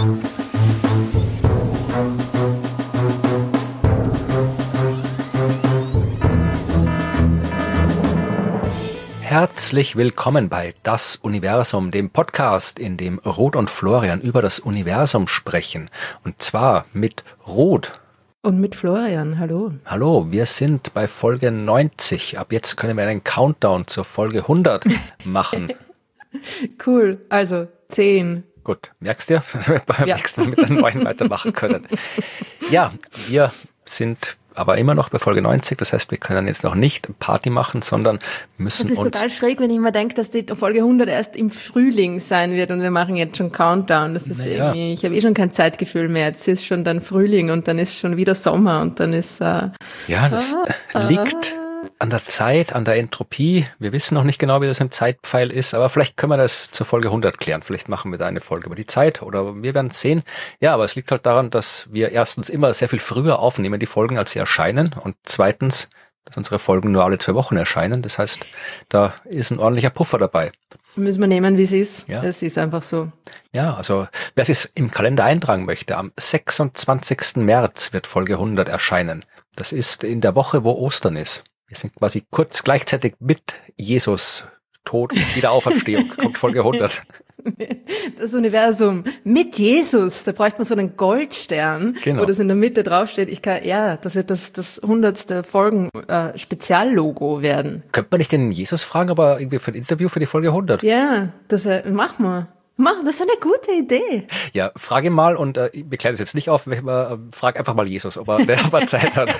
Herzlich willkommen bei Das Universum, dem Podcast, in dem Ruth und Florian über das Universum sprechen. Und zwar mit Ruth. Und mit Florian, hallo. Hallo, wir sind bei Folge 90. Ab jetzt können wir einen Countdown zur Folge 100 machen. Cool, also 10. Gut, merkst du, beim nächsten Mal mit einem neuen weitermachen können. Ja, wir sind aber immer noch bei Folge 90, das heißt, wir können jetzt noch nicht Party machen, sondern müssen uns... Das ist total schräg, wenn ich immer denke, dass die Folge 100 erst im Frühling sein wird und wir machen jetzt schon Countdown. Das ist irgendwie, ich habe schon kein Zeitgefühl mehr. Jetzt ist schon dann Frühling und dann ist schon wieder Sommer und dann ist... Ja, das liegt an der Zeit, an der Entropie. Wir wissen noch nicht genau, wie das im Zeitpfeil ist, aber vielleicht können wir das zur Folge 100 klären. Vielleicht machen wir da eine Folge über die Zeit oder wir werden es sehen. Ja, aber es liegt halt daran, dass wir erstens immer sehr viel früher aufnehmen, die Folgen, als sie erscheinen, und zweitens, dass unsere Folgen nur alle 2 Wochen erscheinen. Das heißt, da ist ein ordentlicher Puffer dabei. Müssen wir nehmen, wie es ist. Ja. Es ist einfach so. Ja, also wer es im Kalender eintragen möchte, am 26. März wird Folge 100 erscheinen. Das ist in der Woche, wo Ostern ist. Wir sind quasi kurz gleichzeitig mit Jesus, Tod und Wiederauferstehung, kommt Folge 100. Das Universum mit Jesus, da bräuchte man so einen Goldstern, genau, wo das in der Mitte draufsteht. Das wird das 100. Folgen Speziallogo werden. Könnte man nicht den Jesus fragen, aber irgendwie für ein Interview für die Folge 100? Ja, das machen wir. Das ist eine gute Idee. Ja, frage ihn mal und wir klären es jetzt nicht auf, frag einfach mal Jesus, ob er Zeit hat.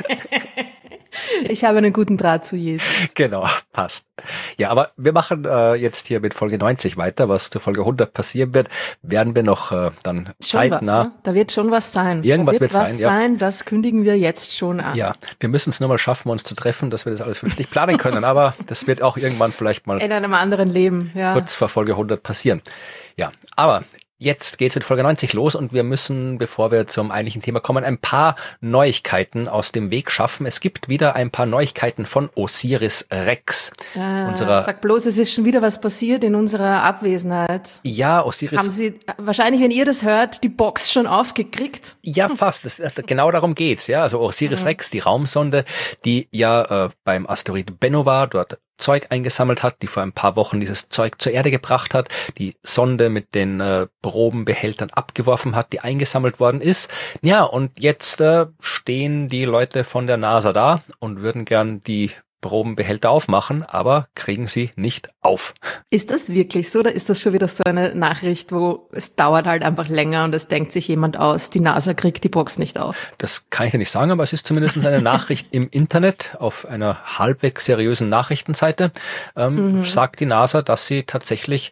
Ich habe einen guten Draht zu Jesus. Genau, passt. Ja, aber wir machen jetzt hier mit Folge 90 weiter. Was zur Folge 100 passieren wird, werden wir noch dann schon zeitnah... Was, ne? Da wird schon was sein. Irgendwas wird sein, das kündigen wir jetzt schon an. Ja, wir müssen es nur mal schaffen, uns zu treffen, dass wir das alles vernünftig planen können. Aber das wird auch irgendwann vielleicht mal... In einem anderen Leben, ja. Kurz vor Folge 100 passieren. Ja, aber... Jetzt geht's mit Folge 90 los und wir müssen, bevor wir zum eigentlichen Thema kommen, ein paar Neuigkeiten aus dem Weg schaffen. Es gibt wieder ein paar Neuigkeiten von Osiris Rex. Sag bloß, es ist schon wieder was passiert in unserer Abwesenheit. Ja, Osiris... Haben Sie wahrscheinlich, wenn ihr das hört, die Box schon aufgekriegt? Ja, fast. Genau darum geht's. Ja, also Osiris Rex, die Raumsonde, die ja beim Asteroid Bennu war, dort Zeug eingesammelt hat, die vor ein paar Wochen dieses Zeug zur Erde gebracht hat, die Sonde mit den Probenbehältern abgeworfen hat, die eingesammelt worden ist. Ja, und jetzt stehen die Leute von der NASA da und würden gern die Probenbehälter aufmachen, aber kriegen sie nicht auf. Ist das wirklich so oder ist das schon wieder so eine Nachricht, wo es dauert halt einfach länger und es denkt sich jemand aus, die NASA kriegt die Box nicht auf? Das kann ich dir nicht sagen, aber es ist zumindest eine Nachricht im Internet auf einer halbwegs seriösen Nachrichtenseite. Sagt die NASA, dass sie tatsächlich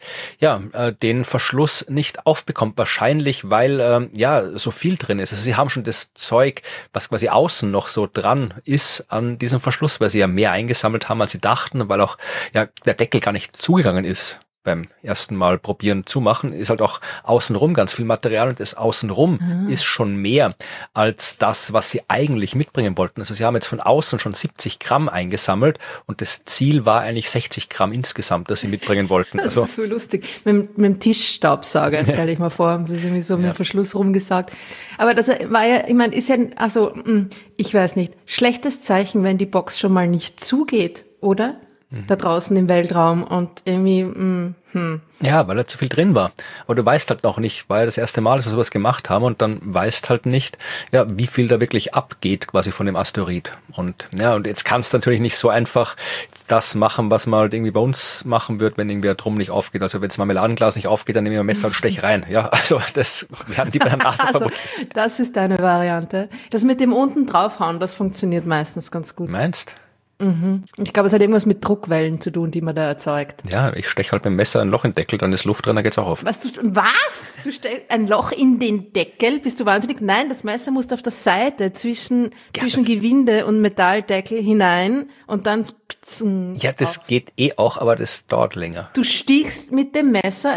den Verschluss nicht aufbekommt. Wahrscheinlich, weil so viel drin ist. Also sie haben schon das Zeug, was quasi außen noch so dran ist an diesem Verschluss, weil sie ja mehr eingesammelt haben, als sie dachten, weil auch der Deckel gar nicht zugegangen ist beim ersten Mal probieren zu machen, ist halt auch außenrum ganz viel Material und das außenrum ist schon mehr als das, was sie eigentlich mitbringen wollten. Also sie haben jetzt von außen schon 70 Gramm eingesammelt und das Ziel war eigentlich 60 Gramm insgesamt, das sie mitbringen wollten. Das ist so lustig. Mit dem Tischstaubsauger, stelle ich mal vor, haben sie es irgendwie so mit dem Verschluss rumgesagt. Aber das war ja, ich meine, ist ja, ich weiß nicht, schlechtes Zeichen, wenn die Box schon mal nicht zugeht, oder? Da draußen im Weltraum und irgendwie, Ja, weil da zu viel drin war. Aber du weißt halt noch nicht, war ja das erste Mal, dass wir sowas gemacht haben und dann weißt halt nicht, wie viel da wirklich abgeht quasi von dem Asteroid. Und jetzt kannst du natürlich nicht so einfach das machen, was man halt irgendwie bei uns machen wird, wenn irgendwie ein Drum nicht aufgeht. Also wenn das Marmeladenglas nicht aufgeht, dann nehme ich ein Messer und stech rein. Ja, also das werden die bei der NASA verbunden. Das ist deine Variante. Das mit dem unten draufhauen, das funktioniert meistens ganz gut. Meinst? Ich glaube, es hat irgendwas mit Druckwellen zu tun, die man da erzeugt. Ja, ich steche halt mit dem Messer ein Loch in den Deckel, dann ist Luft drin, dann geht's auch auf. Was? Du steckst ein Loch in den Deckel? Bist du wahnsinnig? Nein, das Messer muss auf der Seite zwischen Gewinde und Metalldeckel hinein und dann... Ja, das geht auch, aber das dauert länger. Du stichst mit dem Messer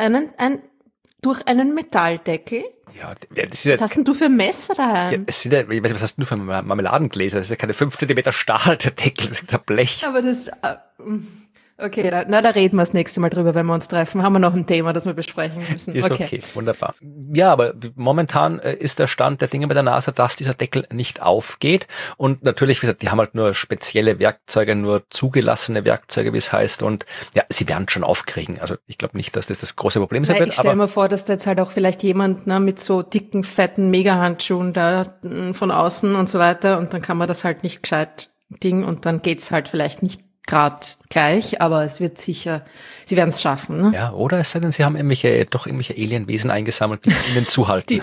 durch einen Metalldeckel? Ja, das ist ja, was hast denn du für ein Messer daheim? Ja, es sind ja, ich weiß nicht, was hast du für Marmeladengläser? Das ist ja keine 5 cm Stahl, der Deckel, das ist ja Blech. Aber das, Okay, da reden wir das nächste Mal drüber, wenn wir uns treffen. Haben wir noch ein Thema, das wir besprechen müssen. Ist okay, wunderbar. Ja, aber momentan ist der Stand der Dinge bei der NASA, dass dieser Deckel nicht aufgeht. Und natürlich, wie gesagt, die haben halt nur spezielle Werkzeuge, nur zugelassene Werkzeuge, wie es heißt. Und ja, sie werden schon aufkriegen. Also ich glaube nicht, dass das große Problem sein wird. Ich stelle mir vor, dass da jetzt halt auch vielleicht jemand mit so dicken, fetten Megahandschuhen da von außen und so weiter. Und dann kann man das halt nicht gescheit Ding und dann geht's halt vielleicht nicht gerade gleich, aber es wird sicher, sie werden es schaffen. Ne? Ja, oder es sei denn, sie haben irgendwelche Alienwesen eingesammelt, die ihnen zuhalten.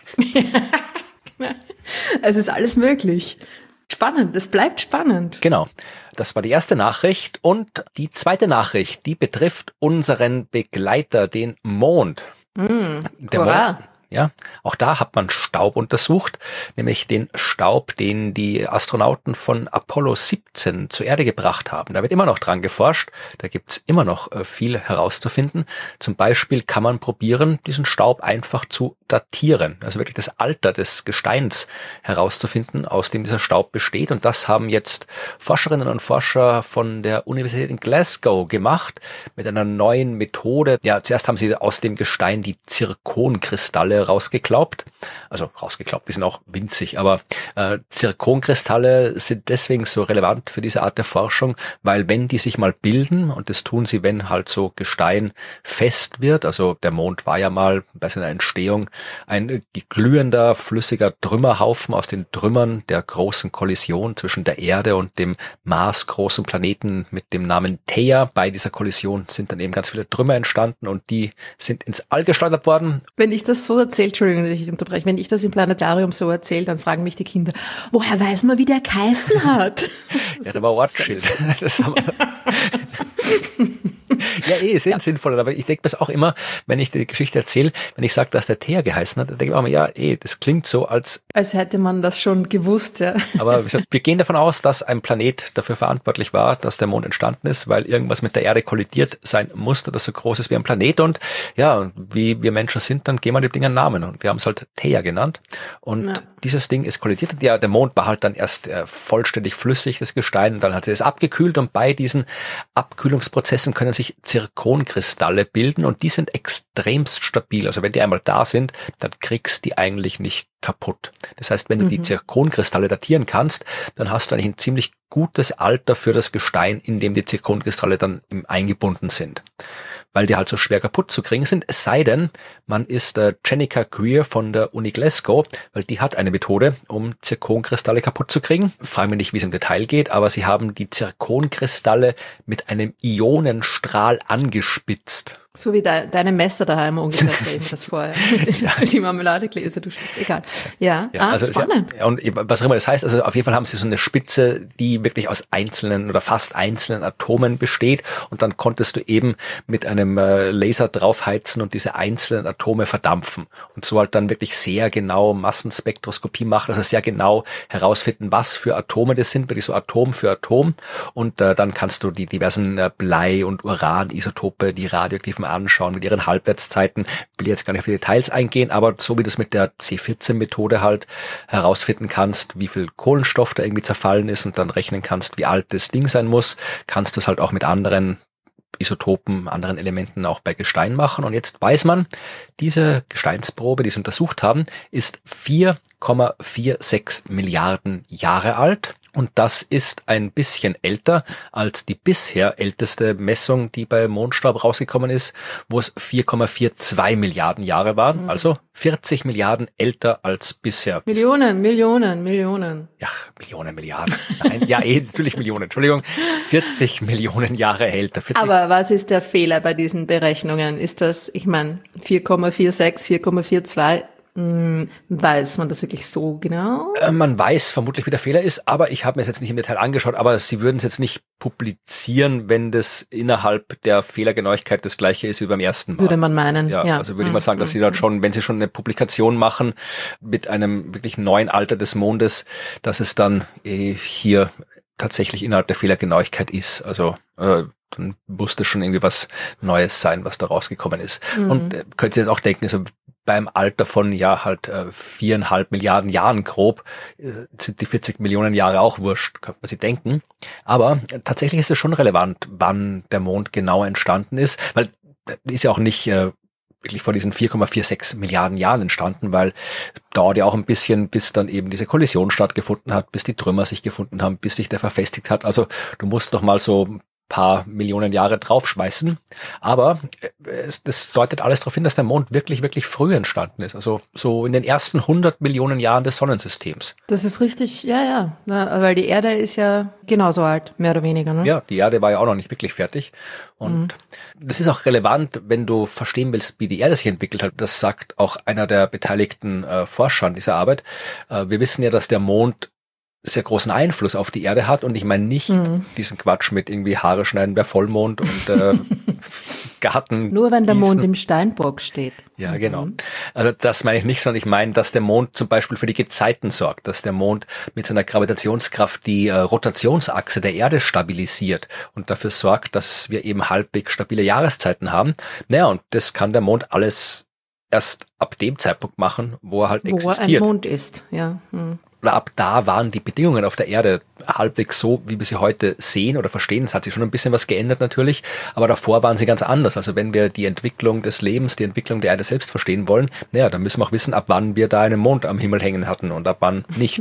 Es ist alles möglich. Spannend, es bleibt spannend. Genau, das war die erste Nachricht und die zweite Nachricht, die betrifft unseren Begleiter, den Mond. Der Mond. Ja, auch da hat man Staub untersucht, nämlich den Staub, den die Astronauten von Apollo 17 zur Erde gebracht haben. Da wird immer noch dran geforscht, da gibt's immer noch viel herauszufinden. Zum Beispiel kann man probieren, diesen Staub einfach zu datieren, also wirklich das Alter des Gesteins herauszufinden, aus dem dieser Staub besteht. Und das haben jetzt Forscherinnen und Forscher von der Universität in Glasgow gemacht, mit einer neuen Methode. Ja, zuerst haben sie aus dem Gestein die Zirkonkristalle rausgeklaubt, die sind auch winzig, aber Zirkonkristalle sind deswegen so relevant für diese Art der Forschung, weil wenn die sich mal bilden, und das tun sie, wenn halt so Gestein fest wird, also der Mond war ja mal bei seiner Entstehung ein glühender, flüssiger Trümmerhaufen aus den Trümmern der großen Kollision zwischen der Erde und dem Mars-großen Planeten mit dem Namen Theia. Bei dieser Kollision sind dann eben ganz viele Trümmer entstanden und die sind ins All geschleudert worden. Wenn ich das so erzähle, Entschuldigung, dass ich unterbreche, wenn ich das im Planetarium so erzähle, dann fragen mich die Kinder, woher weiß man, wie der geheißen hat? Ja, da war Ortsschild. Das haben wir. Ja, sehr sinnvoll, aber ich denke das auch immer, wenn ich die Geschichte erzähle, wenn ich sage, dass der Theia geheißen hat, dann denke ich auch immer, das klingt so, als hätte man das schon gewusst, ja. Aber wie gesagt, wir gehen davon aus, dass ein Planet dafür verantwortlich war, dass der Mond entstanden ist, weil irgendwas mit der Erde kollidiert sein musste, das so groß ist wie ein Planet. Und ja, wie wir Menschen sind, dann geben wir dem Ding einen Namen. Und wir haben es halt Theia genannt. Und dieses Ding ist kollidiert. Ja, der Mond war halt dann erst vollständig flüssig, das Gestein, und dann hat es abgekühlt. Und bei diesen Abkühlungsprozessen können sich Zirkonkristalle bilden und die sind extremst stabil. Also wenn die einmal da sind, dann kriegst du die eigentlich nicht kaputt. Das heißt, wenn du die Zirkonkristalle datieren kannst, dann hast du eigentlich ein ziemlich gutes Alter für das Gestein, in dem die Zirkonkristalle dann eingebunden sind. Weil die halt so schwer kaputt zu kriegen sind, es sei denn, man ist Jenica Greer von der Uni Glasgow, weil die hat eine Methode, um Zirkonkristalle kaputt zu kriegen. Fragen wir nicht, wie es im Detail geht, aber sie haben die Zirkonkristalle mit einem Ionenstrahl angespitzt. So wie deine Messer daheim ungefähr drehen das vorher. Die Marmeladegläser, du schaust, egal. Ja, also spannend. Und was auch immer das heißt, also auf jeden Fall haben sie so eine Spitze, die wirklich aus einzelnen oder fast einzelnen Atomen besteht und dann konntest du eben mit einem Laser draufheizen und diese einzelnen Atome verdampfen und so halt dann wirklich sehr genau Massenspektroskopie machen, also sehr genau herausfinden, was für Atome das sind, wirklich so Atom für Atom und dann kannst du die diversen Blei- und Uran-Isotope, die radioaktiven anschauen mit ihren Halbwertszeiten. Will jetzt gar nicht auf die Details eingehen, aber so wie du es mit der C14-Methode halt herausfinden kannst, wie viel Kohlenstoff da irgendwie zerfallen ist und dann rechnen kannst, wie alt das Ding sein muss, kannst du es halt auch mit anderen Isotopen, anderen Elementen auch bei Gestein machen. Und jetzt weiß man, diese Gesteinsprobe, die sie untersucht haben, ist 4,46 Milliarden Jahre alt. Und das ist ein bisschen älter als die bisher älteste Messung, die bei Mondstaub rausgekommen ist, wo es 4,42 Milliarden Jahre waren. Also 40 Milliarden älter als bisher. Millionen. Ja, Millionen, Milliarden. Nein, natürlich Millionen. Entschuldigung. 40 Millionen Jahre älter. Aber was ist der Fehler bei diesen Berechnungen? Ist das, 4,46, 4,42? Weiß man das wirklich so genau? Man weiß vermutlich, wie der Fehler ist, aber ich habe mir es jetzt nicht im Detail angeschaut, aber sie würden es jetzt nicht publizieren, wenn das innerhalb der Fehlergenauigkeit das gleiche ist wie beim ersten Mal. Würde man meinen, ja. Also würde ich mal sagen, dass sie dort schon, wenn sie schon eine Publikation machen mit einem wirklich neuen Alter des Mondes, dass es dann hier tatsächlich innerhalb der Fehlergenauigkeit ist. Also dann muss das schon irgendwie was Neues sein, was da rausgekommen ist. Und könnt ihr jetzt auch denken, so beim Alter von 4,5 Milliarden Jahren grob, sind die 40 Millionen Jahre auch wurscht, könnte man sich denken. Aber tatsächlich ist es schon relevant, wann der Mond genau entstanden ist, weil ist ja auch nicht wirklich vor diesen 4,46 Milliarden Jahren entstanden, weil dauert ja auch ein bisschen, bis dann eben diese Kollision stattgefunden hat, bis die Trümmer sich gefunden haben, bis sich der verfestigt hat. Also du musst noch mal so ein paar Millionen Jahre draufschmeißen. Aber das deutet alles darauf hin, dass der Mond wirklich, wirklich früh entstanden ist. Also so in den ersten 100 Millionen Jahren des Sonnensystems. Das ist richtig, ja. Weil die Erde ist ja genauso alt, mehr oder weniger. Ne? Ja, die Erde war ja auch noch nicht wirklich fertig. Und das ist auch relevant, wenn du verstehen willst, wie die Erde sich entwickelt hat. Das sagt auch einer der beteiligten Forscher an dieser Arbeit. Wir wissen ja, dass der Mond sehr großen Einfluss auf die Erde hat, und ich meine nicht diesen Quatsch mit irgendwie Haare schneiden bei Vollmond und Garten nur wenn der gießen. Mond im Steinbock steht. Ja, genau. Also das meine ich nicht, sondern ich meine, dass der Mond zum Beispiel für die Gezeiten sorgt, dass der Mond mit seiner Gravitationskraft die Rotationsachse der Erde stabilisiert und dafür sorgt, dass wir eben halbwegs stabile Jahreszeiten haben. Naja, und das kann der Mond alles erst ab dem Zeitpunkt machen, wo er halt existiert. Wo ein Mond ist, ja. Oder ab da waren die Bedingungen auf der Erde halbwegs so, wie wir sie heute sehen oder verstehen. Es hat sich schon ein bisschen was geändert natürlich, aber davor waren sie ganz anders. Also wenn wir die Entwicklung des Lebens, die Entwicklung der Erde selbst verstehen wollen, naja, dann müssen wir auch wissen, ab wann wir da einen Mond am Himmel hängen hatten und ab wann nicht.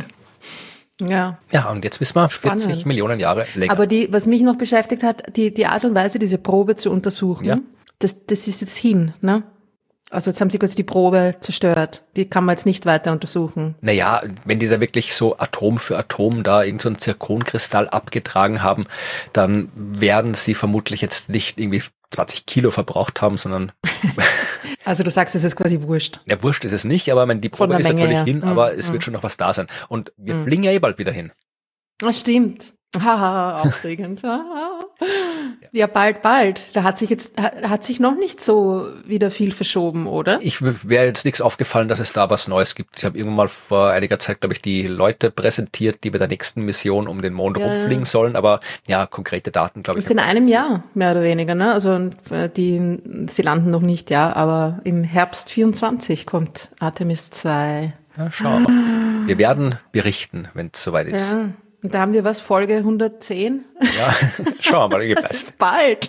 Ja. Ja, und jetzt wissen wir, 40 Spannend. Millionen Jahre länger. Aber was mich noch beschäftigt hat, die Art und Weise, diese Probe zu untersuchen, das ist jetzt hin, ne? Also jetzt haben sie quasi die Probe zerstört. Die kann man jetzt nicht weiter untersuchen. Naja, wenn die da wirklich so Atom für Atom da irgend so einen Zirkonkristall abgetragen haben, dann werden sie vermutlich jetzt nicht irgendwie 20 Kilo verbraucht haben, sondern... Also du sagst, es ist quasi wurscht. Ja, wurscht ist es nicht, aber die Probe ist natürlich hin, aber es wird schon noch was da sein. Und wir fliegen ja bald wieder hin. Das stimmt. Haha, aufregend. Ja, bald. Da hat sich noch nicht so wieder viel verschoben, oder? Ich wäre jetzt nichts aufgefallen, dass es da was Neues gibt. Ich habe irgendwann mal vor einiger Zeit, glaube ich, die Leute präsentiert, die bei der nächsten Mission um den Mond rumfliegen sollen, aber ja, konkrete Daten, glaube ich. Das ist in einem Jahr, mehr oder weniger, ne? Also sie landen noch nicht, ja, aber im Herbst 24 kommt Artemis 2. Ja, schauen wir mal. Wir werden berichten, wenn es soweit ist. Ja. Und da haben wir Folge 110? Ja, schauen wir mal. Das ist bald.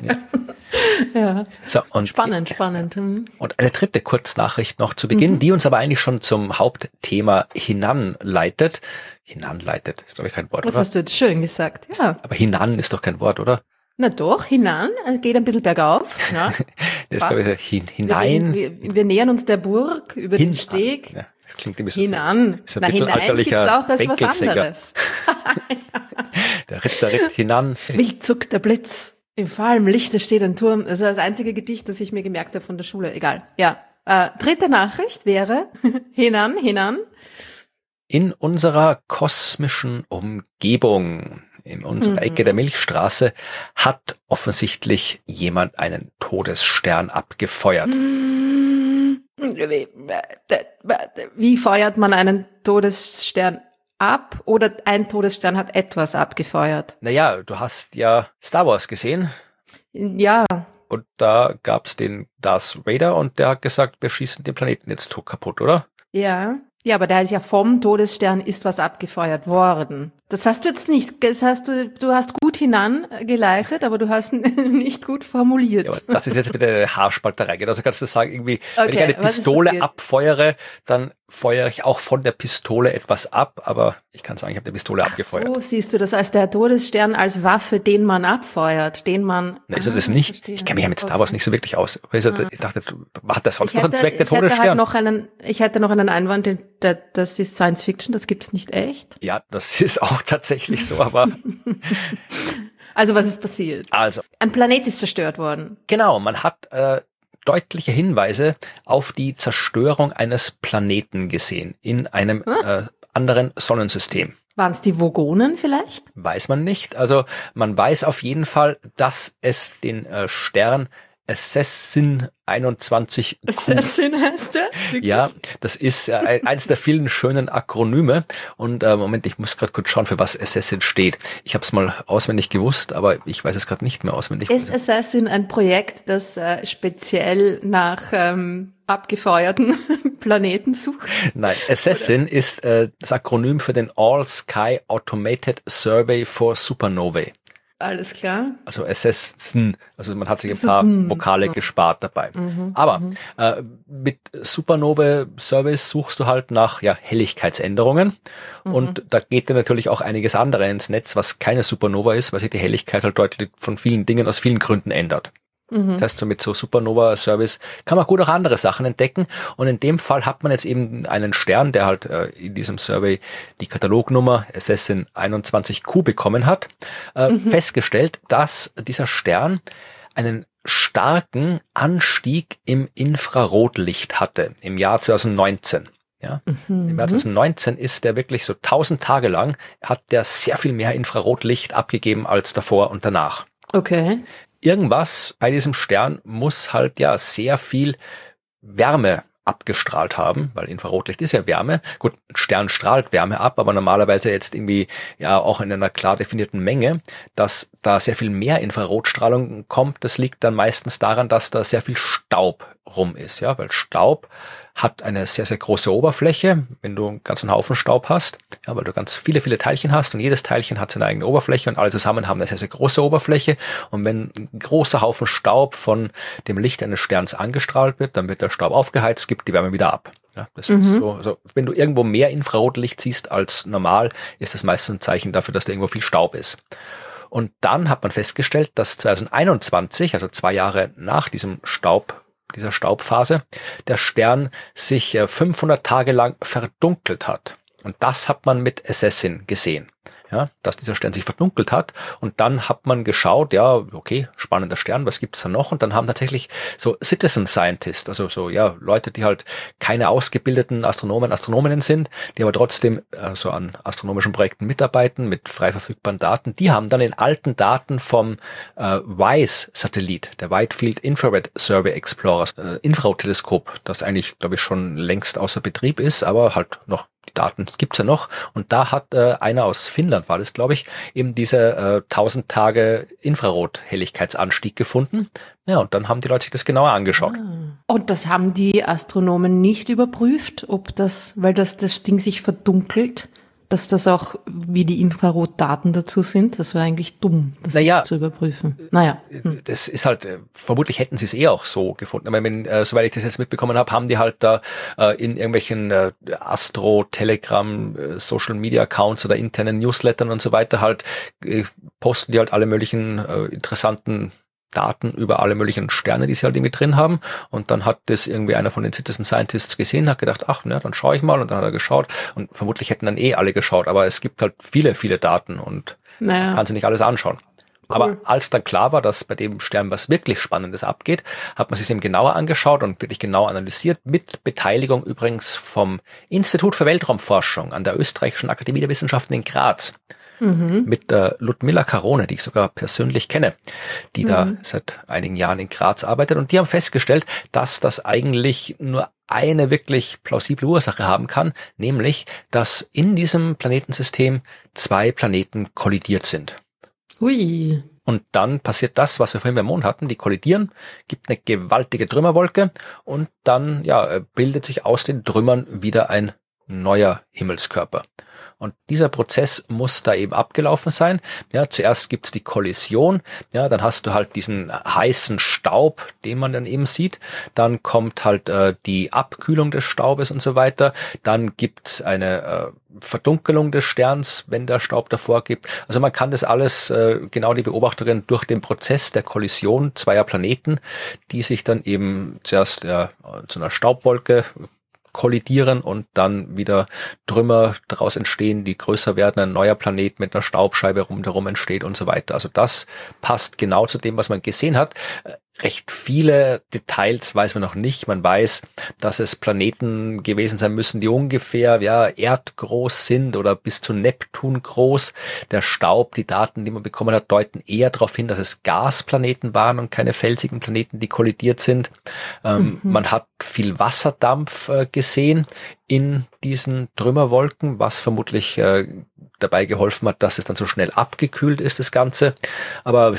Ja. So, und spannend. Und eine dritte Kurznachricht noch zu Beginn, die uns aber eigentlich schon zum Hauptthema hinanleitet. Hinanleitet ist, glaube ich, kein Wort, Was oder? hast du jetzt schön gesagt, ja. Aber hinan ist doch kein Wort, oder? Na doch, hinan, geht ein bisschen bergauf. Ja. Das ist, glaube ich, hinein. Wir nähern uns der Burg über den Steg. Ja, das klingt ein bisschen hinan. so. Ist ein Hinein gibt's auch als was Bänkelsänger. anderes. Der ritt hinan. Wild zuckt der Blitz, im fahlen Lichte steht ein Turm. Das ist das einzige Gedicht, das ich mir gemerkt habe von der Schule. Egal, ja. Dritte Nachricht wäre hinan. In unserer kosmischen Umgebung, in unserer Ecke der Milchstraße, hat offensichtlich jemand einen Todesstern abgefeuert. Wie feuert man einen Todesstern ab? Oder ein Todesstern hat etwas abgefeuert? Naja, du hast ja Star Wars gesehen. Ja. Und da gab's den Darth Vader und der hat gesagt, wir schießen den Planeten jetzt kaputt, oder? Ja. Ja, aber da ist ja vom Todesstern ist was abgefeuert worden. Das hast du jetzt nicht. Das hast du hast gut hinangeleitet, aber du hast nicht gut formuliert. Ja, aber das ist jetzt wieder eine Haarspalterei. Also kannst du sagen, irgendwie, wenn ich eine Pistole abfeuere, dann feuere ich auch von der Pistole etwas ab, aber ich kann sagen, ich habe die Pistole abgefeuert. So siehst du das als der Todesstern als Waffe, den man abfeuert, den man... Na, ist er das nicht? Verstehe. Ich kenne mich ja mit Star Wars nicht so wirklich aus. Also, ich dachte, hat der sonst noch einen Zweck, der Todesstern? Ich hätte noch einen Einwand, das ist Science Fiction, das gibt's nicht echt. Ja, das ist auch tatsächlich so, aber... Also, was ist passiert? Also, ein Planet ist zerstört worden. Genau, man hat deutliche Hinweise auf die Zerstörung eines Planeten gesehen in einem anderen Sonnensystem. Waren es die Vogonen vielleicht? Weiß man nicht. Also man weiß auf jeden Fall, dass es den Stern Assassin 21Q. Assassin heißt der? Ja, das ist eins der vielen schönen Akronyme. Und Moment, ich muss gerade kurz schauen, für was Assassin steht. Ich habe es mal auswendig gewusst, aber ich weiß es gerade nicht mehr auswendig. Ist Assassin ein Projekt, das speziell nach abgefeuerten Planeten sucht? Nein, Assassin ist das Akronym für den All-Sky Automated Survey for Supernovae. Alles klar. Also Assassin, also man hat sich ein paar Vokale gespart dabei. Aber mit Supernovae-Surveys suchst du halt nach Helligkeitsänderungen und da geht dir natürlich auch einiges andere ins Netz, was keine Supernova ist, weil sich die Helligkeit halt deutlich von vielen Dingen aus vielen Gründen ändert. Das heißt, so mit so Supernova-Service kann man gut auch andere Sachen entdecken. Und in dem Fall hat man jetzt eben einen Stern, der halt in diesem Survey die Katalognummer Assassin 21Q bekommen hat, festgestellt, dass dieser Stern einen starken Anstieg im Infrarotlicht hatte im Jahr 2019. Ja, im Jahr 2019 ist der wirklich so 1000 Tage lang, hat der sehr viel mehr Infrarotlicht abgegeben als davor und danach. Okay. Irgendwas bei diesem Stern muss halt sehr viel Wärme abgestrahlt haben, weil Infrarotlicht ist ja Wärme. Gut, ein Stern strahlt Wärme ab, aber normalerweise jetzt irgendwie auch in einer klar definierten Menge, dass da sehr viel mehr Infrarotstrahlung kommt. Das liegt dann meistens daran, dass da sehr viel Staub rum ist, weil Staub hat eine sehr, sehr große Oberfläche, wenn du einen ganzen Haufen Staub hast, weil du ganz viele, viele Teilchen hast und jedes Teilchen hat seine eigene Oberfläche und alle zusammen haben eine sehr, sehr große Oberfläche und wenn ein großer Haufen Staub von dem Licht eines Sterns angestrahlt wird, dann wird der Staub aufgeheizt, gibt die Wärme wieder ab. Ja, das ist so, also wenn du irgendwo mehr Infrarotlicht siehst als normal, ist das meistens ein Zeichen dafür, dass da irgendwo viel Staub ist. Und dann hat man festgestellt, dass 2021, also 2 Jahre nach dieser Staubphase, der Stern sich 500 Tage lang verdunkelt hat. Und das hat man mit Assassin gesehen. Ja, dass dieser Stern sich verdunkelt hat und dann hat man geschaut, okay, spannender Stern, was gibt's da noch? Und dann haben tatsächlich so Citizen Scientists, also Leute, die halt keine ausgebildeten Astronominnen sind, die aber trotzdem so an astronomischen Projekten mitarbeiten mit frei verfügbaren Daten, die haben dann in alten Daten vom WISE-Satellit, der Wide Field Infrared Survey Explorer, Infrarotteleskop, das eigentlich, glaube ich, schon längst außer Betrieb ist, aber halt noch die Daten gibt's ja noch. Und da hat einer aus Finnland, war das, glaube ich, eben diese 1000 Tage Infrarothelligkeitsanstieg gefunden. Ja, und dann haben die Leute sich das genauer angeschaut. Und das haben die Astronomen nicht überprüft, ob das, weil das Ding sich verdunkelt, dass das auch, wie die Infrarotdaten dazu sind, das war eigentlich dumm, das zu überprüfen. Das ist halt, vermutlich hätten sie es auch so gefunden. Aber soweit ich das jetzt mitbekommen habe, haben die halt da in irgendwelchen Astro, Telegram, Social Media Accounts oder internen Newslettern und so weiter halt, posten die halt alle möglichen interessanten Daten über alle möglichen Sterne, die sie halt irgendwie drin haben. Und dann hat das irgendwie einer von den Citizen Scientists gesehen, hat gedacht, dann schaue ich mal. Und dann hat er geschaut. Und vermutlich hätten dann alle geschaut. Aber es gibt halt viele, viele Daten und man kann sie nicht alles anschauen. Cool. Aber als dann klar war, dass bei dem Stern was wirklich Spannendes abgeht, hat man sich eben genauer angeschaut und wirklich genau analysiert, mit Beteiligung übrigens vom Institut für Weltraumforschung an der Österreichischen Akademie der Wissenschaften in Graz. Mit der Ludmilla Carone, die ich sogar persönlich kenne, die da seit einigen Jahren in Graz arbeitet. Und die haben festgestellt, dass das eigentlich nur eine wirklich plausible Ursache haben kann, nämlich, dass in diesem Planetensystem 2 Planeten kollidiert sind. Hui. Und dann passiert das, was wir vorhin beim Mond hatten, die kollidieren, gibt eine gewaltige Trümmerwolke und dann bildet sich aus den Trümmern wieder ein neuer Himmelskörper. Und dieser Prozess muss da eben abgelaufen sein. Ja, zuerst gibt's die Kollision. Ja, dann hast du halt diesen heißen Staub, den man dann eben sieht. Dann kommt halt die Abkühlung des Staubes und so weiter. Dann gibt's eine Verdunkelung des Sterns, wenn der Staub davor gibt. Also man kann das alles, genau die Beobachtungen durch den Prozess der Kollision zweier Planeten, die sich dann eben zuerst zu einer Staubwolke kollidieren und dann wieder Trümmer daraus entstehen, die größer werden, ein neuer Planet mit einer Staubscheibe rundherum entsteht und so weiter. Also das passt genau zu dem, was man gesehen hat. Recht viele Details weiß man noch nicht. Man weiß, dass es Planeten gewesen sein müssen, die ungefähr erdgroß sind oder bis zu Neptun groß. Der Staub, die Daten, die man bekommen hat, deuten eher darauf hin, dass es Gasplaneten waren und keine felsigen Planeten, die kollidiert sind. Man hat viel Wasserdampf gesehen in diesen Trümmerwolken, was vermutlich dabei geholfen hat, dass es dann so schnell abgekühlt ist, das Ganze. Aber wie gesagt,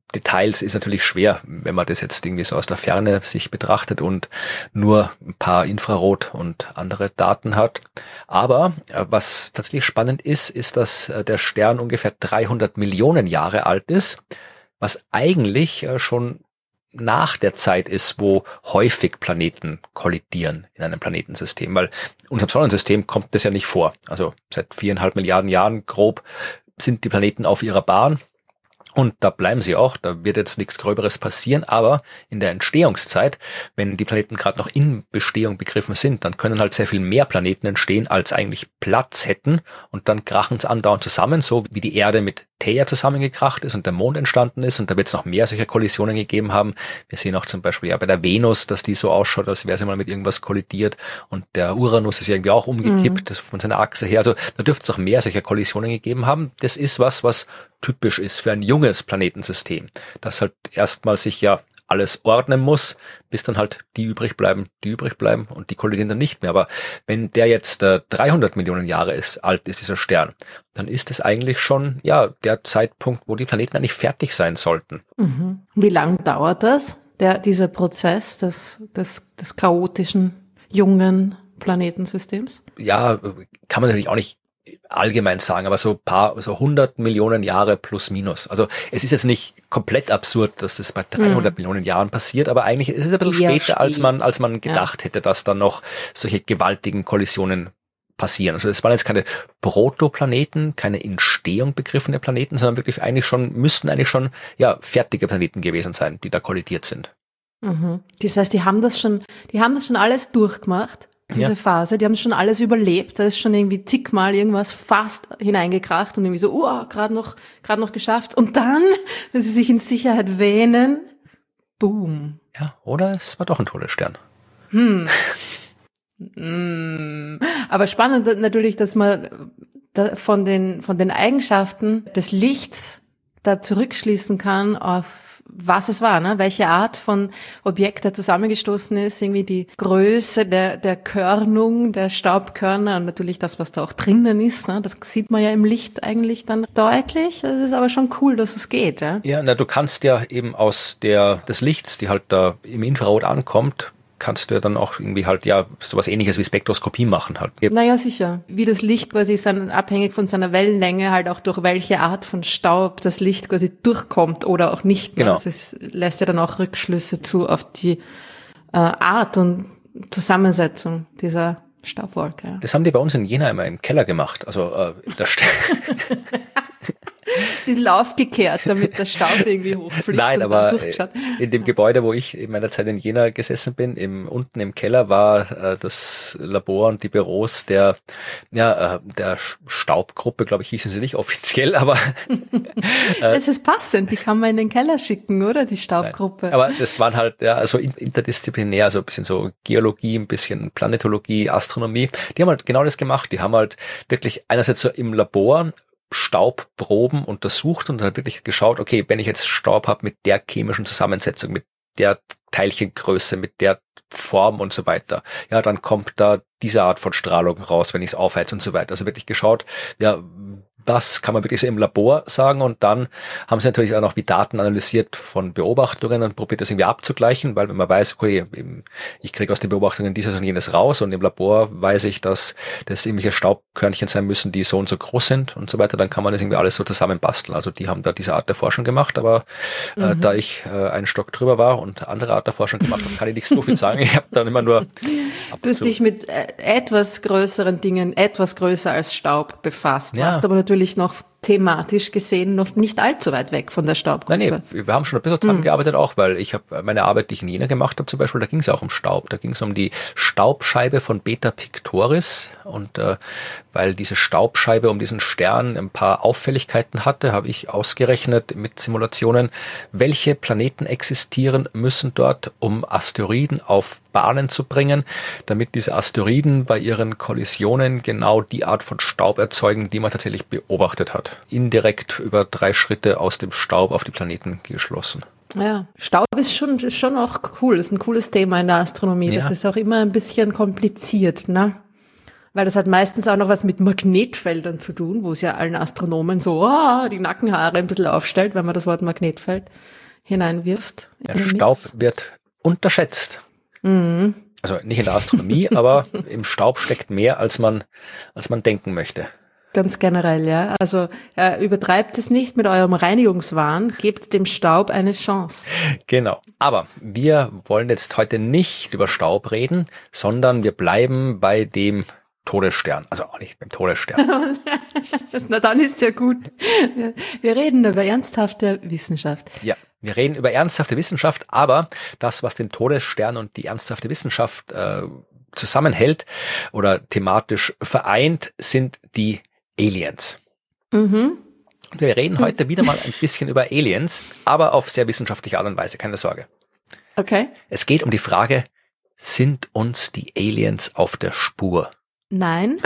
Details ist natürlich schwer, wenn man das jetzt irgendwie so aus der Ferne sich betrachtet und nur ein paar Infrarot- und andere Daten hat. Aber was tatsächlich spannend ist, dass der Stern ungefähr 300 Millionen Jahre alt ist, was eigentlich schon nach der Zeit ist, wo häufig Planeten kollidieren in einem Planetensystem, weil unserem Sonnensystem kommt das ja nicht vor. Also seit 4,5 Milliarden Jahren grob sind die Planeten auf ihrer Bahn und da bleiben sie auch, da wird jetzt nichts Gröberes passieren, aber in der Entstehungszeit, wenn die Planeten gerade noch in Bestehung begriffen sind, dann können halt sehr viel mehr Planeten entstehen, als eigentlich Platz hätten und dann krachen es andauernd zusammen, so wie die Erde mit Theia zusammengekracht ist und der Mond entstanden ist und da wird es noch mehr solcher Kollisionen gegeben haben. Wir sehen auch zum Beispiel ja bei der Venus, dass die so ausschaut, als wäre sie mal mit irgendwas kollidiert und der Uranus ist ja irgendwie auch umgekippt von seiner Achse her. Also da dürfte es noch mehr solcher Kollisionen gegeben haben. Das ist was typisch ist für ein junges Planetensystem, das halt erstmal sich ja alles ordnen muss, bis dann halt die übrig bleiben und die kollidieren dann nicht mehr. Aber wenn der jetzt 300 Millionen Jahre alt ist, dieser Stern, dann ist es eigentlich schon ja der Zeitpunkt, wo die Planeten eigentlich fertig sein sollten. Mhm. Wie lang dauert das, dieser Prozess des chaotischen, jungen Planetensystems? Ja, kann man natürlich auch nicht allgemein sagen, aber so 100 Millionen Jahre plus minus. Also es ist jetzt nicht komplett absurd, dass das bei 300 Millionen Jahren passiert, aber eigentlich ist es ein bisschen später, als man gedacht hätte, dass dann noch solche gewaltigen Kollisionen passieren. Also es waren jetzt keine Protoplaneten, keine Entstehung begriffene Planeten, sondern wirklich müssten eigentlich schon fertige Planeten gewesen sein, die da kollidiert sind. Mhm. Das heißt, die haben das schon alles durchgemacht. Diese Phase, die haben schon alles überlebt, da ist schon irgendwie zigmal irgendwas fast hineingekracht und irgendwie so, gerade noch geschafft. Und dann, wenn sie sich in Sicherheit wähnen, boom. Ja, oder es war doch ein Todesstern. Aber spannend natürlich, dass man da von den Eigenschaften des Lichts da zurückschließen kann auf was es war, ne? Welche Art von Objekt da zusammengestoßen ist, irgendwie die Größe der Körnung, der Staubkörner und natürlich das, was da auch drinnen ist, ne? Das sieht man ja im Licht eigentlich dann deutlich. Es ist aber schon cool, dass es geht, ja? Ja, du kannst ja eben aus des Lichts, die halt da im Infrarot ankommt, kannst du ja dann auch irgendwie halt sowas Ähnliches wie Spektroskopie machen halt. Naja, sicher. Wie das Licht quasi abhängig von seiner Wellenlänge halt auch durch welche Art von Staub das Licht quasi durchkommt oder auch nicht. Genau. Also es lässt ja dann auch Rückschlüsse zu auf die Art und Zusammensetzung dieser Staubwolke. Ja. Das haben die bei uns in Jena immer im Keller gemacht. Also Bisschen aufgekehrt, damit der Staub irgendwie hochfliegt. Nein, aber in dem Gebäude, wo ich in meiner Zeit in Jena gesessen bin, unten im Keller war das Labor und die Büros der Staubgruppe, glaube ich, hießen sie nicht offiziell, aber es ist passend, die kann man in den Keller schicken, oder? Die Staubgruppe. Nein, aber das waren halt also interdisziplinär, also ein bisschen so Geologie, ein bisschen Planetologie, Astronomie. Die haben halt genau das gemacht. Die haben halt wirklich einerseits so im Labor Staubproben untersucht und dann wirklich geschaut, okay, wenn ich jetzt Staub habe mit der chemischen Zusammensetzung, mit der Teilchengröße, mit der Form und so weiter, ja, dann kommt da diese Art von Strahlung raus, wenn ich es aufheize und so weiter. Also wirklich geschaut, was kann man wirklich so im Labor sagen und dann haben sie natürlich auch noch die Daten analysiert von Beobachtungen und probiert das irgendwie abzugleichen, weil wenn man weiß, okay, ich kriege aus den Beobachtungen dieses und jenes raus und im Labor weiß ich, dass das irgendwelche Staubkörnchen sein müssen, die so und so groß sind und so weiter, dann kann man das irgendwie alles so zusammenbasteln. Also die haben da diese Art der Forschung gemacht, aber da ich einen Stock drüber war und andere Art der Forschung gemacht habe, kann ich nicht so viel sagen. Ich habe dann immer nur Du hast dich mit etwas größeren Dingen, etwas größer als Staub befasst. Du hast aber natürlich noch thematisch gesehen noch nicht allzu weit weg von der Staubgruppe. Nein, wir haben schon ein bisschen zusammengearbeitet auch, weil ich habe meine Arbeit, die ich in Jena gemacht habe zum Beispiel, da ging es auch um Staub. Da ging es um die Staubscheibe von Beta Pictoris und weil diese Staubscheibe um diesen Stern ein paar Auffälligkeiten hatte, habe ich ausgerechnet mit Simulationen, welche Planeten existieren müssen dort, um Asteroiden auf Bahnen zu bringen, damit diese Asteroiden bei ihren Kollisionen genau die Art von Staub erzeugen, die man tatsächlich beobachtet hat. Indirekt über 3 Schritte aus dem Staub auf die Planeten geschlossen. Ja, Staub ist schon auch cool, ist ein cooles Thema in der Astronomie. Ja. Das ist auch immer ein bisschen kompliziert, ne? Weil das hat meistens auch noch was mit Magnetfeldern zu tun, wo es ja allen Astronomen so die Nackenhaare ein bisschen aufstellt, wenn man das Wort Magnetfeld hineinwirft. Der Staub wird unterschätzt. Mhm. Also nicht in der Astronomie, aber im Staub steckt mehr, als man denken möchte. Ganz generell, ja. Also übertreibt es nicht mit eurem Reinigungswahn, gebt dem Staub eine Chance. Genau. Aber wir wollen jetzt heute nicht über Staub reden, sondern wir bleiben bei dem Todesstern. Also auch nicht beim Todesstern. Na dann ist ja gut. Wir reden über ernsthafte Wissenschaft. Ja. Wir reden über ernsthafte Wissenschaft, aber das, was den Todesstern und die ernsthafte Wissenschaft zusammenhält oder thematisch vereint, sind die Aliens. Mhm. Und wir reden heute wieder mal ein bisschen über Aliens, aber auf sehr wissenschaftliche Art und Weise, keine Sorge. Okay. Es geht um die Frage, sind uns die Aliens auf der Spur? Nein.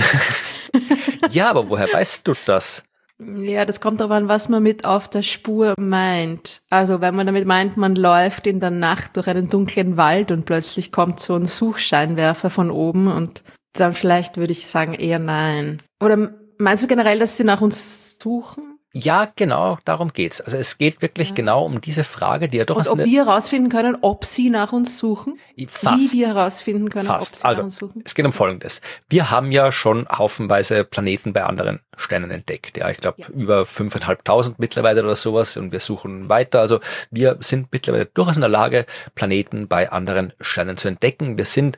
Ja, aber woher weißt du das? Ja, das kommt darauf an, was man mit auf der Spur meint. Also wenn man damit meint, man läuft in der Nacht durch einen dunklen Wald und plötzlich kommt so ein Suchscheinwerfer von oben und dann vielleicht würde ich sagen eher nein. Oder meinst du generell, dass sie nach uns suchen? Ja, genau, darum geht's. Also es geht wirklich genau um diese Frage, die ja durchaus... Und ob wir herausfinden können, ob sie nach uns suchen? Fast. Wie wir herausfinden können, Fast. ob sie nach uns suchen? Es geht um Folgendes. Wir haben ja schon haufenweise Planeten bei anderen Sternen entdeckt. Ja, ich glaube über 5.500 mittlerweile oder sowas und wir suchen weiter. Also wir sind mittlerweile durchaus in der Lage, Planeten bei anderen Sternen zu entdecken. Wir sind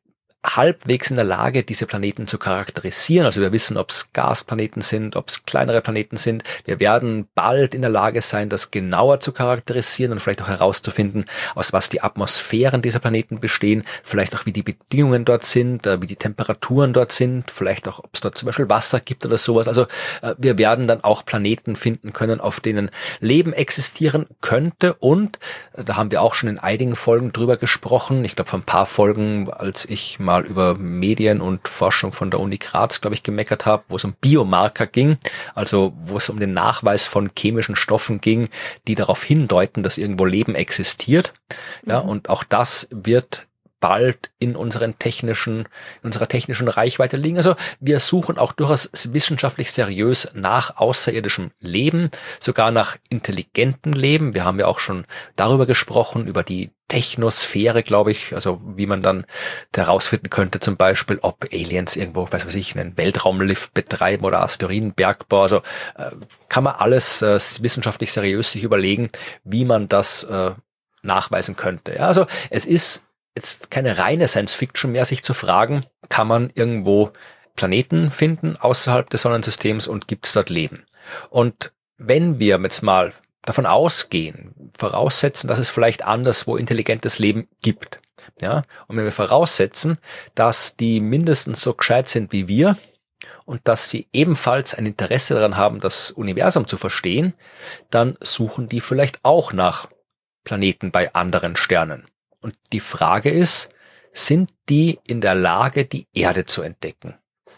halbwegs in der Lage, diese Planeten zu charakterisieren. Also wir wissen, ob es Gasplaneten sind, ob es kleinere Planeten sind. Wir werden bald in der Lage sein, das genauer zu charakterisieren und vielleicht auch herauszufinden, aus was die Atmosphären dieser Planeten bestehen, vielleicht auch wie die Bedingungen dort sind, wie die Temperaturen dort sind, vielleicht auch, ob es dort zum Beispiel Wasser gibt oder sowas. Also wir werden dann auch Planeten finden können, auf denen Leben existieren könnte und da haben wir auch schon in einigen Folgen drüber gesprochen. Ich glaube, vor ein paar Folgen, als ich mal über Medien und Forschung von der Uni Graz, glaube ich, gemeckert habe, wo es um Biomarker ging, also wo es um den Nachweis von chemischen Stoffen ging, die darauf hindeuten, dass irgendwo Leben existiert. Ja, und auch das wird bald in unserer technischen Reichweite liegen. Also wir suchen auch durchaus wissenschaftlich seriös nach außerirdischem Leben, sogar nach intelligentem Leben. Wir haben ja auch schon darüber gesprochen, über die Technosphäre, glaube ich, also wie man dann herausfinden könnte, zum Beispiel, ob Aliens irgendwo, was weiß ich, einen Weltraumlift betreiben oder Asteroidenbergbau. Also kann man alles wissenschaftlich seriös sich überlegen, wie man das nachweisen könnte. Ja, also es ist jetzt keine reine Science-Fiction mehr, sich zu fragen, kann man irgendwo Planeten finden außerhalb des Sonnensystems und gibt es dort Leben? Und wenn wir jetzt mal davon ausgehen, voraussetzen, dass es vielleicht anderswo intelligentes Leben gibt, ja, und wenn wir voraussetzen, dass die mindestens so gescheit sind wie wir und dass sie ebenfalls ein Interesse daran haben, das Universum zu verstehen, dann suchen die vielleicht auch nach Planeten bei anderen Sternen. Und die Frage ist, sind die in der Lage, die Erde zu entdecken?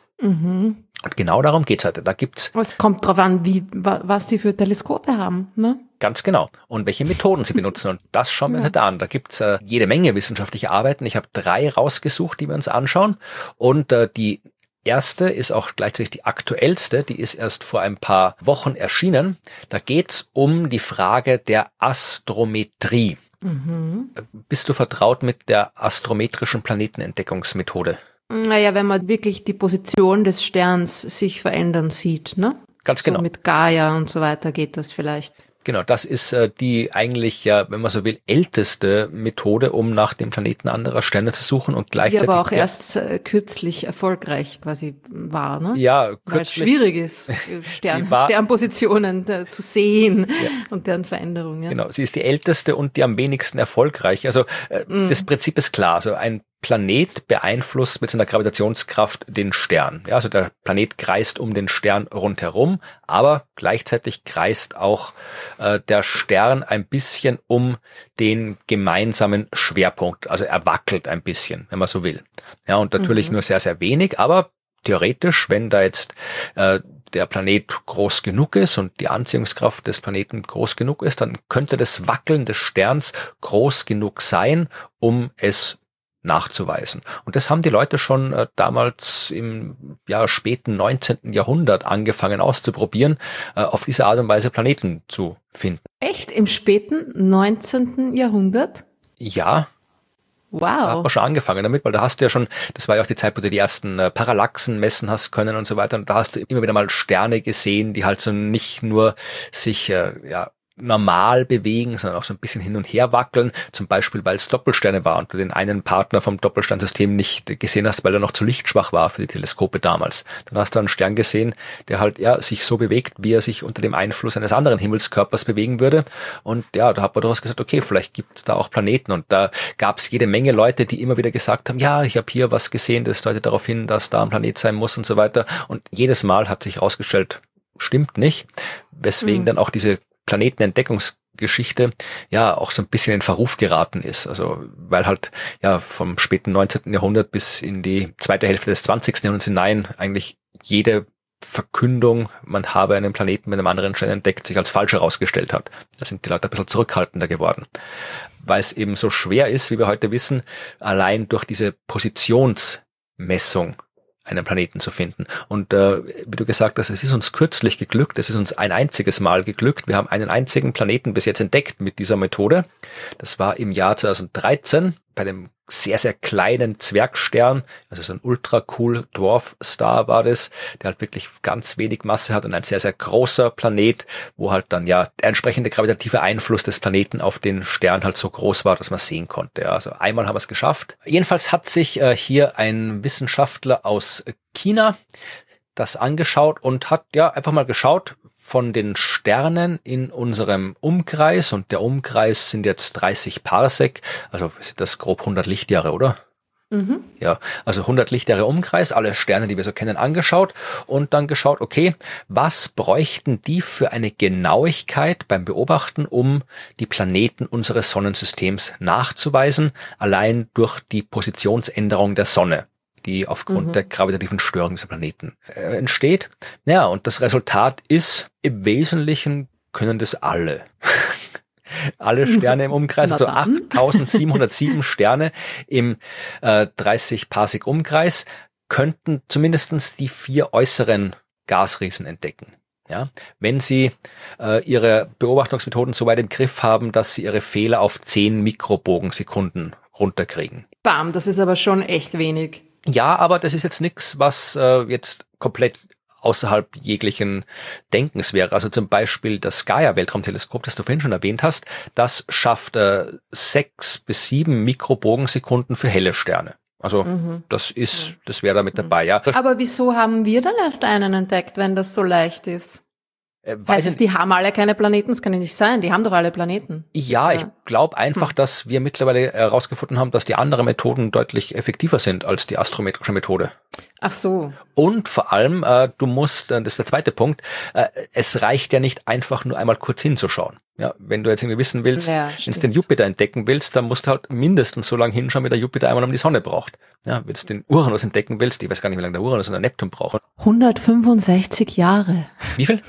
Mhm. Und genau darum geht's heute. Da gibt's. Es kommt drauf an, was die für Teleskope haben, ne? Ganz genau. Und welche Methoden sie benutzen. Und das schauen wir uns heute an. Da gibt's jede Menge wissenschaftliche Arbeiten. Ich habe 3 rausgesucht, die wir uns anschauen. Und die erste ist auch gleichzeitig die aktuellste. Die ist erst vor ein paar Wochen erschienen. Da geht's um die Frage der Astrometrie. Mhm. Bist du vertraut mit der astrometrischen Planetenentdeckungsmethode? Naja, wenn man wirklich die Position des Sterns sich verändern sieht, ne? Ganz genau. So mit Gaia und so weiter geht das vielleicht. Genau, das ist die eigentlich, ja, wenn man so will, älteste Methode, um nach dem Planeten anderer Sterne zu suchen und gleichzeitig... Die aber auch erst kürzlich erfolgreich quasi war, ne? Ja, kürzlich. Weil es schwierig ist, Sternpositionen zu sehen und deren Veränderungen. Ja. Genau, sie ist die älteste und die am wenigsten erfolgreich. Also das Prinzip ist klar, also ein Planet beeinflusst mit seiner Gravitationskraft den Stern. Ja, also der Planet kreist um den Stern rundherum, aber gleichzeitig kreist auch der Stern ein bisschen um den gemeinsamen Schwerpunkt. Also er wackelt ein bisschen, wenn man so will. Ja, und natürlich nur sehr, sehr wenig, aber theoretisch, wenn da jetzt der Planet groß genug ist und die Anziehungskraft des Planeten groß genug ist, dann könnte das Wackeln des Sterns groß genug sein, um es nachzuweisen. Und das haben die Leute schon damals im späten 19. Jahrhundert angefangen auszuprobieren, auf diese Art und Weise Planeten zu finden. Echt? Im späten 19. Jahrhundert? Ja. Wow. Da hat man schon angefangen damit, weil da hast du ja schon, das war ja auch die Zeit, wo du die ersten Parallaxen messen hast können und so weiter. Und da hast du immer wieder mal Sterne gesehen, die halt so nicht nur sich normal bewegen, sondern auch so ein bisschen hin und her wackeln, zum Beispiel, weil es Doppelsterne war und du den einen Partner vom Doppelsternsystem nicht gesehen hast, weil er noch zu lichtschwach war für die Teleskope damals. Dann hast du einen Stern gesehen, der halt sich so bewegt, wie er sich unter dem Einfluss eines anderen Himmelskörpers bewegen würde. Und ja, da hat man daraus gesagt, okay, vielleicht gibt es da auch Planeten. Und da gab es jede Menge Leute, die immer wieder gesagt haben, ja, ich habe hier was gesehen, das deutet darauf hin, dass da ein Planet sein muss und so weiter. Und jedes Mal hat sich herausgestellt, stimmt nicht, weswegen dann auch diese Planetenentdeckungsgeschichte auch so ein bisschen in Verruf geraten ist. Also weil halt vom späten 19. Jahrhundert bis in die zweite Hälfte des 20. Jahrhunderts hinein eigentlich jede Verkündung, man habe einen Planeten mit einem anderen Stern entdeckt, sich als falsch herausgestellt hat. Da sind die Leute ein bisschen zurückhaltender geworden. Weil es eben so schwer ist, wie wir heute wissen, allein durch diese Positionsmessung einen Planeten zu finden. Und wie du gesagt hast, es ist uns kürzlich geglückt, es ist uns ein einziges Mal geglückt. Wir haben einen einzigen Planeten bis jetzt entdeckt mit dieser Methode. Das war im Jahr 2013 bei einem sehr, sehr kleinen Zwergstern, also so ein ultra cool Dwarf Star war das, der halt wirklich ganz wenig Masse hat und ein sehr, sehr großer Planet, wo halt dann der entsprechende gravitative Einfluss des Planeten auf den Stern halt so groß war, dass man sehen konnte. Ja, also einmal haben wir es geschafft. Jedenfalls hat sich hier ein Wissenschaftler aus China das angeschaut und hat einfach mal geschaut, von den Sternen in unserem Umkreis, und der Umkreis sind jetzt 30 Parsec, also sind das grob 100 Lichtjahre, oder? Mhm. Ja, also 100 Lichtjahre Umkreis, alle Sterne, die wir so kennen, angeschaut und dann geschaut, okay, was bräuchten die für eine Genauigkeit beim Beobachten, um die Planeten unseres Sonnensystems nachzuweisen, allein durch die Positionsänderung der Sonne, die aufgrund der gravitativen Störung dieser Planeten entsteht. Ja, und das Resultat ist, im Wesentlichen können das alle. Alle Sterne im Umkreis, also 8707 Sterne im 30 Parsec Umkreis, könnten zumindestens die 4 äußeren Gasriesen entdecken. Ja, wenn sie ihre Beobachtungsmethoden so weit im Griff haben, dass sie ihre Fehler auf 10 Mikrobogensekunden runterkriegen. Bam, das ist aber schon echt wenig. Ja, aber das ist jetzt nichts, was jetzt komplett außerhalb jeglichen Denkens wäre. Also zum Beispiel das Gaia-Weltraumteleskop, das du vorhin schon erwähnt hast, das schafft 6 bis 7 Mikrobogensekunden für helle Sterne. Also das wäre da mit dabei, ja. Aber wieso haben wir dann erst einen entdeckt, wenn das so leicht ist? Heißt es, die haben alle keine Planeten? Das kann ja nicht sein, die haben doch alle Planeten. Ja, ich glaube einfach, dass wir mittlerweile herausgefunden haben, dass die anderen Methoden deutlich effektiver sind als die astrometrische Methode. Ach so. Und vor allem, du musst, das ist der zweite Punkt, es reicht ja nicht einfach nur einmal kurz hinzuschauen. Ja, wenn du jetzt irgendwie wissen willst, wenn du den Jupiter entdecken willst, dann musst du halt mindestens so lange hinschauen, wie der Jupiter einmal um die Sonne braucht. Ja, wenn du den Uranus entdecken willst, ich weiß gar nicht, wie lange der Uranus und der Neptun brauchen. 165 Jahre. Wie viel?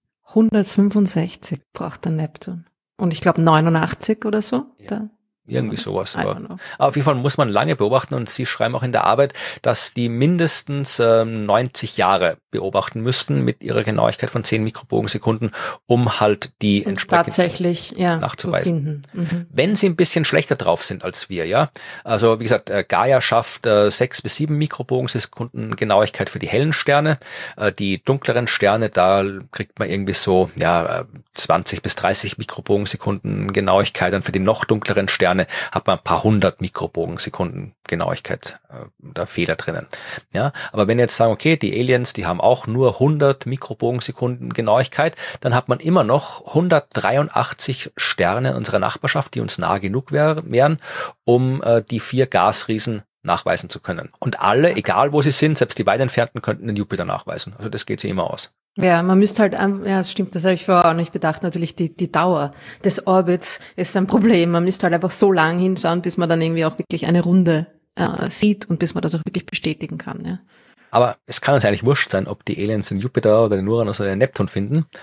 165 braucht der Neptun. Und ich glaube 89 oder so. Ja. Irgendwie sowas. Aber auf jeden Fall muss man lange beobachten, und Sie schreiben auch in der Arbeit, dass die mindestens 90 Jahre beobachten müssten mit ihrer Genauigkeit von 10 Mikrobogensekunden, um halt die entsprechend tatsächlich nachzuweisen. Wenn Sie ein bisschen schlechter drauf sind als wir, also wie gesagt, Gaia schafft 6 bis 7 Mikrobogensekunden Genauigkeit für die hellen Sterne. Die dunkleren Sterne, da kriegt man irgendwie so 20 bis 30 Mikrobogensekunden Genauigkeit, und für die noch dunkleren Sterne hat man ein paar 100 Mikrobogensekunden Genauigkeit da Fehler drinnen. Ja, aber wenn jetzt sagen, okay, die Aliens, die haben auch nur 100 Mikrobogensekunden Genauigkeit, dann hat man immer noch 183 Sterne in unserer Nachbarschaft, die uns nah genug wären, um die 4 Gasriesen nachweisen zu können. Und alle, egal wo sie sind, selbst die weit entfernten, könnten den Jupiter nachweisen. Also das geht sich immer aus. Ja, man müsste halt, das stimmt, das habe ich vorher auch nicht bedacht, natürlich die Dauer des Orbits ist ein Problem. Man müsste halt einfach so lang hinschauen, bis man dann irgendwie auch wirklich eine Runde sieht und bis man das auch wirklich bestätigen kann. Ja. Aber es kann uns eigentlich wurscht sein, ob die Aliens den Jupiter oder den Uranus oder den Neptun finden.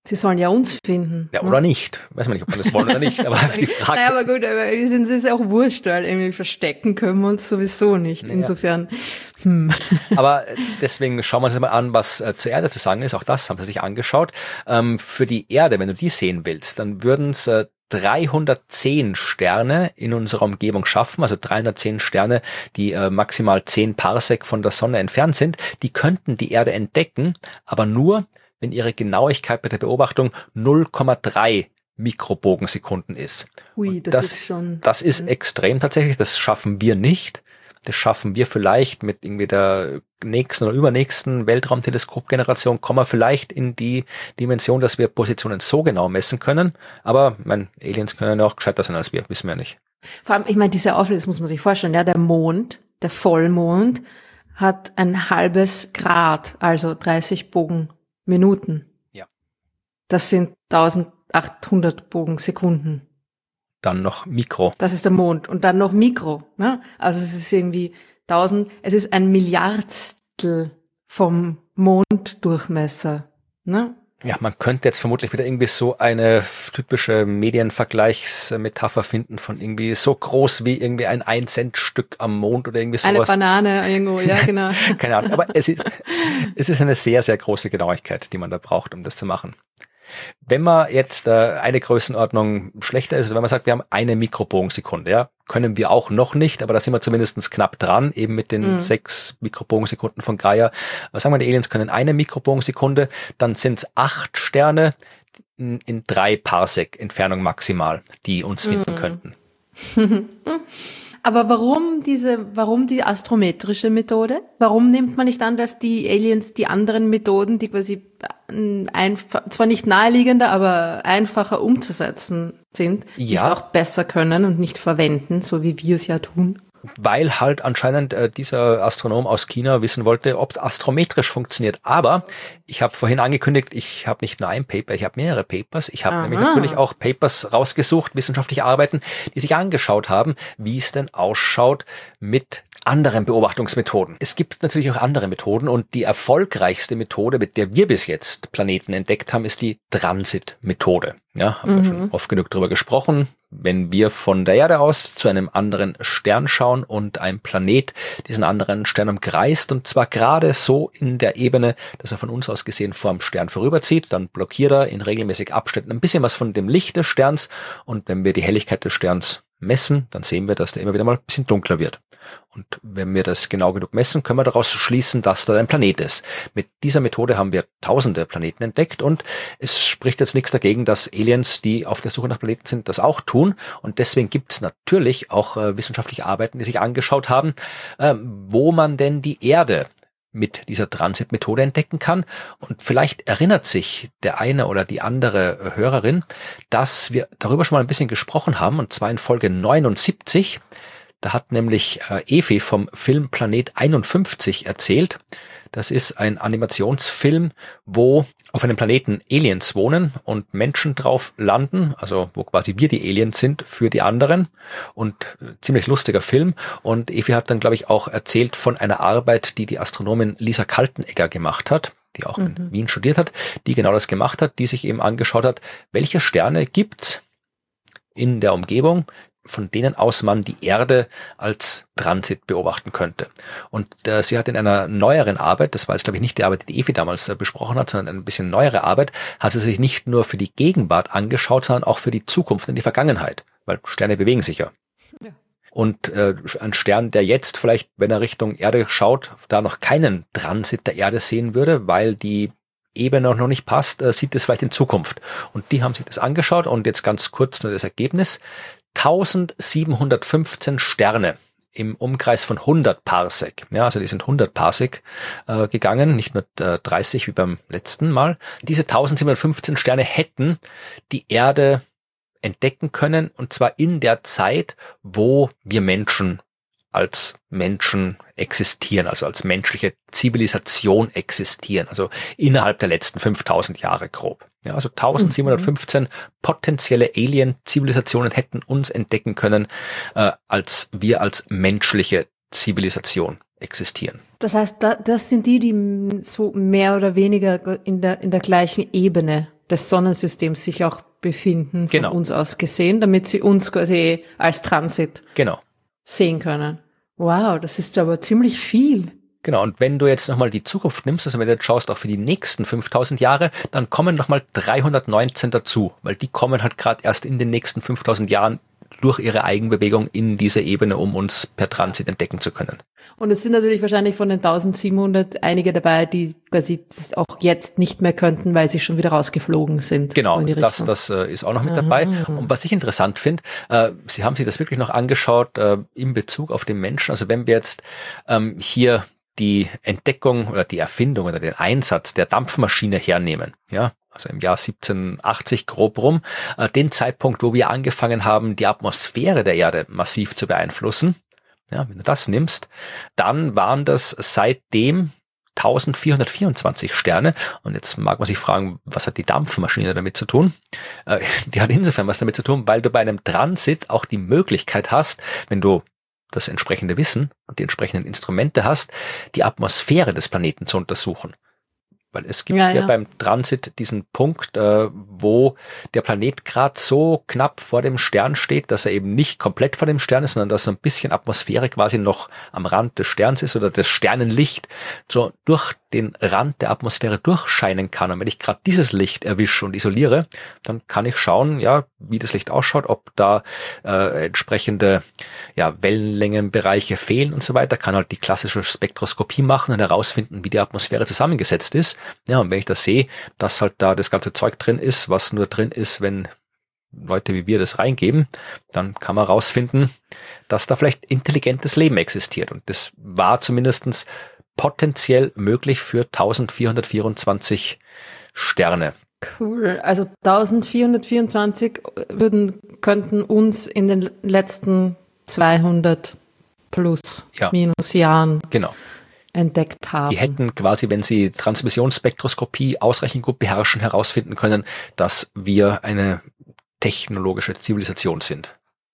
Sie sollen ja uns finden. Ja, oder nicht. Weiß man nicht, ob wir das wollen oder nicht. Aber die Frage. Naja, aber gut, aber es ist auch wurscht, weil irgendwie verstecken können wir uns sowieso nicht. Insofern. Aber deswegen schauen wir uns mal an, was zur Erde zu sagen ist. Auch das haben sie sich angeschaut. Für die Erde, wenn du die sehen willst, dann würden es 310 Sterne in unserer Umgebung schaffen, also 310 Sterne, die maximal 10 Parsec von der Sonne entfernt sind. Die könnten die Erde entdecken, aber nur, wenn ihre Genauigkeit bei der Beobachtung 0,3 Mikrobogensekunden ist. Ui, das ist extrem tatsächlich, das schaffen wir nicht. Das schaffen wir vielleicht mit irgendwie der nächsten oder übernächsten Weltraumteleskopgeneration, kommen wir vielleicht in die Dimension, dass wir Positionen so genau messen können. Aber Aliens können ja auch gescheiter sein als wir, wissen wir ja nicht. Vor allem, ich meine, diese Auflösung, das muss man sich vorstellen, ja, der Mond, der Vollmond, hat ein halbes Grad, also 30 Bogenminuten. Ja. Das sind 1800 Bogensekunden. Dann noch Mikro. Das ist der Mond. Und dann noch Mikro. Ne? Also es ist irgendwie 1000, es ist ein Milliardstel vom Monddurchmesser. Ne? Ja, man könnte jetzt vermutlich wieder irgendwie so eine typische Medienvergleichsmetapher finden von irgendwie so groß wie irgendwie ein 1-Cent-Stück am Mond oder irgendwie sowas. Eine Banane irgendwo, ja genau. Keine Ahnung, aber es ist eine sehr, sehr große Genauigkeit, die man da braucht, um das zu machen. Wenn man jetzt eine Größenordnung schlechter ist, also wenn man sagt, wir haben eine Mikrobogensekunde, ja, können wir auch noch nicht, aber da sind wir zumindest knapp dran, eben mit den 6 Mikrobogensekunden von Gaia. Sagen wir, die Aliens können eine Mikrobogensekunde, dann sind es 8 Sterne in 3 Parsec Entfernung maximal, die uns finden könnten. Aber warum die astrometrische Methode? Warum nimmt man nicht an, dass die Aliens die anderen Methoden, die quasi zwar nicht naheliegender, aber einfacher umzusetzen sind, die es auch besser können und nicht verwenden, so wie wir es ja tun? Weil halt anscheinend dieser Astronom aus China wissen wollte, ob es astrometrisch funktioniert. Aber ich habe vorhin angekündigt, ich habe nicht nur ein Paper, ich habe mehrere Papers. Ich habe nämlich natürlich auch Papers rausgesucht, wissenschaftliche Arbeiten, die sich angeschaut haben, wie es denn ausschaut mit anderen Beobachtungsmethoden. Es gibt natürlich auch andere Methoden und die erfolgreichste Methode, mit der wir bis jetzt Planeten entdeckt haben, ist die Transit-Methode. Ja, haben wir schon oft genug drüber gesprochen. Wenn wir von der Erde aus zu einem anderen Stern schauen und ein Planet diesen anderen Stern umkreist und zwar gerade so in der Ebene, dass er von uns aus gesehen vor dem Stern vorüberzieht, dann blockiert er in regelmäßigen Abständen ein bisschen was von dem Licht des Sterns und wenn wir die Helligkeit des Sterns messen, dann sehen wir, dass der immer wieder mal ein bisschen dunkler wird. Und wenn wir das genau genug messen, können wir daraus schließen, dass da ein Planet ist. Mit dieser Methode haben wir tausende Planeten entdeckt und es spricht jetzt nichts dagegen, dass Aliens, die auf der Suche nach Planeten sind, das auch tun. Und deswegen gibt es natürlich auch wissenschaftliche Arbeiten, die sich angeschaut haben, wo man denn die Erde mit dieser Transit-Methode entdecken kann. Und vielleicht erinnert sich der eine oder die andere Hörerin, dass wir darüber schon mal ein bisschen gesprochen haben, und zwar in Folge 79. Da hat nämlich Evi vom Film Planet 51 erzählt. Das ist ein Animationsfilm, wo auf einem Planeten Aliens wohnen und Menschen drauf landen, also wo quasi wir die Aliens sind für die anderen, und ziemlich lustiger Film. Und Evi hat dann, glaube ich, auch erzählt von einer Arbeit, die Astronomin Lisa Kaltenegger gemacht hat, die auch in Wien studiert hat, die genau das gemacht hat, die sich eben angeschaut hat, welche Sterne gibt's in der Umgebung, von denen aus man die Erde als Transit beobachten könnte. Und sie hat in einer neueren Arbeit, das war jetzt glaube ich nicht die Arbeit, die Evi damals besprochen hat, sondern eine bisschen neuere Arbeit, hat sie sich nicht nur für die Gegenwart angeschaut, sondern auch für die Zukunft und die Vergangenheit, weil Sterne bewegen sich ja. Und ein Stern, der jetzt vielleicht, wenn er Richtung Erde schaut, da noch keinen Transit der Erde sehen würde, weil die Ebene noch nicht passt, sieht es vielleicht in Zukunft. Und die haben sich das angeschaut und jetzt ganz kurz nur das Ergebnis. 1715 Sterne im Umkreis von 100 Parsec. Ja, also die sind 100 Parsec gegangen, nicht nur 30 wie beim letzten Mal. Diese 1715 Sterne hätten die Erde entdecken können, und zwar in der Zeit, wo wir Menschen als Menschen existieren, also als menschliche Zivilisation existieren, also innerhalb der letzten 5000 Jahre grob. Ja, also 1715 potenzielle Alien-Zivilisationen hätten uns entdecken können, als wir als menschliche Zivilisation existieren. Das heißt, das sind die so mehr oder weniger in der gleichen Ebene des Sonnensystems sich auch befinden, von uns aus gesehen, damit sie uns quasi als Transit sehen können. Wow, das ist aber ziemlich viel. Genau, und wenn du jetzt nochmal die Zukunft nimmst, also wenn du jetzt schaust, auch für die nächsten 5000 Jahre, dann kommen nochmal 319 dazu, weil die kommen halt gerade erst in den nächsten 5000 Jahren durch ihre Eigenbewegung in diese Ebene, um uns per Transit entdecken zu können. Und es sind natürlich wahrscheinlich von den 1700 einige dabei, die quasi das auch jetzt nicht mehr könnten, weil sie schon wieder rausgeflogen sind. Genau, so das ist auch noch mit dabei. Und was ich interessant finde, Sie haben sich das wirklich noch angeschaut in Bezug auf den Menschen. Also wenn wir jetzt hier die Entdeckung oder die Erfindung oder den Einsatz der Dampfmaschine hernehmen, ja, also im Jahr 1780 grob rum, den Zeitpunkt, wo wir angefangen haben, die Atmosphäre der Erde massiv zu beeinflussen. Ja, wenn du das nimmst, dann waren das seitdem 1424 Sterne. Und jetzt mag man sich fragen, was hat die Dampfmaschine damit zu tun? Die hat insofern was damit zu tun, weil du bei einem Transit auch die Möglichkeit hast, wenn du das entsprechende Wissen und die entsprechenden Instrumente hast, die Atmosphäre des Planeten zu untersuchen. Weil es gibt ja beim Transit diesen Punkt, wo der Planet gerade so knapp vor dem Stern steht, dass er eben nicht komplett vor dem Stern ist, sondern dass so ein bisschen Atmosphäre quasi noch am Rand des Sterns ist oder das Sternenlicht so durch den Rand der Atmosphäre durchscheinen kann. Und wenn ich gerade dieses Licht erwische und isoliere, dann kann ich schauen, ja, wie das Licht ausschaut, ob da entsprechende Wellenlängenbereiche fehlen und so weiter. Kann halt die klassische Spektroskopie machen und herausfinden, wie die Atmosphäre zusammengesetzt ist. Ja, und wenn ich das sehe, dass halt da das ganze Zeug drin ist, was nur drin ist, wenn Leute wie wir das reingeben, dann kann man rausfinden, dass da vielleicht intelligentes Leben existiert. Und das war zumindestens potenziell möglich für 1424 Sterne. Cool. Also 1424 könnten uns in den letzten 200 plus minus Jahren entdeckt haben. Die hätten quasi, wenn sie Transmissionsspektroskopie ausreichend gut beherrschen, herausfinden können, dass wir eine technologische Zivilisation sind.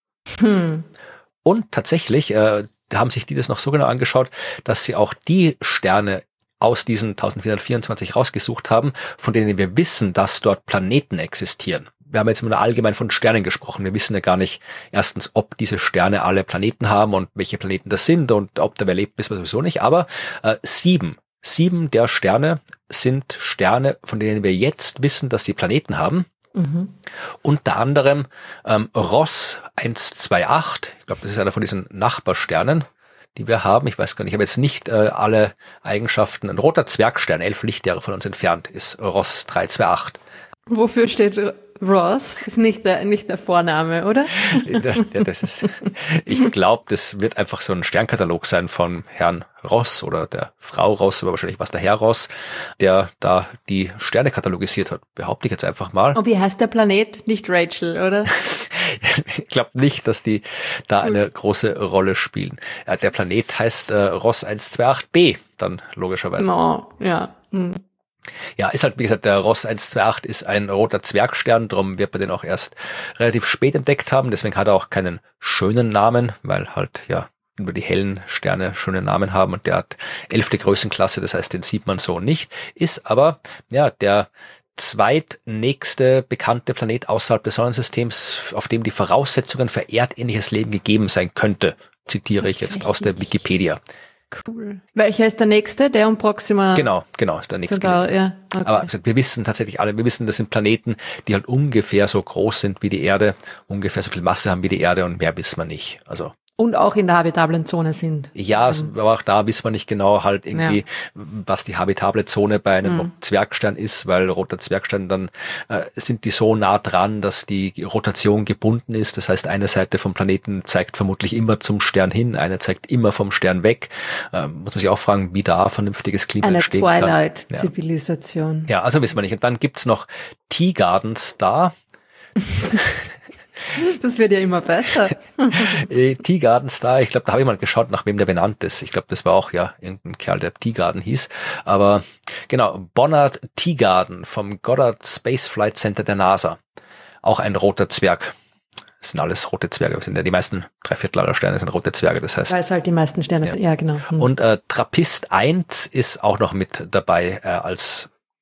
Und tatsächlich haben sich die das noch so genau angeschaut, dass sie auch die Sterne aus diesen 1424 rausgesucht haben, von denen wir wissen, dass dort Planeten existieren. Wir haben jetzt immer nur allgemein von Sternen gesprochen. Wir wissen ja gar nicht erstens, ob diese Sterne alle Planeten haben und welche Planeten das sind und ob da wer lebt, wissen wir sowieso nicht. Aber 7 der Sterne sind Sterne, von denen wir jetzt wissen, dass sie Planeten haben. Unter anderem Ross 128, ich glaube, das ist einer von diesen Nachbarsternen, die wir haben. Ich weiß gar nicht, ich habe jetzt nicht alle Eigenschaften. Ein roter Zwergstern, 11 Lichtjahre von uns entfernt, ist Ross 328. Wofür steht Ross? Ist nicht der Vorname, oder? Das ist, ich glaube, das wird einfach so ein Sternkatalog sein von Herrn Ross oder der Frau Ross, aber wahrscheinlich was der Herr Ross, der da die Sterne katalogisiert hat. Behaupte ich jetzt einfach mal. Und wie heißt der Planet? Nicht Rachel, oder? Ich glaube nicht, dass die da eine große Rolle spielen. Der Planet heißt Ross 128b, dann logischerweise. Ja, ist halt, wie gesagt, der Ross 128 ist ein roter Zwergstern, darum wird man den auch erst relativ spät entdeckt haben, deswegen hat er auch keinen schönen Namen, weil halt, nur die hellen Sterne schöne Namen haben und der hat 11. Größenklasse, das heißt, den sieht man so nicht, ist aber, der zweitnächste bekannte Planet außerhalb des Sonnensystems, auf dem die Voraussetzungen für erdähnliches Leben gegeben sein könnte, zitiere ich jetzt aus der Wikipedia. Cool. Welcher ist der nächste? Der um Proxima? Genau, ist der nächste. Okay. Aber wir wissen tatsächlich alle, das sind Planeten, die halt ungefähr so groß sind wie die Erde, ungefähr so viel Masse haben wie die Erde und mehr wissen wir nicht. Also und auch in der habitablen Zone sind. Ja, aber auch da wissen wir nicht genau halt irgendwie, was die habitable Zone bei einem Zwergstern ist, weil roter Zwergstern dann sind die so nah dran, dass die Rotation gebunden ist. Das heißt, eine Seite vom Planeten zeigt vermutlich immer zum Stern hin, eine zeigt immer vom Stern weg. Muss man sich auch fragen, wie da vernünftiges Klima entstehen kann. Eine Twilight-Zivilisation. Ja, also wissen wir nicht. Und dann gibt's noch Teagarden Star. Das wird ja immer besser. Teagarden Star, ich glaube, da habe ich mal geschaut, nach wem der benannt ist. Ich glaube, das war auch irgendein Kerl, der Teagarden hieß. Aber genau, Bonnard Teagarden vom Goddard Space Flight Center der NASA. Auch ein roter Zwerg. Das sind alles rote Zwerge. Das sind ja die meisten, 3/4 aller Sterne sind rote Zwerge. Das heißt, weil es halt die meisten Sterne sind. Ja, genau. Und Trappist 1 ist auch noch mit dabei als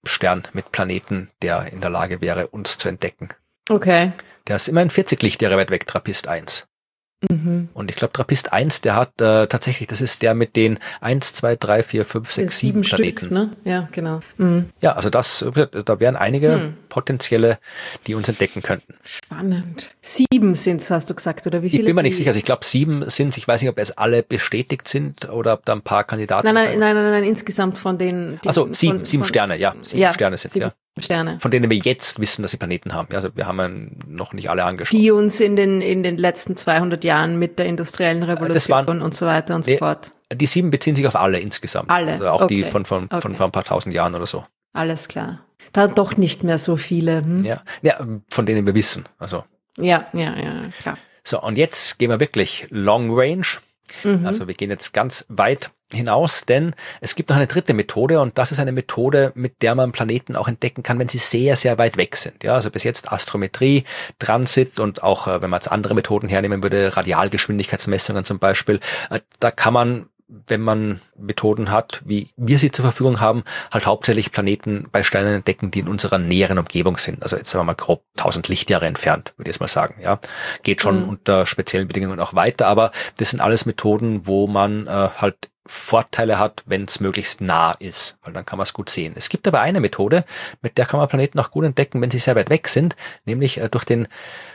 Stern mit Planeten, der in der Lage wäre, uns zu entdecken. Okay. Der ist immerhin 40 Lichtjahre weit weg, TRAPPIST 1. Mhm. Und ich glaube, TRAPPIST 1, der hat tatsächlich, das ist der mit den 1, 2, 3, 4, 5, 6, 7 Planeten. Stück, ne? Ja, genau. Mhm. Ja, also da wären einige potenzielle, die uns entdecken könnten. Spannend. 7 sind's, hast du gesagt, oder wie viele? Ich bin mir nicht sicher, also ich glaube 7 sind's. Ich weiß nicht, ob es alle bestätigt sind oder ob da ein paar Kandidaten... Nein, insgesamt von den... Also 7 Sterne, ja. 7 Sterne sind 7 Sterne. Von denen wir jetzt wissen, dass sie Planeten haben. Also wir haben ja noch nicht alle angeschaut. Die uns in den letzten 200 Jahren mit der industriellen Revolution und so weiter und so fort. Die 7 beziehen sich auf alle insgesamt. Alle, also auch die von vor ein paar tausend Jahren oder so. Alles klar. Da doch nicht mehr so viele. Ja, von denen wir wissen. Also. Ja, klar. So, und jetzt gehen wir wirklich Long Range. Also wir gehen jetzt ganz weit hinaus, denn es gibt noch eine dritte Methode und das ist eine Methode, mit der man Planeten auch entdecken kann, wenn sie sehr, sehr weit weg sind. Ja, also bis jetzt Astrometrie, Transit und auch, wenn man jetzt andere Methoden hernehmen würde, Radialgeschwindigkeitsmessungen zum Beispiel, da kann man, wenn man Methoden hat, wie wir sie zur Verfügung haben, halt hauptsächlich Planeten bei Sternen entdecken, die in unserer näheren Umgebung sind. Also jetzt sagen wir mal grob 1000 Lichtjahre entfernt, würde ich jetzt mal sagen. Ja, geht schon unter speziellen Bedingungen auch weiter, aber das sind alles Methoden, wo man halt Vorteile hat, wenn es möglichst nah ist, weil dann kann man es gut sehen. Es gibt aber eine Methode, mit der kann man Planeten auch gut entdecken, wenn sie sehr weit weg sind, nämlich durch den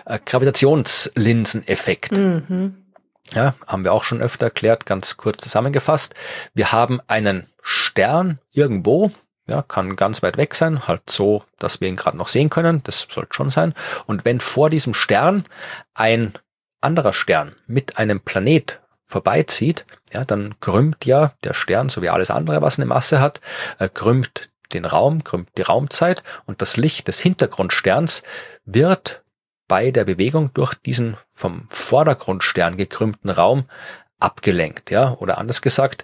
Gravitationslinseneffekt. Ja, haben wir auch schon öfter erklärt, ganz kurz zusammengefasst. Wir haben einen Stern irgendwo, ja, kann ganz weit weg sein, halt so, dass wir ihn gerade noch sehen können, das sollte schon sein. Und wenn vor diesem Stern ein anderer Stern mit einem Planet vorbeizieht, ja, dann krümmt ja der Stern, so wie alles andere, was eine Masse hat, krümmt den Raum, krümmt die Raumzeit und das Licht des Hintergrundsterns wird bei der Bewegung durch diesen vom Vordergrundstern gekrümmten Raum abgelenkt, ja, oder anders gesagt,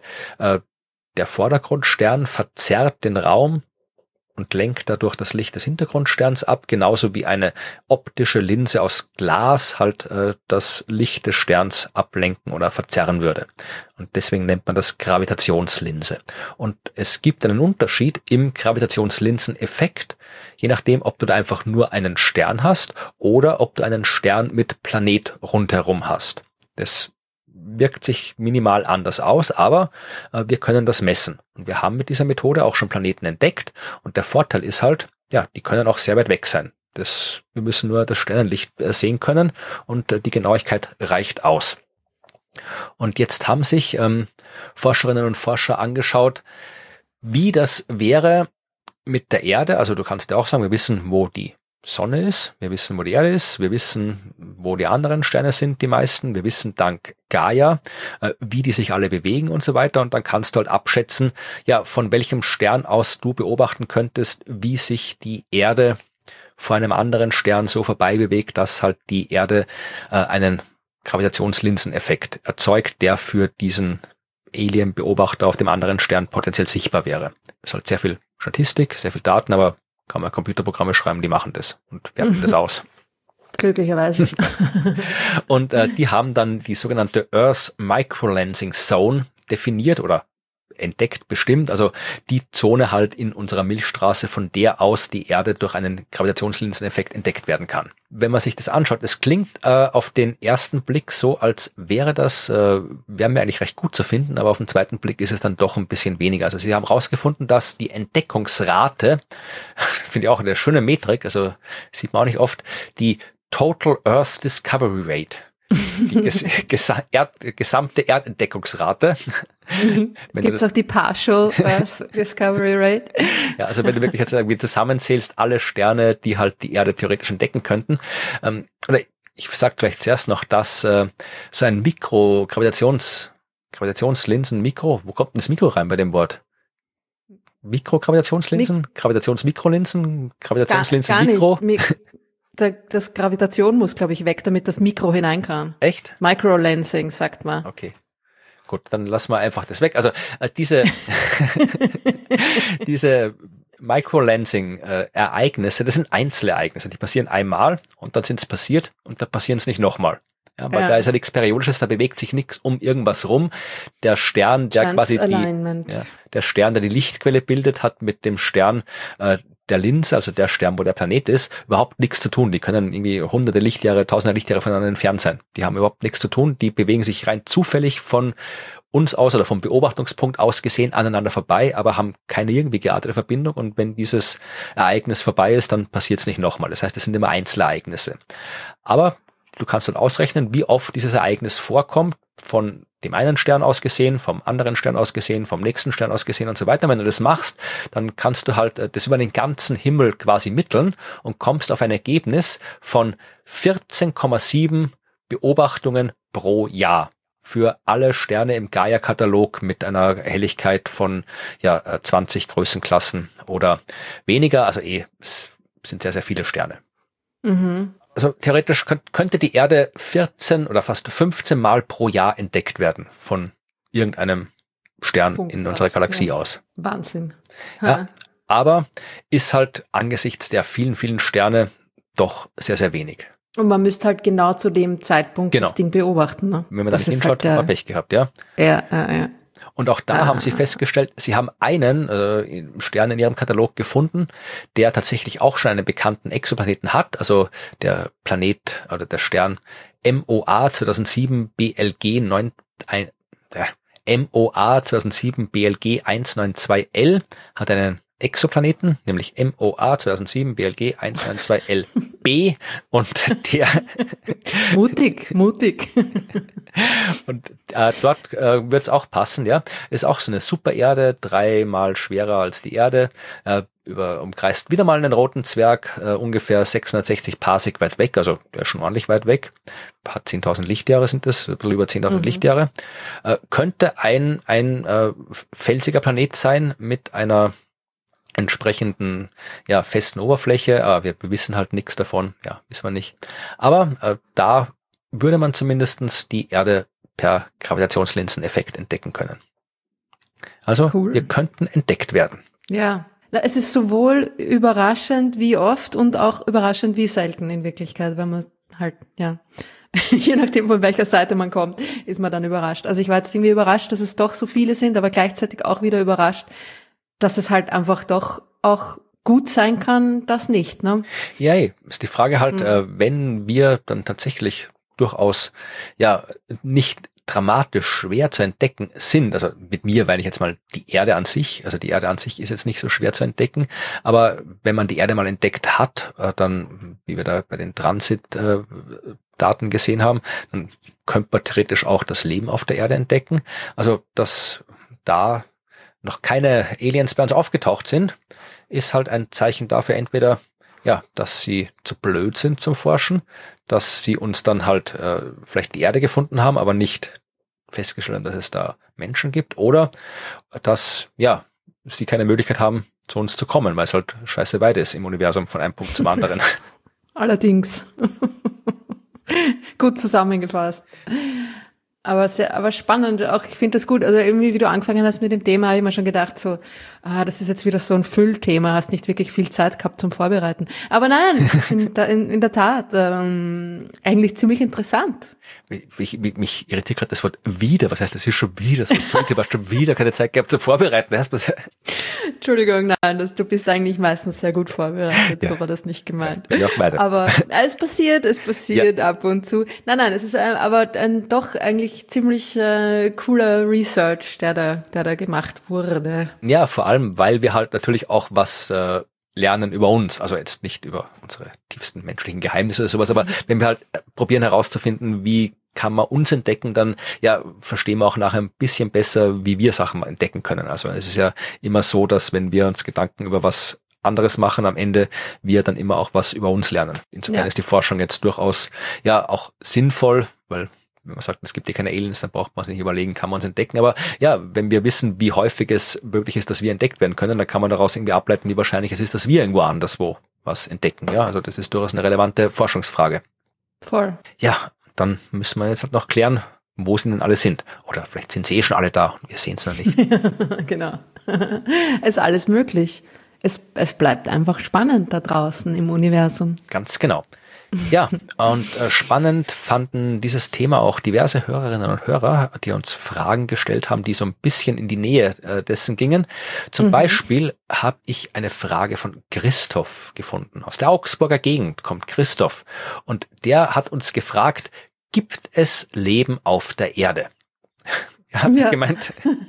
der Vordergrundstern verzerrt den Raum und lenkt dadurch das Licht des Hintergrundsterns ab, genauso wie eine optische Linse aus Glas halt das Licht des Sterns ablenken oder verzerren würde. Und deswegen nennt man das Gravitationslinse. Und es gibt einen Unterschied im Gravitationslinseneffekt, je nachdem, ob du da einfach nur einen Stern hast oder ob du einen Stern mit Planet rundherum hast. Das wirkt sich minimal anders aus, aber wir können das messen. Und wir haben mit dieser Methode auch schon Planeten entdeckt. Und der Vorteil ist halt, ja, die können auch sehr weit weg sein. Wir müssen nur das Sternenlicht sehen können und die Genauigkeit reicht aus. Und jetzt haben sich Forscherinnen und Forscher angeschaut, wie das wäre mit der Erde. Also du kannst ja auch sagen, wir wissen, wo die Sonne ist, wir wissen, wo die Erde ist, wir wissen, wo die anderen Sterne sind, die meisten, wir wissen dank Gaia, wie die sich alle bewegen und so weiter, und dann kannst du halt abschätzen, ja, von welchem Stern aus du beobachten könntest, wie sich die Erde vor einem anderen Stern so vorbei bewegt, dass halt die Erde einen Gravitationslinseneffekt erzeugt, der für diesen Alien-Beobachter auf dem anderen Stern potenziell sichtbar wäre. Das ist halt sehr viel Statistik, sehr viel Daten, aber kann man Computerprogramme schreiben, die machen das und werten das aus. Glücklicherweise. Und die haben dann die sogenannte Earth Microlensing Zone definiert oder entdeckt, bestimmt, also die Zone halt in unserer Milchstraße, von der aus die Erde durch einen Gravitationslinseneffekt entdeckt werden kann. Wenn man sich das anschaut, es klingt auf den ersten Blick so, als wäre mir eigentlich recht gut zu finden, aber auf den zweiten Blick ist es dann doch ein bisschen weniger. Also sie haben herausgefunden, dass die Entdeckungsrate, finde ich auch eine schöne Metrik, also sieht man auch nicht oft, die Total Earth Discovery Rate, die gesamte Erdentdeckungsrate. Gibt es auch die Partial Earth Discovery Rate? Ja, also wenn du wirklich jetzt irgendwie zusammenzählst, alle Sterne, die halt die Erde theoretisch entdecken könnten. Oder ich sag vielleicht zuerst noch, dass so ein Gravitationslinsen, wo kommt denn das Mikro rein bei dem Wort? Mikrogravitationslinsen? Gravitationsmikrolinsen? Gravitationslinsen Mikro? Das Gravitation muss, glaube ich, weg, damit das Mikro hinein kann. Echt? Microlensing, sagt man. Okay. Gut, dann lassen wir einfach das weg. Also diese Microlensing-Ereignisse, das sind Einzelereignisse. Die passieren einmal und dann sind es passiert und dann passieren es nicht nochmal. Ja, weil da ist ja nichts Periodisches, da bewegt sich nichts um irgendwas rum. Der Stern, der quasi der Stern, der die Lichtquelle bildet, hat mit dem Stern der Linse, also der Stern, wo der Planet ist, überhaupt nichts zu tun. Die können irgendwie hunderte Lichtjahre, tausende Lichtjahre voneinander entfernt sein. Die haben überhaupt nichts zu tun. Die bewegen sich rein zufällig von uns aus oder vom Beobachtungspunkt aus gesehen aneinander vorbei, aber haben keine irgendwie geartete Verbindung. Und wenn dieses Ereignis vorbei ist, dann passiert es nicht nochmal. Das heißt, es sind immer Einzelereignisse. Aber du kannst dann ausrechnen, wie oft dieses Ereignis vorkommt, von dem einen Stern aus gesehen, vom anderen Stern aus gesehen, vom nächsten Stern aus gesehen und so weiter. Wenn du das machst, dann kannst du halt das über den ganzen Himmel quasi mitteln und kommst auf ein Ergebnis von 14,7 Beobachtungen pro Jahr für alle Sterne im Gaia-Katalog mit einer Helligkeit von 20 Größenklassen oder weniger. Also es sind sehr, sehr viele Sterne. Mhm. Also theoretisch könnte die Erde 14 oder fast 15 Mal pro Jahr entdeckt werden von irgendeinem Stern in unserer Galaxie aus. Wahnsinn. Ja, aber ist halt angesichts der vielen, vielen Sterne doch sehr, sehr wenig. Und man müsste halt genau zu dem Zeitpunkt das Ding beobachten. Ne? Wenn man da nicht hinschaut, hat man Pech gehabt, ja. Ja. Und auch da haben sie festgestellt, sie haben einen Stern in ihrem Katalog gefunden, der tatsächlich auch schon einen bekannten Exoplaneten hat, also der Planet oder der Stern MOA 2007 BLG 192L hat einen Exoplaneten, nämlich MOA 2007 BLG 192LB und der mutig. Und dort wird es auch passen, ja. Ist auch so eine Supererde, 3-mal schwerer als die Erde, umkreist wieder mal einen roten Zwerg, ungefähr 660 Parsec weit weg, also der ist schon ordentlich weit weg. Hat 10.000 Lichtjahre sind das, ein bisschen über 10.000 Lichtjahre. Könnte ein felsiger Planet sein mit einer entsprechenden festen Oberfläche, aber wir wissen halt nichts davon, wissen wir nicht. Aber da würde man zumindestens die Erde per Gravitationslinseneffekt entdecken können. Also wir könnten entdeckt werden. Ja, es ist sowohl überraschend wie oft und auch überraschend wie selten in Wirklichkeit, wenn man halt, je nachdem von welcher Seite man kommt, ist man dann überrascht. Also ich war jetzt irgendwie überrascht, dass es doch so viele sind, aber gleichzeitig auch wieder überrascht, dass es halt einfach doch auch gut sein kann, das nicht, ne? Ja, ist die Frage halt, wenn wir dann tatsächlich durchaus nicht dramatisch schwer zu entdecken sind, also mit mir meine ich jetzt mal die Erde an sich, also die Erde an sich ist jetzt nicht so schwer zu entdecken, aber wenn man die Erde mal entdeckt hat, dann, wie wir da bei den Transit-Daten gesehen haben, dann könnte man theoretisch auch das Leben auf der Erde entdecken, also dass da noch keine Aliens bei uns aufgetaucht sind, ist halt ein Zeichen dafür entweder, dass sie zu blöd sind zum Forschen, dass sie uns dann halt vielleicht die Erde gefunden haben, aber nicht festgestellt haben, dass es da Menschen gibt, oder dass sie keine Möglichkeit haben, zu uns zu kommen, weil es halt scheiße weit ist im Universum von einem Punkt zum anderen. Allerdings. Gut zusammengefasst. Aber spannend, auch ich finde das gut, also irgendwie wie du angefangen hast mit dem Thema, habe ich mir schon gedacht so, das ist jetzt wieder so ein Füllthema, hast nicht wirklich viel Zeit gehabt zum Vorbereiten. Aber nein, in der Tat eigentlich ziemlich interessant. Mich irritiert gerade das Wort wieder, was heißt das ist schon wieder so ein Füllthema, hast schon wieder keine Zeit gehabt zum Vorbereiten. Entschuldigung, nein, du bist eigentlich meistens sehr gut vorbereitet, so war das nicht gemeint. Ja, aber es passiert ab und zu. Nein, es ist aber doch eigentlich ziemlich cooler Research, der da gemacht wurde. Ja, vor allem, weil wir halt natürlich auch was lernen über uns, also jetzt nicht über unsere tiefsten menschlichen Geheimnisse oder sowas, aber wenn wir halt probieren herauszufinden, wie kann man uns entdecken, dann verstehen wir auch nachher ein bisschen besser, wie wir Sachen entdecken können. Also es ist ja immer so, dass wenn wir uns Gedanken über was anderes machen, am Ende wir dann immer auch was über uns lernen. Insofern ist die Forschung jetzt durchaus auch sinnvoll, weil wenn man sagt, es gibt keine Aliens, dann braucht man sich nicht überlegen, kann man uns entdecken. Aber wenn wir wissen, wie häufig es möglich ist, dass wir entdeckt werden können, dann kann man daraus irgendwie ableiten, wie wahrscheinlich es ist, dass wir irgendwo anderswo was entdecken. Ja, also das ist durchaus eine relevante Forschungsfrage. Voll. Ja, dann müssen wir jetzt halt noch klären, wo sie denn alle sind. Oder vielleicht sind sie schon alle da und wir sehen es noch nicht. Genau. Es ist alles möglich. Es bleibt einfach spannend da draußen im Universum. Ganz genau. Ja, und spannend fanden dieses Thema auch diverse Hörerinnen und Hörer, die uns Fragen gestellt haben, die so ein bisschen in die Nähe dessen gingen. Zum Beispiel habe ich eine Frage von Christoph gefunden. Aus der Augsburger Gegend kommt Christoph und der hat uns gefragt, gibt es Leben auf der Erde? Er hat gemeint,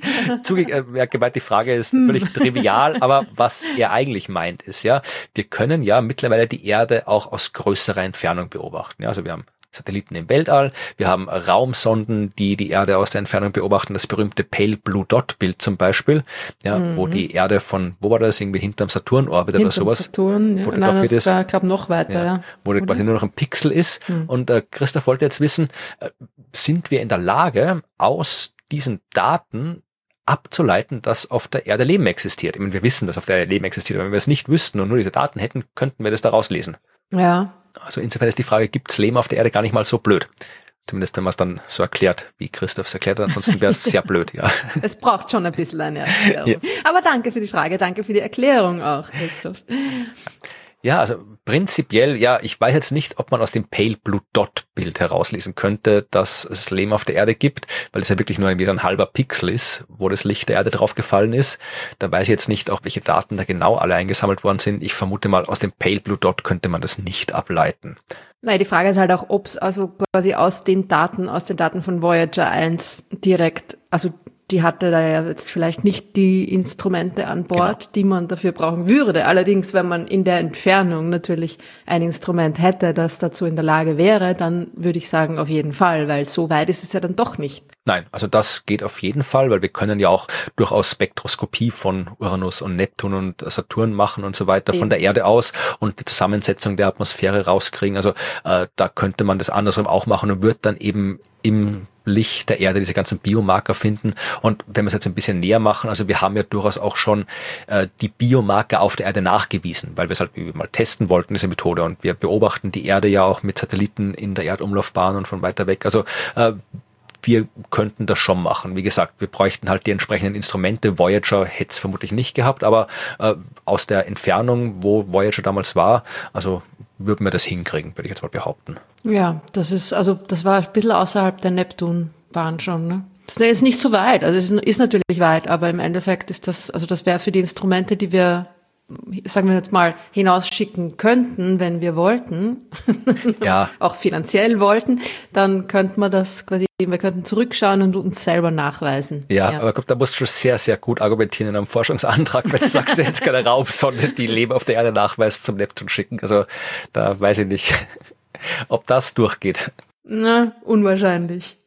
die Frage ist völlig trivial, aber was er eigentlich meint ist, ja, wir können ja mittlerweile die Erde auch aus größerer Entfernung beobachten. Ja, also wir haben Satelliten im Weltall, wir haben Raumsonden, die die Erde aus der Entfernung beobachten, das berühmte Pale Blue Dot Bild zum Beispiel, ja, wo die Erde von, wo war das, irgendwie hinterm Saturnorbit oder sowas, Saturn, fotografiert ist. Ich glaube noch weiter, wo quasi nur noch ein Pixel ist. Und Christoph wollte jetzt wissen, sind wir in der Lage, aus diesen Daten abzuleiten, dass auf der Erde Leben existiert. Ich meine, wir wissen, dass auf der Erde Leben existiert, aber wenn wir es nicht wüssten und nur diese Daten hätten, könnten wir das daraus lesen. Ja. Also insofern ist die Frage, gibt es Leben auf der Erde, gar nicht mal so blöd. Zumindest wenn man es dann so erklärt, wie Christoph es erklärt hat, ansonsten wäre es sehr blöd, ja. Es braucht schon ein bisschen eine Erklärung. Ja. Aber danke für die Frage, danke für die Erklärung auch, Christoph. Ja, also prinzipiell, ja, ich weiß jetzt nicht, ob man aus dem Pale Blue Dot Bild herauslesen könnte, dass es Leben auf der Erde gibt, weil es ja wirklich nur ein halber Pixel ist, wo das Licht der Erde drauf gefallen ist. Da weiß ich jetzt nicht, auch welche Daten da genau alle eingesammelt worden sind. Ich vermute mal, aus dem Pale Blue Dot könnte man das nicht ableiten. Nein, die Frage ist halt auch, ob es also quasi aus den Daten von Voyager 1 direkt, also die hatte da ja jetzt vielleicht nicht die Instrumente an Bord, die man dafür brauchen würde. Allerdings, wenn man in der Entfernung natürlich ein Instrument hätte, das dazu in der Lage wäre, dann würde ich sagen, auf jeden Fall, weil so weit ist es ja dann doch nicht. Nein, also das geht auf jeden Fall, weil wir können ja auch durchaus Spektroskopie von Uranus und Neptun und Saturn machen und so weiter von der Erde aus und die Zusammensetzung der Atmosphäre rauskriegen. Also da könnte man das andersrum auch machen und wird dann eben im Licht der Erde diese ganzen Biomarker finden. Und wenn wir es jetzt ein bisschen näher machen, also wir haben ja durchaus auch schon die Biomarker auf der Erde nachgewiesen, weil wir es halt mal testen wollten, diese Methode. Und wir beobachten die Erde ja auch mit Satelliten in der Erdumlaufbahn und von weiter weg. Also wir könnten das schon machen. Wie gesagt, wir bräuchten halt die entsprechenden Instrumente. Voyager hätte es vermutlich nicht gehabt, aber aus der Entfernung, wo Voyager damals war, also würden wir das hinkriegen, würde ich jetzt mal behaupten. Ja, das war ein bisschen außerhalb der Neptunbahn schon, ne? Das ist nicht so weit, also es ist natürlich weit, aber im Endeffekt ist das wäre für die Instrumente, die wir, sagen wir jetzt mal, hinausschicken könnten, wenn wir wollten, auch finanziell wollten, dann könnte man das quasi, wir könnten zurückschauen und uns selber nachweisen. Ja, aber da musst du schon sehr, sehr gut argumentieren in einem Forschungsantrag, weil du sagst, du hättest keine Raumsonde, die Leben auf der Erde nachweist, zum Neptun schicken. Also da weiß ich nicht, ob das durchgeht. Na, unwahrscheinlich.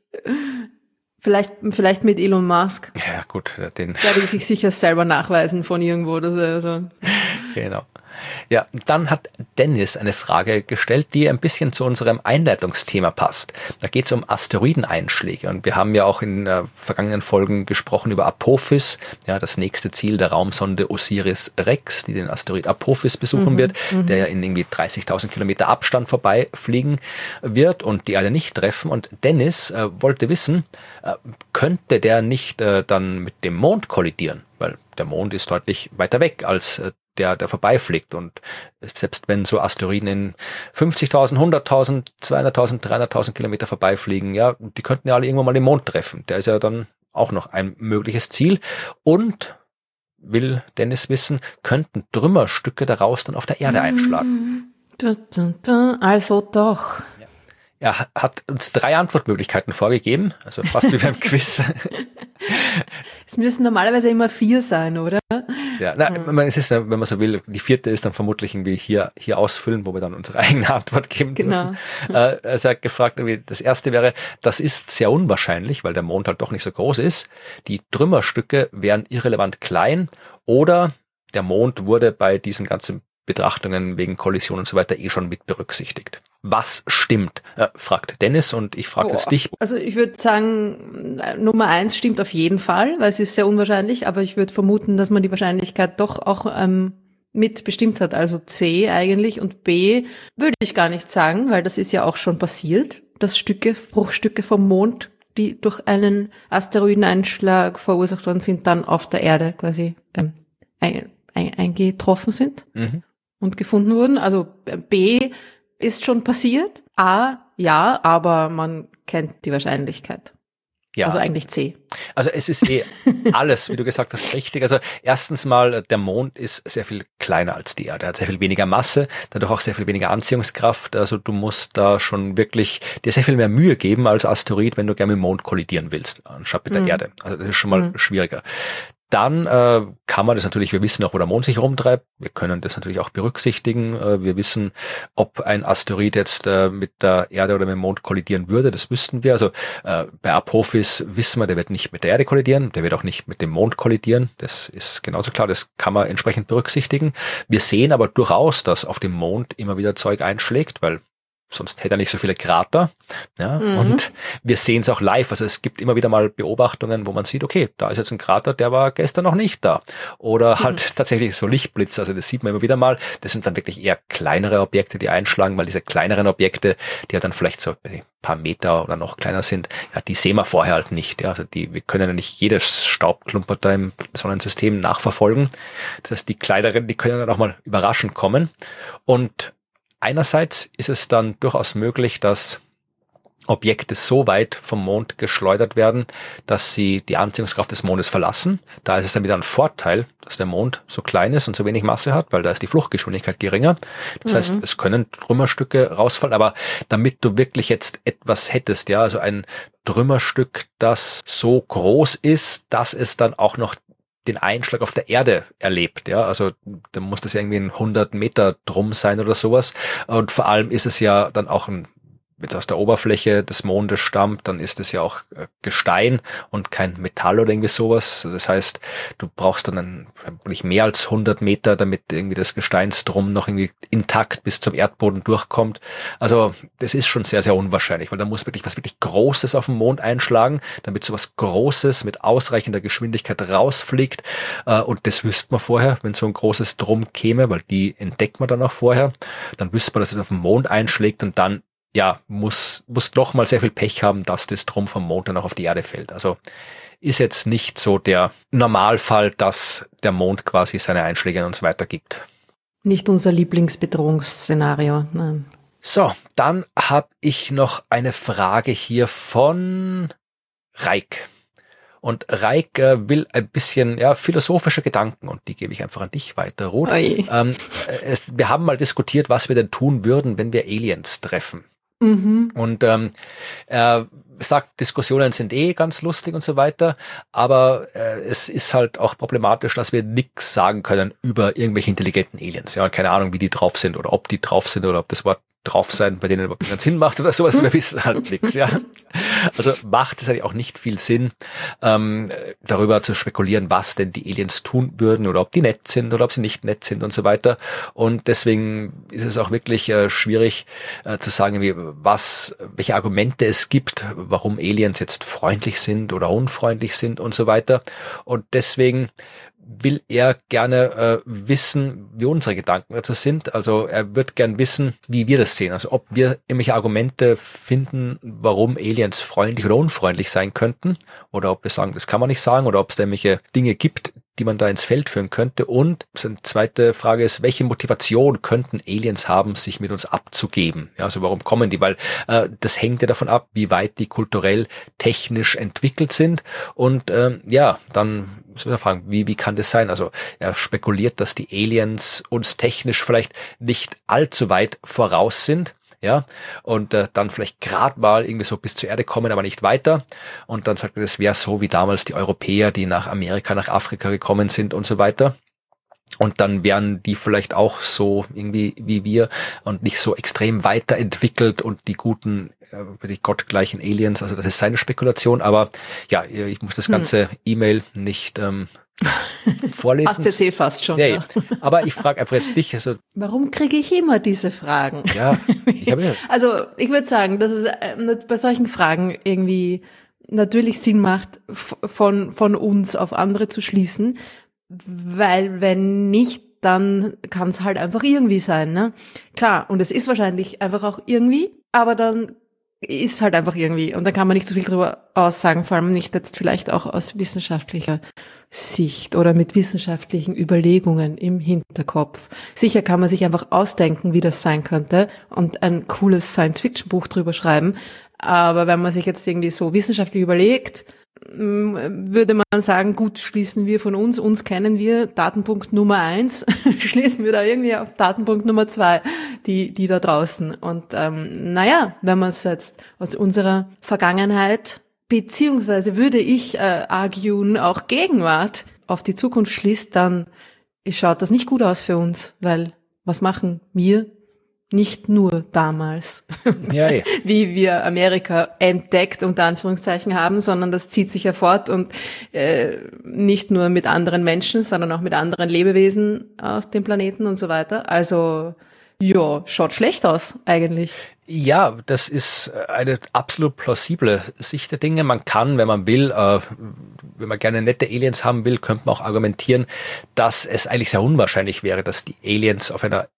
Vielleicht mit Elon Musk. Ja, gut, den. Der will sich sicher selber nachweisen von irgendwo oder so. Genau. Ja, dann hat Dennis eine Frage gestellt, die ein bisschen zu unserem Einleitungsthema passt. Da geht es um Asteroideneinschläge und wir haben ja auch in vergangenen Folgen gesprochen über Apophis, ja, das nächste Ziel der Raumsonde OSIRIS-REx, die den Asteroid Apophis besuchen wird, der ja in irgendwie 30.000 Kilometer Abstand vorbeifliegen wird und die Erde nicht treffen. Und Dennis wollte wissen, könnte der nicht dann mit dem Mond kollidieren? Weil der Mond ist deutlich weiter weg als der vorbeifliegt. Und selbst wenn so Asteroiden in 50.000, 100.000, 200.000, 300.000 Kilometer vorbeifliegen, ja, die könnten ja alle irgendwann mal den Mond treffen. Der ist ja dann auch noch ein mögliches Ziel. Und, will Dennis wissen, könnten Trümmerstücke daraus dann auf der Erde einschlagen? Also doch. Er hat uns 3 Antwortmöglichkeiten vorgegeben, also fast wie beim Quiz. Es müssen normalerweise immer 4 sein, oder? Ja, es ist, wenn man so will, die 4. ist dann vermutlich irgendwie hier ausfüllen, wo wir dann unsere eigene Antwort geben dürfen. Also er hat gefragt, das erste wäre, das ist sehr unwahrscheinlich, weil der Mond halt doch nicht so groß ist. Die Trümmerstücke wären irrelevant klein oder der Mond wurde bei diesen ganzen Betrachtungen wegen Kollision und so weiter schon mit berücksichtigt. Was stimmt? Fragt Dennis und ich frage jetzt dich. Also ich würde sagen, Nummer 1 stimmt auf jeden Fall, weil es ist sehr unwahrscheinlich, aber ich würde vermuten, dass man die Wahrscheinlichkeit doch auch mit bestimmt hat, also C eigentlich, und B würde ich gar nicht sagen, weil das ist ja auch schon passiert, dass Bruchstücke vom Mond, die durch einen Asteroideneinschlag verursacht worden sind, dann auf der Erde quasi eingetroffen sind und gefunden wurden. Also B ist schon passiert. A, ja, aber man kennt die Wahrscheinlichkeit. Ja. Also eigentlich C. Also es ist alles, wie du gesagt hast, richtig. Also erstens mal, der Mond ist sehr viel kleiner als die Erde. Er hat sehr viel weniger Masse, dadurch auch sehr viel weniger Anziehungskraft. Also du musst da schon wirklich dir sehr viel mehr Mühe geben als Asteroid, wenn du gerne mit dem Mond kollidieren willst, anstatt mit der Erde. Also das ist schon mal schwieriger. Dann kann man das natürlich, wir wissen auch, wo der Mond sich rumtreibt. Wir können das natürlich auch berücksichtigen. Wir wissen, ob ein Asteroid jetzt mit der Erde oder mit dem Mond kollidieren würde. Das wüssten wir. Also bei Apophis wissen wir, der wird nicht mit der Erde kollidieren. Der wird auch nicht mit dem Mond kollidieren. Das ist genauso klar. Das kann man entsprechend berücksichtigen. Wir sehen aber durchaus, dass auf dem Mond immer wieder Zeug einschlägt, weil sonst hätte er nicht so viele Krater. Ja, und wir sehen es auch live. Also es gibt immer wieder mal Beobachtungen, wo man sieht, okay, da ist jetzt ein Krater, der war gestern noch nicht da. Oder halt tatsächlich so Lichtblitze. Also das sieht man immer wieder mal. Das sind dann wirklich eher kleinere Objekte, die einschlagen, weil diese kleineren Objekte, die ja dann vielleicht so ein paar Meter oder noch kleiner sind, ja, die sehen wir vorher halt nicht. Ja, also wir können ja nicht jedes Staubklumper da im Sonnensystem nachverfolgen. Das heißt, die kleineren, die können dann auch mal überraschend kommen. Und einerseits ist es dann durchaus möglich, dass Objekte so weit vom Mond geschleudert werden, dass sie die Anziehungskraft des Mondes verlassen. Da ist es dann wieder ein Vorteil, dass der Mond so klein ist und so wenig Masse hat, weil da ist die Fluchtgeschwindigkeit geringer. Das heißt, es können Trümmerstücke rausfallen, aber damit du wirklich jetzt etwas hättest, ja, also ein Trümmerstück, das so groß ist, dass es dann auch noch den Einschlag auf der Erde erlebt, ja, also da muss das ja irgendwie ein 100 Meter drum sein oder sowas, und vor allem ist es ja dann auch wenn es aus der Oberfläche des Mondes stammt, dann ist es ja auch Gestein und kein Metall oder irgendwie sowas. Das heißt, du brauchst dann nicht mehr als 100 Meter, damit irgendwie das Gesteinsdrum noch irgendwie intakt bis zum Erdboden durchkommt. Also das ist schon sehr, sehr unwahrscheinlich, weil da muss wirklich was wirklich Großes auf den Mond einschlagen, damit so was Großes mit ausreichender Geschwindigkeit rausfliegt. Und das wüsste man vorher, wenn so ein großes Drum käme, weil die entdeckt man dann auch vorher. Dann wüsste man, dass es auf den Mond einschlägt und dann muss doch mal sehr viel Pech haben, dass das Drum vom Mond dann auch auf die Erde fällt. Also ist jetzt nicht so der Normalfall, dass der Mond quasi seine Einschläge an uns weitergibt. Nicht unser Lieblingsbedrohungsszenario. Nein. So, dann habe ich noch eine Frage hier von Reik. Und Reik will ein bisschen philosophische Gedanken, und die gebe ich einfach an dich weiter, Ruth. Wir haben mal diskutiert, was wir denn tun würden, wenn wir Aliens treffen. Und er sagt, Diskussionen sind ganz lustig und so weiter, aber es ist halt auch problematisch, dass wir nichts sagen können über irgendwelche intelligenten Aliens. Ja, keine Ahnung, wie die drauf sind oder ob die drauf sind oder ob das Wort drauf sein bei denen überhaupt keinen Sinn macht oder sowas. Wir wissen halt nichts, ja. Also macht es eigentlich auch nicht viel Sinn, darüber zu spekulieren, was denn die Aliens tun würden oder ob die nett sind oder ob sie nicht nett sind und so weiter. Und deswegen ist es auch wirklich schwierig zu sagen, welche Argumente es gibt, warum Aliens jetzt freundlich sind oder unfreundlich sind und so weiter. Und deswegen will er gerne wissen, wie unsere Gedanken dazu sind. Also er wird gern wissen, wie wir das sehen. Also ob wir irgendwelche Argumente finden, warum Aliens freundlich oder unfreundlich sein könnten. Oder ob wir sagen, das kann man nicht sagen. Oder ob es da irgendwelche Dinge gibt, die man da ins Feld führen könnte. Und seine zweite Frage ist, welche Motivation könnten Aliens haben, sich mit uns abzugeben? Ja, also warum kommen die? Weil das hängt ja davon ab, wie weit die kulturell, technisch entwickelt sind. Und dann müssen wir fragen, wie kann das sein? Also er spekuliert, dass die Aliens uns technisch vielleicht nicht allzu weit voraus sind. Ja, und dann vielleicht gerade mal irgendwie so bis zur Erde kommen, aber nicht weiter. Und dann sagt er, das wäre so wie damals die Europäer, die nach Amerika, nach Afrika gekommen sind und so weiter. Und dann wären die vielleicht auch so irgendwie wie wir und nicht so extrem weiterentwickelt und die guten, die gottgleichen Aliens. Also das ist seine Spekulation. Aber ja, ich muss das ganze E-Mail nicht vorlesen. Passt jetzt fast schon. Ja. Aber ich frage einfach jetzt dich. Also, warum kriege ich immer diese Fragen? Ja, Also ich würde sagen, dass es bei solchen Fragen irgendwie natürlich Sinn macht, von uns auf andere zu schließen, weil wenn nicht, dann kann es halt einfach irgendwie sein, ne? Klar, und es ist wahrscheinlich einfach auch irgendwie, aber dann ist halt einfach irgendwie, und da kann man nicht so viel drüber aussagen, vor allem nicht jetzt vielleicht auch aus wissenschaftlicher Sicht oder mit wissenschaftlichen Überlegungen im Hinterkopf. Sicher kann man sich einfach ausdenken, wie das sein könnte und ein cooles Science-Fiction-Buch drüber schreiben, aber wenn man sich jetzt irgendwie so wissenschaftlich überlegt, würde man sagen, gut, schließen wir von uns kennen wir, Datenpunkt Nummer 1, schließen wir da irgendwie auf Datenpunkt Nummer 2, die da draußen. Und wenn man es jetzt aus unserer Vergangenheit, beziehungsweise würde ich arguen, auch Gegenwart auf die Zukunft schließt, dann schaut das nicht gut aus für uns, weil was machen wir? Nicht nur damals, ja. wie wir Amerika entdeckt, unter Anführungszeichen haben, sondern das zieht sich ja fort und nicht nur mit anderen Menschen, sondern auch mit anderen Lebewesen auf dem Planeten und so weiter. Also ja, schaut schlecht aus eigentlich. Ja, das ist eine absolut plausible Sicht der Dinge. Man kann, wenn man will, wenn man gerne nette Aliens haben will, könnte man auch argumentieren, dass es eigentlich sehr unwahrscheinlich wäre, dass die Aliens auf einer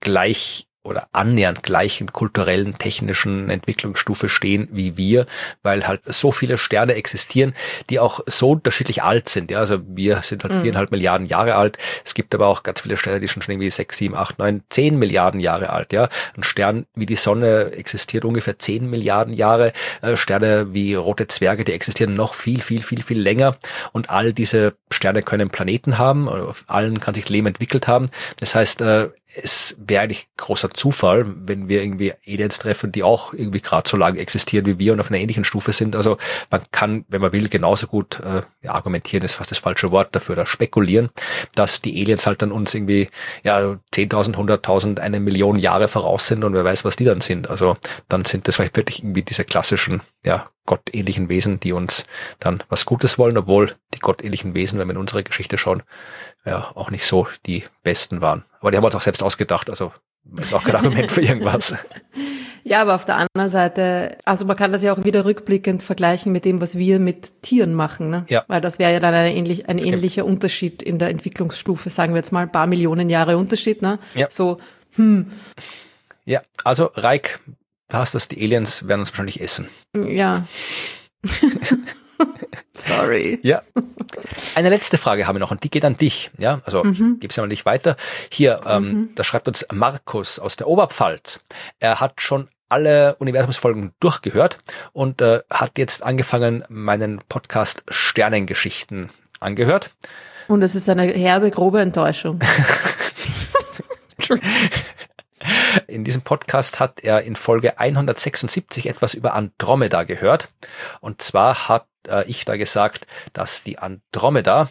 oder annähernd gleichen kulturellen, technischen Entwicklungsstufe stehen wie wir, weil halt so viele Sterne existieren, die auch so unterschiedlich alt sind. Ja, also wir sind halt 4,5 Milliarden Jahre alt. Es gibt aber auch ganz viele Sterne, die schon irgendwie 6, 7, 8, 9, 10 Milliarden Jahre alt. Ja, ein Stern wie die Sonne existiert ungefähr 10 Milliarden Jahre. Sterne wie rote Zwerge, die existieren noch viel, viel, viel, viel länger. Und all diese Sterne können Planeten haben. Auf allen kann sich Leben entwickelt haben. Das heißt, es wäre eigentlich großer Zufall, wenn wir irgendwie Aliens treffen, die auch irgendwie gerade so lange existieren wie wir und auf einer ähnlichen Stufe sind. Also man kann, wenn man will, genauso gut argumentieren, ist fast das falsche Wort dafür, oder spekulieren, dass die Aliens halt dann uns irgendwie 10.000, 100.000, 1 Million Jahre voraus sind und wer weiß, was die dann sind. Also dann sind das vielleicht wirklich irgendwie diese klassischen, gottähnlichen Wesen, die uns dann was Gutes wollen, obwohl die gottähnlichen Wesen, wenn wir in unsere Geschichte schauen, auch nicht so die besten waren. Aber die haben wir uns auch selbst ausgedacht, also ist auch kein Argument für irgendwas. Ja, aber auf der anderen Seite, also man kann das ja auch wieder rückblickend vergleichen mit dem, was wir mit Tieren machen, ne? Ja. Weil das wäre ja dann ein ähnlicher Unterschied in der Entwicklungsstufe, sagen wir jetzt mal ein paar Millionen Jahre Unterschied, ne? Ja. So, Ja, also Reik, passt das, die Aliens werden uns wahrscheinlich essen. Ja. Sorry. Ja. Eine letzte Frage haben wir noch und die geht an dich. Ja, also ich gebe es ja mal nicht weiter. Hier, da schreibt uns Markus aus der Oberpfalz. Er hat schon alle Universumsfolgen durchgehört und hat jetzt angefangen, meinen Podcast Sternengeschichten angehört. Und es ist eine herbe, grobe Enttäuschung. In diesem Podcast hat er in Folge 176 etwas über Andromeda gehört. Und zwar habe ich da gesagt, dass die Andromeda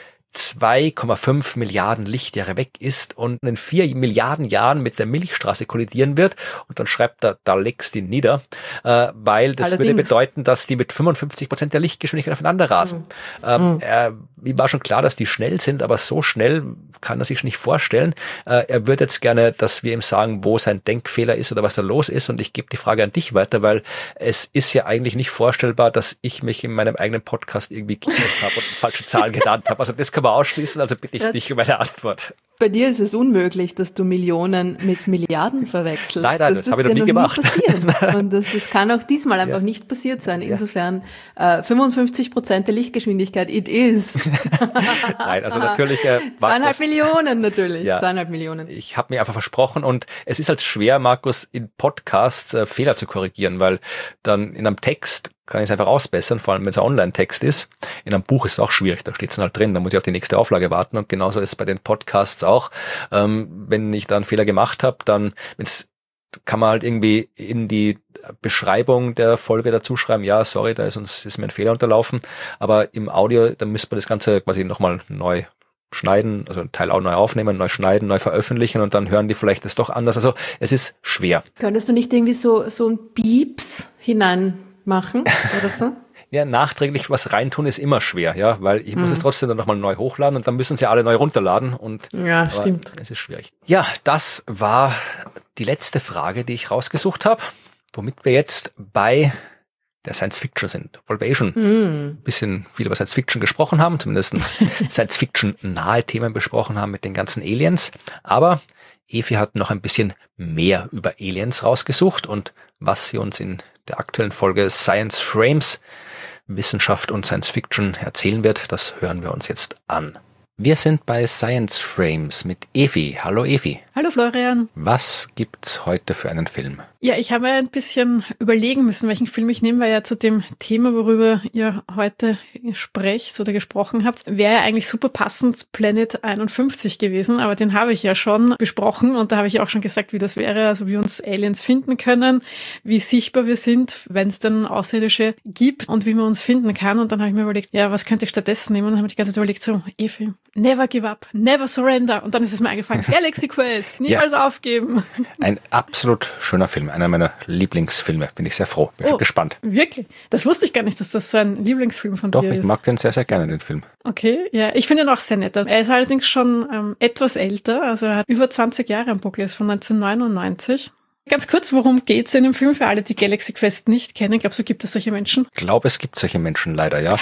2,5 Milliarden Lichtjahre weg ist und in 4 Milliarden Jahren mit der Milchstraße kollidieren wird. Und dann schreibt er, da legst du ihn nieder, weil das Allerdings würde bedeuten, dass die mit 55% der Lichtgeschwindigkeit aufeinander rasen. Ihm war schon klar, dass die schnell sind, aber so schnell kann er sich nicht vorstellen. Er würde jetzt gerne, dass wir ihm sagen, wo sein Denkfehler ist oder was da los ist. Und ich gebe die Frage an dich weiter, weil es ist ja eigentlich nicht vorstellbar, dass ich mich in meinem eigenen Podcast irgendwie geirrt habe und falsche Zahlen genannt habe. Also das kann man ausschließen, also bitte ich dich um eine Antwort. Bei dir ist es unmöglich, dass du Millionen mit Milliarden verwechselst. Nein, das habe ich noch nie gemacht. Und das kann auch diesmal einfach nicht passiert sein. Insofern 55% der Lichtgeschwindigkeit, it is. Nein, also natürlich. 2,5 Millionen natürlich. Ja, 2,5 Millionen. Ich habe mir einfach versprochen und es ist halt schwer, Markus, in Podcasts Fehler zu korrigieren, weil dann in einem Text kann ich es einfach ausbessern, vor allem wenn es ein Online-Text ist. In einem Buch ist es auch schwierig, da steht es halt drin, da muss ich auf die nächste Auflage warten und genauso ist es bei den Podcasts auch. Wenn ich da einen Fehler gemacht habe, dann kann man halt irgendwie in die Beschreibung der Folge dazu schreiben, ja, sorry, ist mir ein Fehler unterlaufen, aber im Audio, dann müsste man das Ganze quasi nochmal neu schneiden, also einen Teil auch neu aufnehmen, neu schneiden, neu veröffentlichen und dann hören die vielleicht das doch anders. Also es ist schwer. Könntest du nicht irgendwie so ein Pieps hinein machen oder so? Ja, nachträglich was reintun ist immer schwer, ja, weil ich muss es trotzdem dann nochmal neu hochladen und dann müssen sie alle neu runterladen und ja, stimmt. Es ist schwierig. Ja, das war die letzte Frage, die ich rausgesucht habe, womit wir jetzt bei der Science Fiction sind, obwohl wir schon ein bisschen viel über Science Fiction gesprochen haben, zumindest Science Fiction nahe Themen besprochen haben mit den ganzen Aliens, aber Evi hat noch ein bisschen mehr über Aliens rausgesucht und was sie uns in der aktuellen Folge Science Frames, Wissenschaft und Science Fiction erzählen wird, das hören wir uns jetzt an. Wir sind bei Science Frames mit Evi. Hallo Evi. Hallo Florian. Was gibt's heute für einen Film? Ja, ich habe ein bisschen überlegen müssen, welchen Film ich nehme, weil ja zu dem Thema, worüber ihr heute sprecht oder gesprochen habt, wäre ja eigentlich super passend Planet 51 gewesen, aber den habe ich ja schon besprochen und da habe ich auch schon gesagt, wie das wäre, also wie uns Aliens finden können, wie sichtbar wir sind, wenn es dann Außerirdische gibt und wie man uns finden kann. Und dann habe ich mir überlegt, ja, was könnte ich stattdessen nehmen? Und dann habe ich die ganze Zeit überlegt, so, Evi, never give up, never surrender. Und dann ist es mir eingefallen, Galaxy Quest, niemals aufgeben. Ein absolut schöner Film, einer meiner Lieblingsfilme. Bin ich sehr froh, bin schon gespannt. Wirklich? Das wusste ich gar nicht, dass das so ein Lieblingsfilm von dir ist. Doch, ich mag den sehr, sehr gerne, den Film. Okay, ja, ich finde ihn auch sehr nett. Er ist allerdings schon etwas älter, also er hat über 20 Jahre am Buckel, ist von 1999. Ganz kurz, worum geht's in dem Film für alle, die Galaxy Quest nicht kennen? Glaubst du, gibt es solche Menschen? Ich glaube, es gibt solche Menschen leider, ja.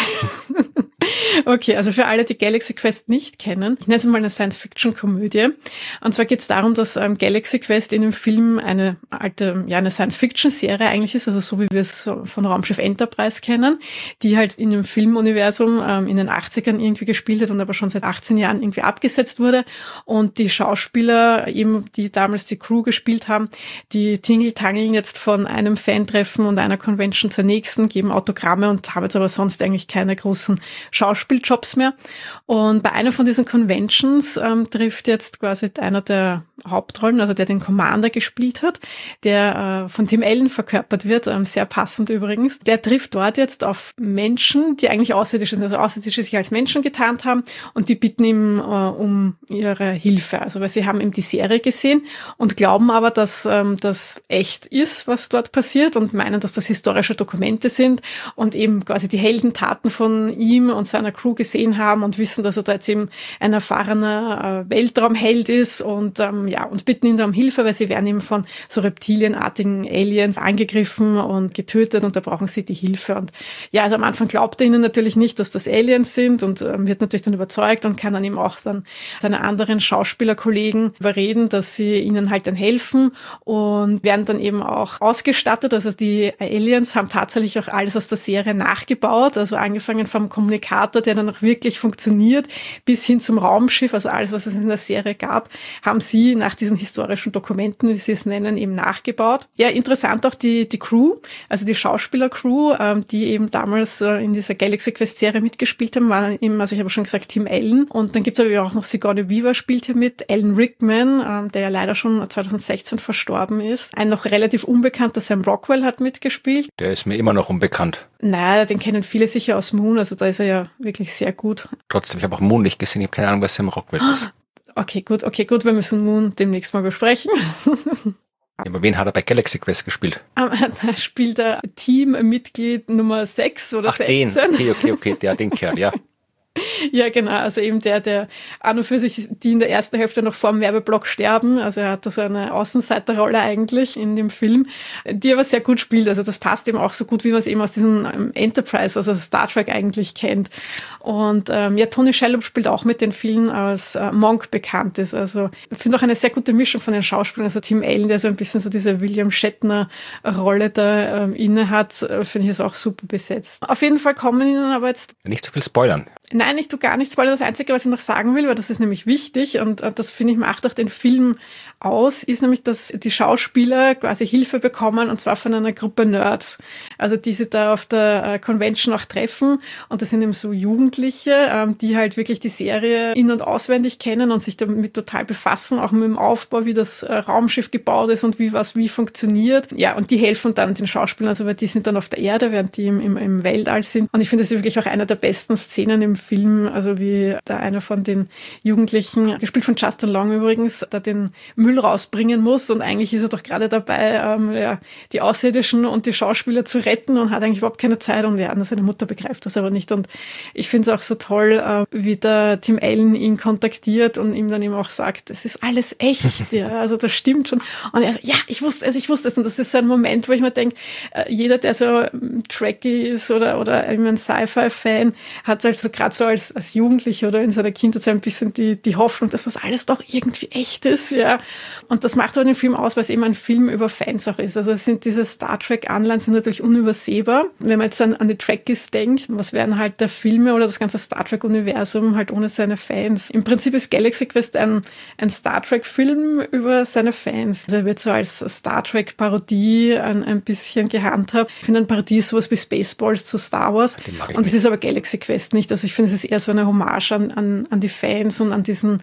Okay, also für alle, die Galaxy Quest nicht kennen, ich nenne es mal eine Science-Fiction-Komödie. Und zwar geht es darum, dass Galaxy Quest in dem Film eine eine Science-Fiction-Serie eigentlich ist, also so wie wir es von Raumschiff Enterprise kennen, die halt in dem Filmuniversum in den 80ern irgendwie gespielt hat und aber schon seit 18 Jahren irgendwie abgesetzt wurde. Und die Schauspieler, eben die damals die Crew gespielt haben, die tingeltangeln jetzt von einem Fan-Treffen und einer Convention zur nächsten, geben Autogramme und haben jetzt aber sonst eigentlich keine großen Schauspieljobs mehr. Und bei einer von diesen Conventions trifft jetzt quasi einer der Hauptrollen, also der den Commander gespielt hat, der von Tim Allen verkörpert wird, sehr passend übrigens. Der trifft dort jetzt auf Menschen, die eigentlich Außerirdische sind, also Außerirdische sich als Menschen getarnt haben und die bitten ihm um ihre Hilfe. Also weil sie haben eben die Serie gesehen und glauben aber, dass das echt ist, was dort passiert und meinen, dass das historische Dokumente sind und eben quasi die Heldentaten von ihm und seiner Crew gesehen haben und wissen, dass er da jetzt eben ein erfahrener Weltraumheld ist und bitten ihn da um Hilfe, weil sie werden eben von so reptilienartigen Aliens angegriffen und getötet und da brauchen sie die Hilfe. Und ja, also am Anfang glaubt er ihnen natürlich nicht, dass das Aliens sind und wird natürlich dann überzeugt und kann dann eben auch dann seine anderen Schauspielerkollegen überreden, dass sie ihnen halt dann helfen und werden dann eben auch ausgestattet. Also die Aliens haben tatsächlich auch alles aus der Serie nachgebaut, also angefangen vom Kommunikator, der dann auch wirklich funktioniert, bis hin zum Raumschiff, also alles, was es in der Serie gab, haben sie nach diesen historischen Dokumenten, wie sie es nennen, eben nachgebaut. Ja, interessant auch die Crew, also die Schauspieler-Crew, die eben damals in dieser Galaxy Quest-Serie mitgespielt haben, waren eben, also ich habe schon gesagt, Tim Allen. Und dann gibt es aber auch noch Sigourney Weaver spielt hier mit, Alan Rickman, der ja leider schon 2016 verstorben ist. Ein noch relativ unbekannter Sam Rockwell hat mitgespielt. Der ist mir immer noch unbekannt. Naja, den kennen viele sicher aus Moon, also da ist er ja wirklich sehr gut. Trotzdem, ich habe auch Moon nicht gesehen, ich habe keine Ahnung, was Sam Rockwell ist. Okay, gut, wir müssen Moon demnächst mal besprechen. Aber wen hat er bei Galaxy Quest gespielt? Da spielt er Teammitglied Nummer 6 oder 16. Okay, den Kerl, ja. Ja, genau, also eben der an und für sich, die in der ersten Hälfte noch vor dem Werbeblock sterben, also er hat da so eine Außenseiterrolle eigentlich in dem Film, die aber sehr gut spielt, also das passt eben auch so gut, wie man es eben aus diesem Enterprise, also Star Trek eigentlich kennt. Und Tony Shalhoub spielt auch mit, den vielen als Monk bekannt ist, also ich finde auch eine sehr gute Mischung von den Schauspielern, also Tim Allen, der so ein bisschen so diese William Shatner-Rolle da inne hat, finde ich es auch super besetzt. Auf jeden Fall kommen ihnen aber jetzt... Nicht zu viel spoilern. Nein, ich tue gar nichts, weil das Einzige, was ich noch sagen will, weil das ist nämlich wichtig und das finde ich macht auch den Film aus, ist nämlich, dass die Schauspieler quasi Hilfe bekommen und zwar von einer Gruppe Nerds, also die sie da auf der Convention auch treffen und das sind eben so Jugendliche, die halt wirklich die Serie in- und auswendig kennen und sich damit total befassen, auch mit dem Aufbau, wie das Raumschiff gebaut ist und wie funktioniert. Ja, und die helfen dann den Schauspielern, also weil die sind dann auf der Erde, während die im Weltall sind und ich finde, das ist wirklich auch einer der besten Szenen im Film, also wie da einer von den Jugendlichen, gespielt von Justin Long übrigens, da den Müll rausbringen muss und eigentlich ist er doch gerade dabei, die Außerirdischen und die Schauspieler zu retten und hat eigentlich überhaupt keine Zeit und seine Mutter begreift das aber nicht und ich finde es auch so toll, wie der Tim Allen ihn kontaktiert und ihm dann eben auch sagt, es ist alles echt, ja, also das stimmt schon und er sagt, ja, ich wusste es und das ist so ein Moment, wo ich mir denke, jeder, der so Trekkie ist oder ein Sci-Fi-Fan, hat halt so gerade gerade so als Jugendlicher oder in seiner Kindheit so ein bisschen die Hoffnung, dass das alles doch irgendwie echt ist, ja. Und das macht aber den Film aus, weil es eben ein Film über Fans auch ist. Also es sind diese Star Trek-Anleihen sind natürlich unübersehbar. Wenn man jetzt an die Trekkies denkt, was wären halt der Filme oder das ganze Star Trek-Universum halt ohne seine Fans? Im Prinzip ist Galaxy Quest ein Star Trek-Film über seine Fans. Also er wird so als Star Trek-Parodie ein bisschen gehandhabt. Ich finde, eine Parodie ist sowas wie Spaceballs zu Star Wars. Und es ist aber Galaxy Quest nicht. Also ich finde, es ist eher so eine Hommage an die Fans und an diesen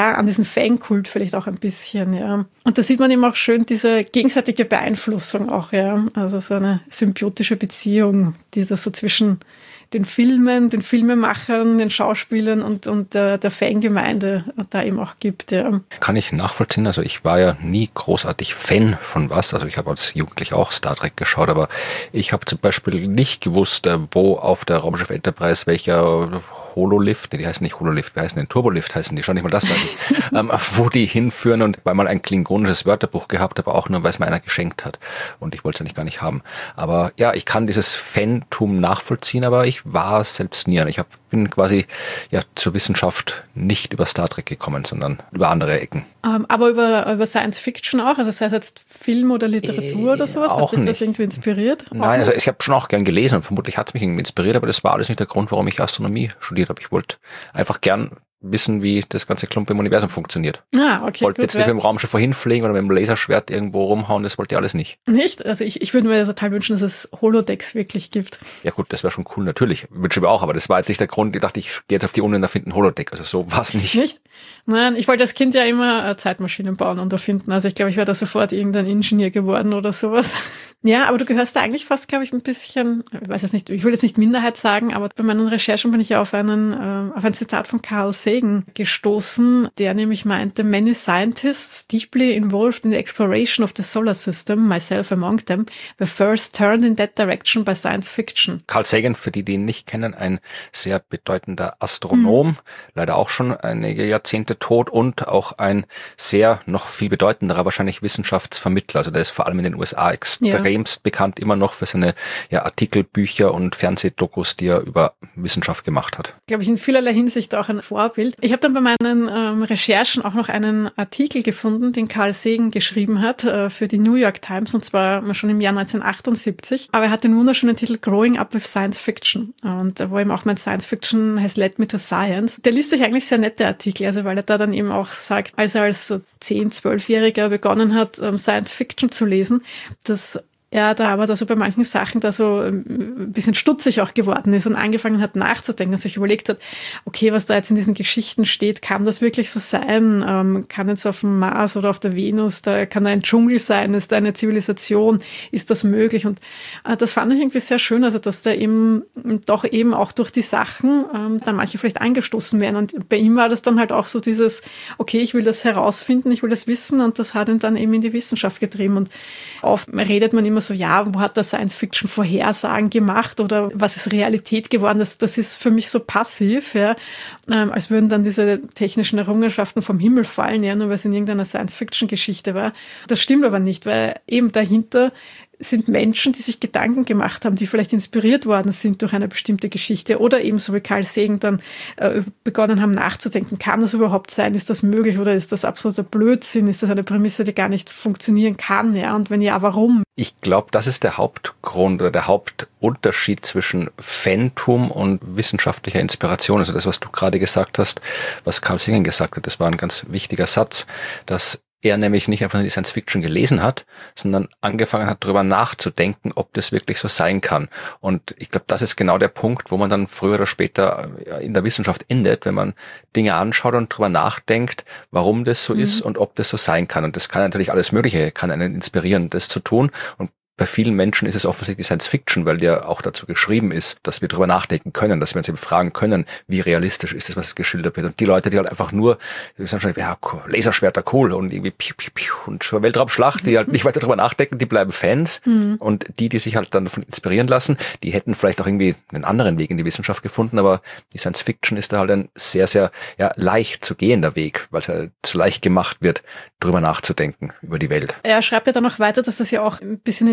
Fankult vielleicht auch ein bisschen, ja. Und da sieht man eben auch schön diese gegenseitige Beeinflussung auch, ja. Also so eine symbiotische Beziehung, die da so zwischen den Filmen, den Filmemachern, den Schauspielern und der Fangemeinde da eben auch gibt, ja. Kann ich nachvollziehen. Also ich war ja nie großartig Fan von was. Also ich habe als Jugendlicher auch Star Trek geschaut, aber ich habe zum Beispiel nicht gewusst, wo auf der Raumschiff Enterprise welcher Hololift, die heißen nicht Hololift, wie heißen denn? Turbolift heißen die, schon nicht mal das weiß ich, wo die hinführen und weil man ein klingonisches Wörterbuch gehabt habe, auch nur, weil es mir einer geschenkt hat und ich wollte es eigentlich gar nicht haben. Aber ja, ich kann dieses Fantum nachvollziehen, aber ich war selbst nie. Ich bin quasi zur Wissenschaft nicht über Star Trek gekommen, sondern über andere Ecken. Aber über Science Fiction auch, also sei es jetzt Film oder Literatur oder sowas, auch hat dich nicht. das irgendwie inspiriert? Nein, also ich habe schon auch gern gelesen und vermutlich hat es mich irgendwie inspiriert, aber das war alles nicht der Grund, warum ich Astronomie studiert habe. Ich wollte einfach gern wissen, wie das ganze Klumpen im Universum funktioniert. Ah, okay. Wollte jetzt nicht mit dem Raumschiff vorhin fliegen oder mit dem Laserschwert irgendwo rumhauen, das wollte ich alles nicht. Nicht? Also ich würde mir total wünschen, dass es Holodecks wirklich gibt. Ja gut, das wäre schon cool, natürlich. Wünsche ich mir auch, aber das war jetzt nicht der Grund. Ich dachte, ich gehe jetzt auf die Uni und erfinde ein Holodeck. Also so war es nicht. Nicht? Nein, ich wollte als Kind ja immer Zeitmaschinen bauen und erfinden. Also ich glaube, ich wäre da sofort irgendein Ingenieur geworden oder sowas. Ja, aber du gehörst da eigentlich fast, glaube ich, ein bisschen, ich weiß jetzt nicht, ich will jetzt nicht Minderheit sagen, aber bei meinen Recherchen bin ich ja auf ein Zitat von Carl Sagan gestoßen, der nämlich meinte, many scientists deeply involved in the exploration of the solar system, myself among them, were first turned in that direction by science fiction. Carl Sagan, für die ihn nicht kennen, ein sehr bedeutender Astronom, leider auch schon einige Jahrzehnte tot und auch ein sehr, noch viel bedeutenderer wahrscheinlich Wissenschaftsvermittler. Also der ist vor allem in den USA extremst bekannt, immer noch für seine Artikel, Bücher und Fernsehdokus, die er über Wissenschaft gemacht hat. Glaube ich, in vielerlei Hinsicht auch ein Vorbild. Ich habe dann bei meinen Recherchen auch noch einen Artikel gefunden, den Carl Sagan geschrieben hat für die New York Times, und zwar schon im Jahr 1978. Aber er hat den wunderschönen Titel Growing Up with Science Fiction, und wo eben auch mein Science Fiction has led me to science. Der liest sich eigentlich sehr nette Artikel, also weil er da dann eben auch sagt, als er als so 10-, 12-Jähriger begonnen hat, Science Fiction zu lesen, dass er da aber so bei manchen Sachen da so ein bisschen stutzig auch geworden ist und angefangen hat nachzudenken, also sich überlegt hat, okay, was da jetzt in diesen Geschichten steht, kann das wirklich so sein? Kann jetzt auf dem Mars oder auf der Venus, da kann da ein Dschungel sein, ist da eine Zivilisation, ist das möglich? Und das fand ich irgendwie sehr schön, also dass da eben doch eben auch durch die Sachen da manche vielleicht angestoßen werden, und bei ihm war das dann halt auch so dieses, okay, ich will das herausfinden, ich will das wissen, und das hat ihn dann eben in die Wissenschaft getrieben. Und oft redet man immer so, ja, wo hat der Science-Fiction Vorhersagen gemacht oder was ist Realität geworden? Das ist für mich so passiv, ja, als würden dann diese technischen Errungenschaften vom Himmel fallen, ja, nur weil es in irgendeiner Science-Fiction-Geschichte war. Das stimmt aber nicht, weil eben dahinter sind Menschen, die sich Gedanken gemacht haben, die vielleicht inspiriert worden sind durch eine bestimmte Geschichte oder eben so wie Carl Sagan dann begonnen haben nachzudenken, kann das überhaupt sein, ist das möglich oder ist das absoluter Blödsinn, ist das eine Prämisse, die gar nicht funktionieren kann, ja, und wenn ja, warum? Ich glaube, das ist der Hauptgrund oder der Hauptunterschied zwischen Fantum und wissenschaftlicher Inspiration. Also das, was du gerade gesagt hast, was Carl Sagan gesagt hat, das war ein ganz wichtiger Satz, dass er nämlich nicht einfach nur die Science Fiction gelesen hat, sondern angefangen hat, darüber nachzudenken, ob das wirklich so sein kann. Und ich glaube, das ist genau der Punkt, wo man dann früher oder später in der Wissenschaft endet, wenn man Dinge anschaut und darüber nachdenkt, warum das so ist und ob das so sein kann. Und das kann natürlich alles Mögliche, kann einen inspirieren, das zu tun. Und bei vielen Menschen ist es offensichtlich Science Fiction, weil der auch dazu geschrieben ist, dass wir drüber nachdenken können, dass wir uns eben fragen können, wie realistisch ist das, was geschildert wird. Und die Leute, die halt einfach nur, die sagen schon, ja, Laserschwerter cool und irgendwie piu, piu, piu und schon Weltraumschlacht, die halt nicht weiter drüber nachdenken, die bleiben Fans. Und die sich halt dann davon inspirieren lassen, die hätten vielleicht auch irgendwie einen anderen Weg in die Wissenschaft gefunden, aber die Science Fiction ist da halt ein sehr, sehr leicht zu gehender Weg, weil es halt so leicht gemacht wird, drüber nachzudenken über die Welt. Er schreibt ja dann noch weiter, dass das ja auch ein bisschen in die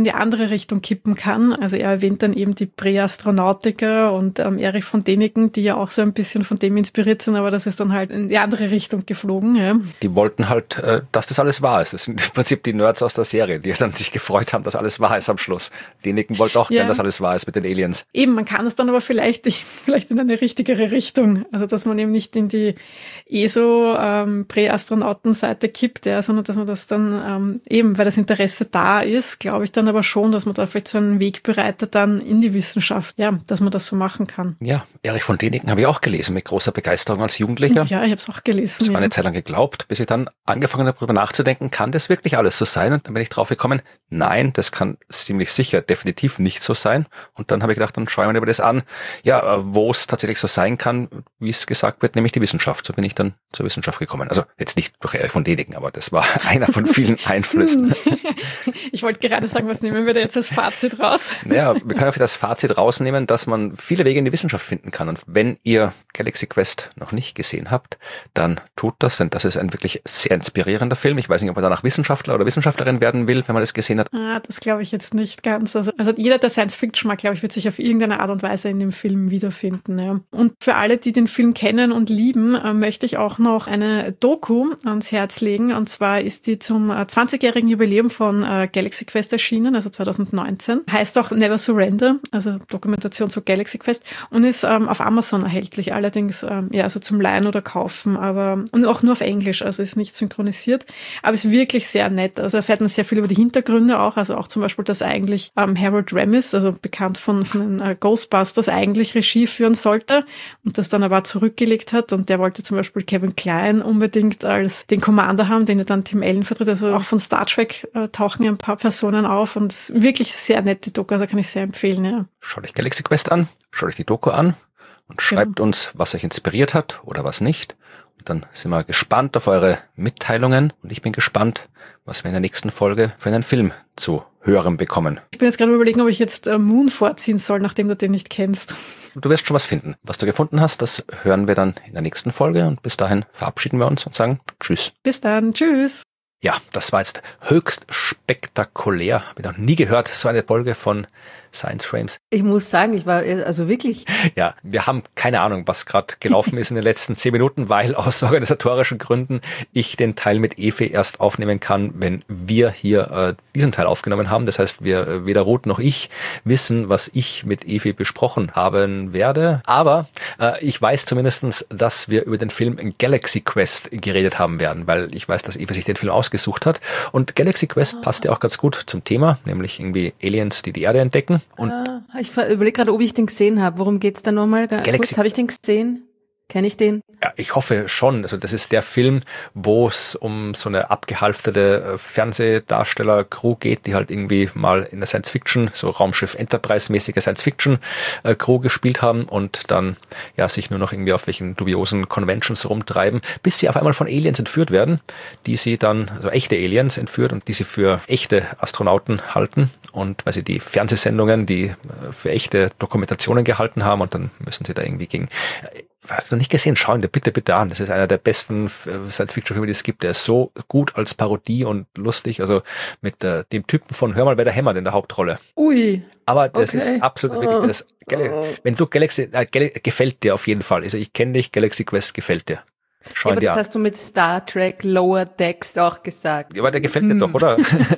die andere Richtung kippen kann. Also er erwähnt dann eben die Präastronautiker und Erich von Däniken, die ja auch so ein bisschen von dem inspiriert sind, aber das ist dann halt in die andere Richtung geflogen. Ja. Die wollten halt, dass das alles wahr ist. Das sind im Prinzip die Nerds aus der Serie, die dann sich gefreut haben, dass alles wahr ist am Schluss. Däniken wollte auch gern, dass alles wahr ist mit den Aliens. Eben, man kann es dann aber vielleicht in eine richtigere Richtung. Also dass man eben nicht in die Präastronautenseite kippt, ja, sondern dass man das dann eben, weil das Interesse da ist, glaube ich dann aber schon, dass man da vielleicht so einen Weg bereitet dann in die Wissenschaft, ja, dass man das so machen kann. Ja, Erich von Däniken habe ich auch gelesen, mit großer Begeisterung als Jugendlicher. Ja, ich habe es auch gelesen. Das war eine Zeit lang geglaubt, bis ich dann angefangen habe, darüber nachzudenken, kann das wirklich alles so sein? Und dann bin ich drauf gekommen, nein, das kann ziemlich sicher definitiv nicht so sein. Und dann habe ich gedacht, dann schauen wir mir das an, ja, wo es tatsächlich so sein kann, wie es gesagt wird, nämlich die Wissenschaft. So bin ich dann zur Wissenschaft gekommen. Also jetzt nicht durch Erich von Däniken, aber das war einer von vielen Einflüssen. Ich wollte gerade sagen, was nehmen wir da jetzt als Fazit raus? Naja, wir können für das Fazit rausnehmen, dass man viele Wege in die Wissenschaft finden kann. Und wenn ihr Galaxy Quest noch nicht gesehen habt, dann tut das, denn das ist ein wirklich sehr inspirierender Film. Ich weiß nicht, ob man danach Wissenschaftler oder Wissenschaftlerin werden will, wenn man das gesehen hat. Das glaube ich jetzt nicht ganz. Also jeder, der Science Fiction mag, glaube ich, wird sich auf irgendeine Art und Weise in dem Film wiederfinden. Ja. Und für alle, die den Film kennen und lieben, möchte ich auch noch eine Doku ans Herz legen. Und zwar ist die zum 20-jährigen Jubiläum von Galaxy Quest erschienen, also 2019. Heißt auch Never Surrender, also Dokumentation zu Galaxy Quest, und ist auf Amazon erhältlich. Allerdings also zum Leihen oder Kaufen, und auch nur auf Englisch, also ist nicht synchronisiert. Aber ist wirklich sehr nett. Also erfährt man sehr viel über die Hintergründe auch, also auch zum Beispiel, dass eigentlich Harold Ramis, also bekannt von den Ghostbusters, eigentlich Regie führen sollte und das dann aber zurückgelegt hat, und der wollte zum Beispiel Kevin Kline unbedingt als den Commander haben, den er dann Tim Allen vertritt. Also auch von Star Trek tauchen ein paar Personen auf, und wirklich sehr nette Doku, also kann ich sehr empfehlen. Ja. Schaut euch Galaxy Quest an, schaut euch die Doku an und schreibt uns, was euch inspiriert hat oder was nicht. Und dann sind wir gespannt auf eure Mitteilungen, und ich bin gespannt, was wir in der nächsten Folge für einen Film zu hören bekommen. Ich bin jetzt gerade überlegen, ob ich jetzt Moon vorziehen soll, nachdem du den nicht kennst. Du wirst schon was finden. Was du gefunden hast, das hören wir dann in der nächsten Folge, und bis dahin verabschieden wir uns und sagen Tschüss. Bis dann, tschüss. Ja, das war jetzt höchst spektakulär. Habe ich noch nie gehört, so eine Folge von Science Frames. Ich muss sagen, ich war also wirklich... Ja, wir haben keine Ahnung, was gerade gelaufen ist in den letzten 10 Minuten, weil aus organisatorischen Gründen ich den Teil mit Evi erst aufnehmen kann, wenn wir hier diesen Teil aufgenommen haben. Das heißt, weder Ruth noch ich wissen, was ich mit Evi besprochen haben werde. Aber ich weiß zumindestens, dass wir über den Film Galaxy Quest geredet haben werden, weil ich weiß, dass Evi sich den Film ausgesucht hat. Und Galaxy Quest passt ja auch ganz gut zum Thema, nämlich irgendwie Aliens, die die Erde entdecken. Und ich überlege gerade, ob ich den gesehen habe. Worum geht's da nochmal? Kurz, habe ich den gesehen? Kenne ich den? Ja, ich hoffe schon. Also das ist der Film, wo es um so eine abgehalfterte Fernsehdarsteller-Crew geht, die halt irgendwie mal in der Science-Fiction, so Raumschiff Enterprise-mäßige Science-Fiction-Crew gespielt haben und dann ja sich nur noch irgendwie auf welchen dubiosen Conventions rumtreiben, bis sie auf einmal von Aliens entführt werden, die sie dann, also echte Aliens entführt und die sie für echte Astronauten halten, und weil sie die Fernsehsendungen, die für echte Dokumentationen gehalten haben, und dann müssen sie da irgendwie gegen... Hast du noch nicht gesehen? Schau ihn dir bitte an. Das ist einer der besten Science-Fiction-Filme, die es gibt. Der ist so gut als Parodie und lustig. Also mit dem Typen von Hör mal, wer da hämmert in der Hauptrolle. Ui. Aber das ist absolut wirklich... Wenn du Galaxy... gefällt dir auf jeden Fall. Also ich kenne dich, Galaxy Quest gefällt dir. Schau ihn dir an. Das hast du mit Star Trek Lower Decks auch gesagt. Ja, aber der gefällt dir doch, oder?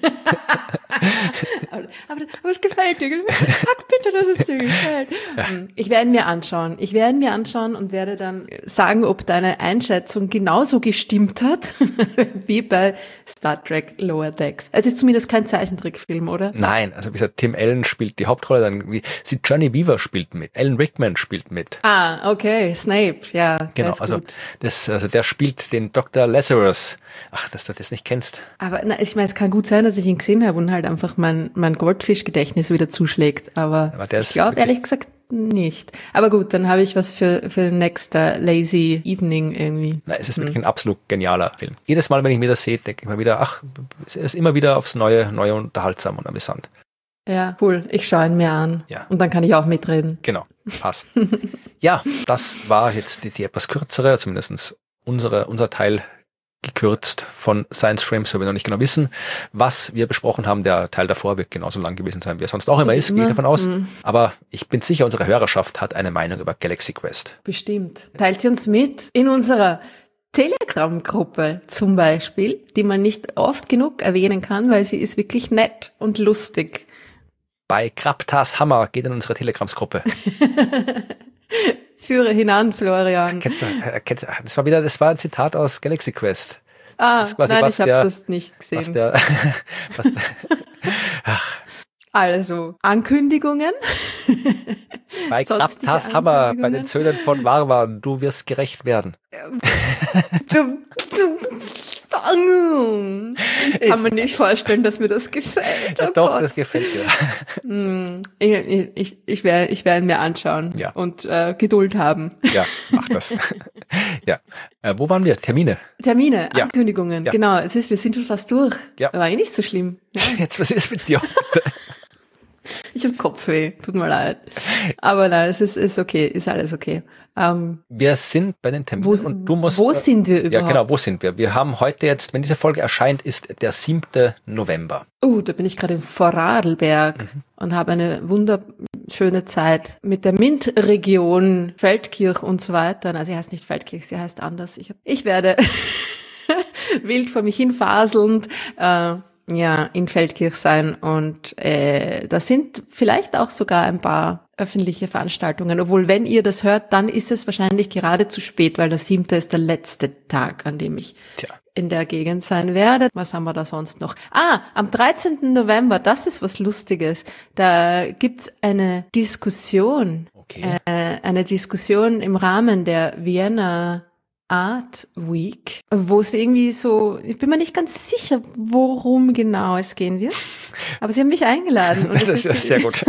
aber es gefällt dir. Sag bitte, dass es dir gefällt. Ja. Ich werde ihn mir anschauen und werde dann sagen, ob deine Einschätzung genauso gestimmt hat wie bei Star Trek Lower Decks. Es ist zumindest kein Zeichentrickfilm, oder? Nein, also wie gesagt, Tim Allen spielt die Hauptrolle, dann Johnny Weaver spielt mit, Alan Rickman spielt mit. Ah, okay, Snape, ja. Genau, also der spielt den Dr. Lazarus. Ach, dass du das nicht kennst. Aber ich meine, es kann gut sein, dass ich ihn gesehen habe und halt einfach mein Goldfischgedächtnis wieder zuschlägt. Aber ich glaube ehrlich gesagt nicht. Aber gut, dann habe ich was für next lazy evening irgendwie. Na, es ist wirklich ein absolut genialer Film. Jedes Mal, wenn ich mir das sehe, denke ich mir wieder, ach, es ist immer wieder aufs Neue unterhaltsam und amüsant. Ja, cool. Ich schaue ihn mir an. Ja. Und dann kann ich auch mitreden. Genau, passt. Ja, das war jetzt die etwas kürzere, zumindest unser Teil gekürzt von Science Frames, weil wir noch nicht genau wissen, was wir besprochen haben. Der Teil davor wird genauso lang gewesen sein, wie er sonst auch immer ist, gehe ich davon aus. Aber ich bin sicher, unsere Hörerschaft hat eine Meinung über Galaxy Quest. Bestimmt. Teilt sie uns mit in unserer Telegram-Gruppe zum Beispiel, die man nicht oft genug erwähnen kann, weil sie ist wirklich nett und lustig. Bei Kraptas Hammer geht in unsere Telegrams-Gruppe. Führe hinan, Florian. Das war ein Zitat aus Galaxy Quest. Nein, ich habe das nicht gesehen. Also, Ankündigungen. Bei Kraptas Hammer, bei den Söhnen von Marwan, du wirst gerecht werden. Ich kann mir nicht vorstellen, dass mir das gefällt. Ja, doch, Gott. Das gefällt dir. Ich werde mir anschauen und Geduld haben. Ja, mach das. Ja. Wo waren wir? Termine, Ankündigungen. Ja. Genau, wir sind schon fast durch. Ja. War nicht so schlimm. Ja. Jetzt, was ist mit dir heute? Ich habe Kopfweh, tut mir leid. Aber nein, es ist okay, ist alles okay. Wir sind bei den Terminen und du musst... Wo sind wir überhaupt? Ja, genau, wo sind wir? Wir haben heute jetzt, wenn diese Folge erscheint, ist der 7. November. Da bin ich gerade in Vorarlberg und habe eine wunderschöne Zeit mit der MINT-Region, Feldkirch und so weiter. Also sie heißt nicht Feldkirch, sie heißt anders. Ich werde wild vor mich hin faselnd in Feldkirch sein und da sind vielleicht auch sogar ein paar öffentliche Veranstaltungen, obwohl wenn ihr das hört, dann ist es wahrscheinlich gerade zu spät, weil der 7. ist der letzte Tag, an dem ich in der Gegend sein werde. Was haben wir da sonst noch? Am 13. November, das ist was Lustiges, da gibt's eine Diskussion, eine Diskussion im Rahmen der Vienna Art Week, wo es irgendwie so, ich bin mir nicht ganz sicher, worum genau es gehen wird, aber sie haben mich eingeladen. Und das ist sehr gut.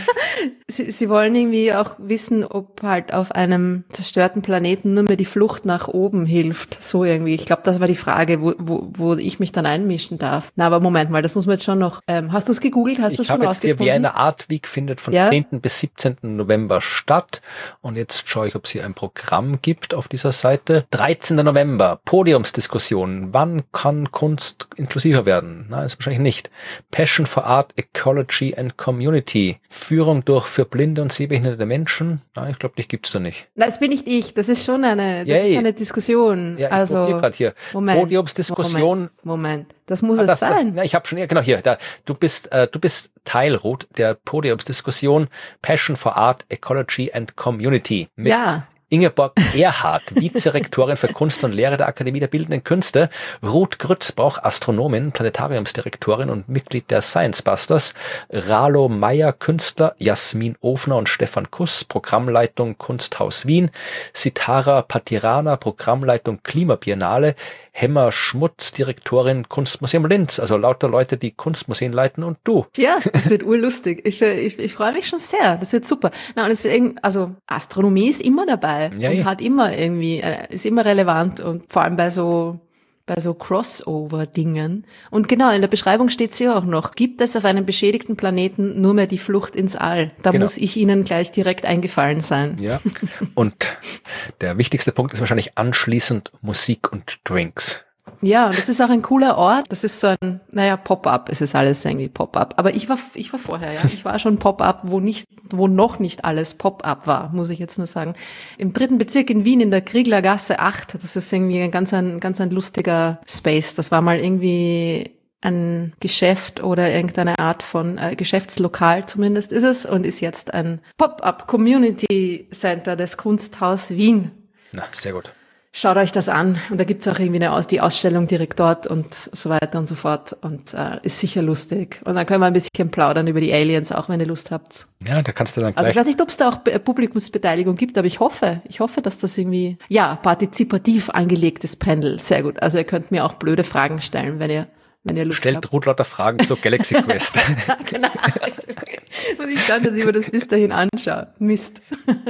Sie wollen irgendwie auch wissen, ob halt auf einem zerstörten Planeten nur mehr die Flucht nach oben hilft, so irgendwie. Ich glaube, das war die Frage, wo ich mich dann einmischen darf. Na, aber Moment mal, das muss man jetzt schon noch, hast du es gegoogelt, hast du es schon rausgefunden? Die Vienna Art Week findet von 10. bis 17. November statt und jetzt schaue ich, ob es hier ein Programm gibt auf dieser Seite. 13. November, Podiumsdiskussion. Wann kann Kunst inklusiver werden? Nein, ist wahrscheinlich nicht. Passion for Art, Ecology and Community. Führung durch für blinde und sehbehinderte Menschen. Nein, ich glaube, dich gibt's da nicht. Das bin nicht ich. Das ist schon eine Diskussion. Ja, ich also gerade hier. Podiumsdiskussion. Moment. Das muss es sein. Ich habe schon, genau hier. Du bist Teil, Ruth, der Podiumsdiskussion Passion for Art, Ecology and Community. Mit Ingeborg Erhardt, Vizerektorin für Kunst und Lehre der Akademie der Bildenden Künste, Ruth Grützbauch, Astronomin, Planetariumsdirektorin und Mitglied der Science Busters, Ralo Meyer, Künstler, Jasmin Ofner und Stefan Kuss, Programmleitung Kunsthaus Wien, Sitara Patirana, Programmleitung Klimabiennale, Hemmer Schmutz, Direktorin Kunstmuseum Linz, also lauter Leute, die Kunstmuseen leiten und du. Ja, das wird urlustig. Ich freue mich schon sehr. Das wird super. Na, und es ist also Astronomie ist immer dabei und hat immer irgendwie, ist immer relevant und vor allem bei so Crossover-Dingen. Und genau, in der Beschreibung steht sie auch noch. Gibt es auf einem beschädigten Planeten nur mehr die Flucht ins All? Da muss ich Ihnen gleich direkt eingefallen sein. Ja, und der wichtigste Punkt ist wahrscheinlich anschließend Musik und Drinks. Ja, und das ist auch ein cooler Ort. Das ist so ein, Pop-up. Es ist alles irgendwie Pop-up. Aber ich war vorher, ja. Ich war schon Pop-up, wo noch nicht alles Pop-up war, muss ich jetzt nur sagen. Im 3. Bezirk in Wien in der Krieglergasse 8. Das ist irgendwie ein ganz lustiger Space. Das war mal irgendwie ein Geschäft oder irgendeine Art von Geschäftslokal zumindest ist es und ist jetzt ein Pop-up Community Center des Kunsthaus Wien. Na, sehr gut. Schaut euch das an. Und da gibt's auch irgendwie die Ausstellung direkt dort und so weiter und so fort. Und ist sicher lustig. Und dann können wir ein bisschen plaudern über die Aliens, auch wenn ihr Lust habt. Ja, da kannst du dann gleich... Also ich weiß nicht, ob es da auch Publikumsbeteiligung gibt, aber ich hoffe, dass das irgendwie, partizipativ angelegtes Panel. Sehr gut. Also ihr könnt mir auch blöde Fragen stellen, wenn ihr Lust habt. Stellt Ruth lauter Fragen zur Galaxy Quest. Genau. Muss ich schauen, dass ich mir das bis dahin anschaue. Mist.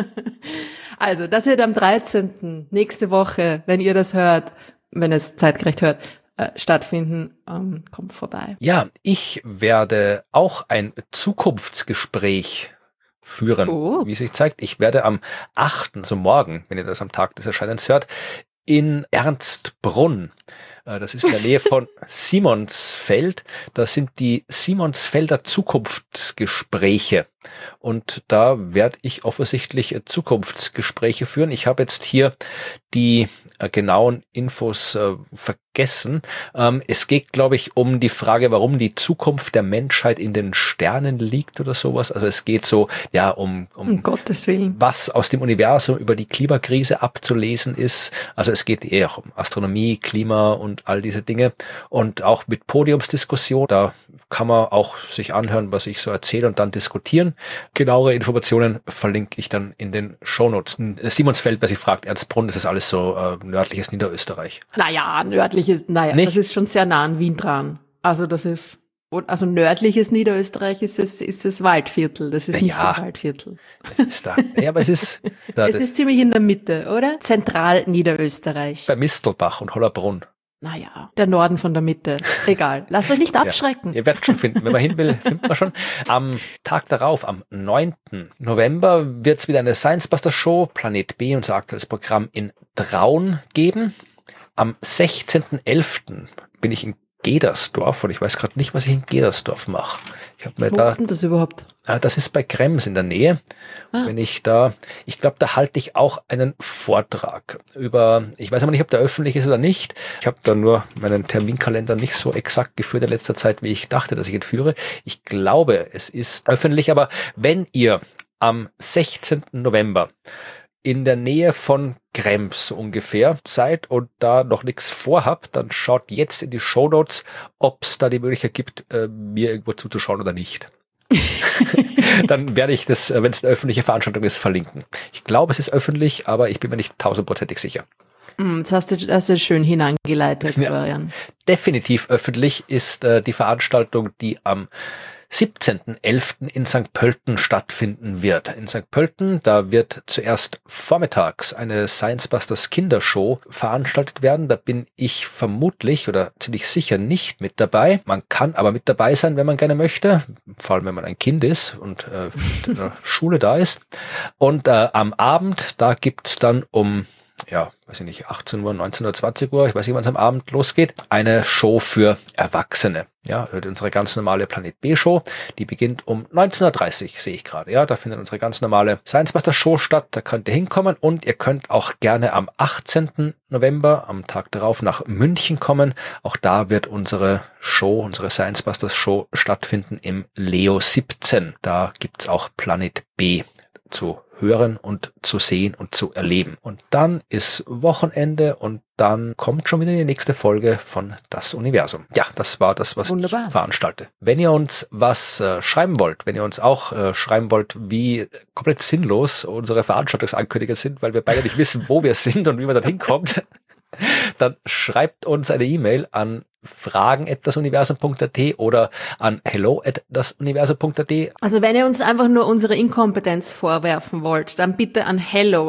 Also, das wird am 13. nächste Woche, wenn ihr das hört, wenn es zeitgerecht hört, stattfinden. Kommt vorbei. Ja, ich werde auch ein Zukunftsgespräch führen, wie sich zeigt. Ich werde am 8., so morgen, wenn ihr das am Tag des Erscheinens hört, in Ernstbrunn. Das ist in der Nähe von Simonsfeld. Das sind die Simonsfelder Zukunftsgespräche. Und da werde ich offensichtlich Zukunftsgespräche führen. Ich habe jetzt hier die genauen Infos vergessen. Es geht, glaube ich, um die Frage, warum die Zukunft der Menschheit in den Sternen liegt oder sowas. Also es geht so, ja, um Gottes Willen, was aus dem Universum über die Klimakrise abzulesen ist. Also es geht eher um Astronomie, Klima und all diese Dinge. Und auch mit Podiumsdiskussion, da kann man auch sich anhören, was ich so erzähle und dann diskutieren. Genauere Informationen verlinke ich dann in den Shownotes. Simonsfeld, wer sich fragt, Ernstbrunn, das ist alles so nördliches Niederösterreich. Das ist schon sehr nah an Wien dran. Also nördliches Niederösterreich ist das Waldviertel, das ist nicht das Waldviertel. Das ist da. Ja, aber es ist da. Es ist ziemlich in der Mitte, oder? Zentral Niederösterreich. Bei Mistelbach und Hollerbrunn. Naja, der Norden von der Mitte. Egal. Lasst euch nicht abschrecken. Ihr werdet schon finden. Wenn man hin will, findet man schon. Am Tag darauf, am 9. November, wird es wieder eine Science-Buster-Show, Planet B, unser aktuelles Programm in Traun geben. Am 16.11. bin ich in Gedersdorf und ich weiß gerade nicht, was ich in Gedersdorf mache. Wo ist denn das überhaupt? Das ist bei Krems in der Nähe. Ich glaube, da halte ich auch einen Vortrag über, ich weiß aber nicht, ob der öffentlich ist oder nicht. Ich habe da nur meinen Terminkalender nicht so exakt geführt in letzter Zeit, wie ich dachte, dass ich ihn führe. Ich glaube, es ist öffentlich, aber wenn ihr am 16. November in der Nähe von Krems ungefähr seid und da noch nichts vorhabt, dann schaut jetzt in die Shownotes, ob es da die Möglichkeit gibt, mir irgendwo zuzuschauen oder nicht. Dann werde ich das, wenn es eine öffentliche Veranstaltung ist, verlinken. Ich glaube, es ist öffentlich, aber ich bin mir nicht 1000%ig sicher. Das hast du schön hineingeleitet, Florian. Ja, definitiv öffentlich ist die Veranstaltung, die am 17.11. in St. Pölten stattfinden wird. In St. Pölten, da wird zuerst vormittags eine Science-Busters Kindershow veranstaltet werden. Da bin ich vermutlich oder ziemlich sicher nicht mit dabei. Man kann aber mit dabei sein, wenn man gerne möchte, vor allem wenn man ein Kind ist und in der Schule da ist. Und am Abend, da gibt's dann um 18 Uhr, 19 Uhr, 20 Uhr, ich weiß nicht, wann es am Abend losgeht, eine Show für Erwachsene. Ja, unsere ganz normale Planet B Show, die beginnt um 19.30 Uhr, sehe ich gerade. Ja, da findet unsere ganz normale Science Buster Show statt, da könnt ihr hinkommen und ihr könnt auch gerne am 18. November, am Tag darauf, nach München kommen. Auch da wird unsere Show, unsere Science Busters Show stattfinden im Leo 17. Da gibt's auch Planet B zu hören und zu sehen und zu erleben. Und dann ist Wochenende und dann kommt schon wieder die nächste Folge von Das Universum. Ja, das war das, was ich veranstalte. Wenn ihr uns was schreiben wollt, wenn ihr uns auch schreiben wollt, wie komplett sinnlos unsere Veranstaltungsankündigungen sind, weil wir beide nicht wissen, wo wir sind und wie man da hinkommt, dann schreibt uns eine E-Mail an fragen@dasuniversum.at oder an hello@dasuniversum.at. Also wenn ihr uns einfach nur unsere Inkompetenz vorwerfen wollt, dann bitte an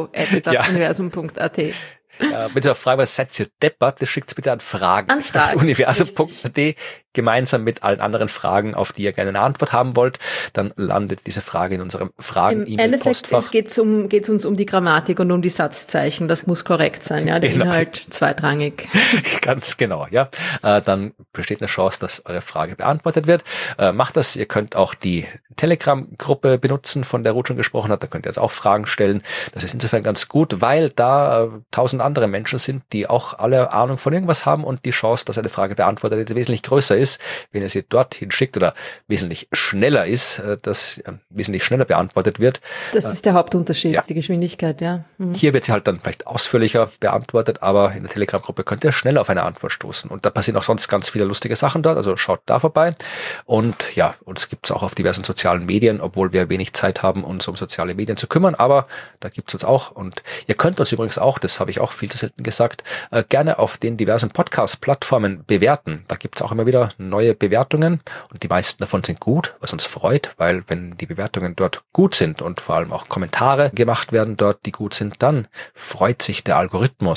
hello@dasuniversum.at. Wenn ihr fragen wollt, seid ihr deppert, das schickt bitte an fragen@dasuniversum.at, gemeinsam mit allen anderen Fragen, auf die ihr gerne eine Antwort haben wollt. Dann landet diese Frage in unserem Fragen-E-Mail-Postfach. Im Endeffekt geht's uns um die Grammatik und um die Satzzeichen. Das muss korrekt sein, ja. Der Inhalt zweitrangig. Ganz genau, ja. Dann besteht eine Chance, dass eure Frage beantwortet wird. Macht das. Ihr könnt auch die Telegram-Gruppe benutzen, von der Ruth schon gesprochen hat. Da könnt ihr jetzt auch Fragen stellen. Das ist insofern ganz gut, weil da 1000 andere Menschen sind, die auch alle Ahnung von irgendwas haben und die Chance, dass eine Frage beantwortet wird, wesentlich größer ist, wenn ihr sie dorthin schickt oder wesentlich schneller ist, dass wesentlich schneller beantwortet wird. Das ist der Hauptunterschied, die Geschwindigkeit, ja. Mhm. Hier wird sie halt dann vielleicht ausführlicher beantwortet, aber in der Telegram-Gruppe könnt ihr schnell auf eine Antwort stoßen. Und da passieren auch sonst ganz viele lustige Sachen dort, also schaut da vorbei. Und ja, uns gibt's auch auf diversen sozialen Medien, obwohl wir wenig Zeit haben, uns um soziale Medien zu kümmern, aber da gibt's uns auch. Und ihr könnt uns übrigens auch, das habe ich auch viel zu selten gesagt, gerne auf den diversen Podcast-Plattformen bewerten. Da gibt's auch immer wieder neue Bewertungen und die meisten davon sind gut, was uns freut, weil wenn die Bewertungen dort gut sind und vor allem auch Kommentare gemacht werden dort, die gut sind, dann freut sich der Algorithmus,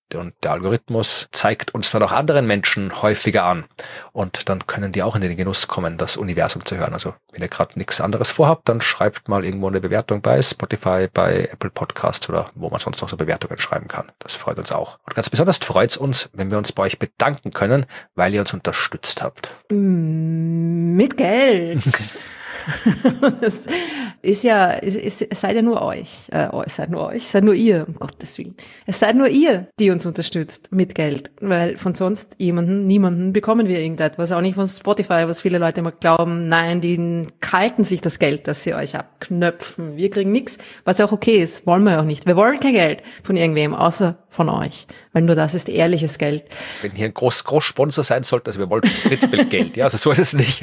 Und der Algorithmus zeigt uns dann auch anderen Menschen häufiger an. Und dann können die auch in den Genuss kommen, das Universum zu hören. Also wenn ihr gerade nichts anderes vorhabt, dann schreibt mal irgendwo eine Bewertung bei Spotify, bei Apple Podcasts oder wo man sonst noch so Bewertungen schreiben kann. Das freut uns auch. Und ganz besonders freut es uns, wenn wir uns bei euch bedanken können, weil ihr uns unterstützt habt. Mit Geld. Das ist ja, es seid ja nur euch, seid nur ihr, um Gottes Willen. Es seid nur ihr, die uns unterstützt mit Geld, weil von sonst niemanden bekommen wir irgendetwas, auch nicht von Spotify, was viele Leute immer glauben, nein, die kalten sich das Geld, das sie euch abknöpfen. Wir kriegen nichts, was auch okay ist, wollen wir auch nicht. Wir wollen kein Geld von irgendwem, außer von euch, weil nur das ist ehrliches Geld. Wenn hier ein Großsponsor sein sollte, also wir wollen prinzipiell Geld, ja, also so ist es nicht.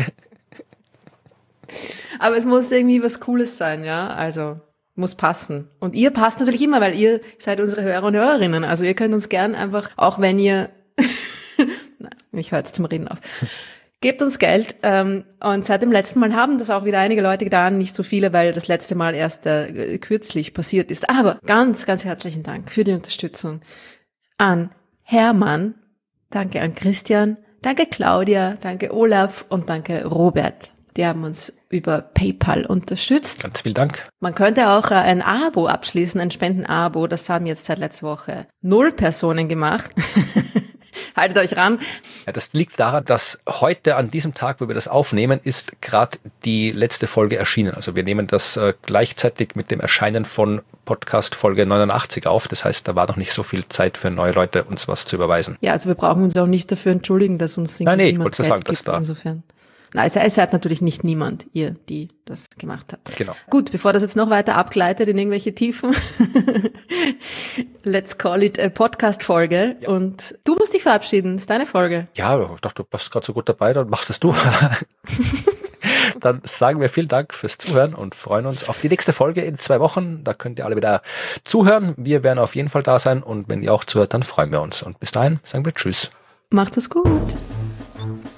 Aber es muss irgendwie was Cooles sein, ja, also muss passen. Und ihr passt natürlich immer, weil ihr seid unsere Hörer und Hörerinnen, also ihr könnt uns gern einfach, auch wenn ihr, nein, ich höre jetzt zum Reden auf, gebt uns Geld und seit dem letzten Mal haben das auch wieder einige Leute getan, nicht so viele, weil das letzte Mal erst kürzlich passiert ist, aber ganz, ganz herzlichen Dank für die Unterstützung an Hermann, danke an Christian, danke Claudia, danke Olaf und danke Robert. Die haben uns über PayPal unterstützt. Ganz vielen Dank. Man könnte auch ein Abo abschließen, ein Spenden-Abo. Das haben jetzt seit letzter Woche 0 Personen gemacht. Haltet euch ran. Ja, das liegt daran, dass heute an diesem Tag, wo wir das aufnehmen, ist gerade die letzte Folge erschienen. Also wir nehmen das gleichzeitig mit dem Erscheinen von Podcast Folge 89 auf. Das heißt, da war noch nicht so viel Zeit für neue Leute, uns was zu überweisen. Ja, also wir brauchen uns auch nicht dafür entschuldigen, dass uns niemand Geld wollte sagen, gibt, dass da insofern. Nein, es seid natürlich nicht niemand, ihr, die das gemacht habt. Genau. Gut, bevor das jetzt noch weiter abgleitet in irgendwelche Tiefen, let's call it a Podcast-Folge. Ja. Und du musst dich verabschieden, das ist deine Folge. Ja, ich dachte, du bist gerade so gut dabei, dann machst es du. Dann sagen wir vielen Dank fürs Zuhören und freuen uns auf die nächste Folge in 2 Wochen. Da könnt ihr alle wieder zuhören. Wir werden auf jeden Fall da sein und wenn ihr auch zuhört, dann freuen wir uns. Und bis dahin sagen wir Tschüss. Macht es gut.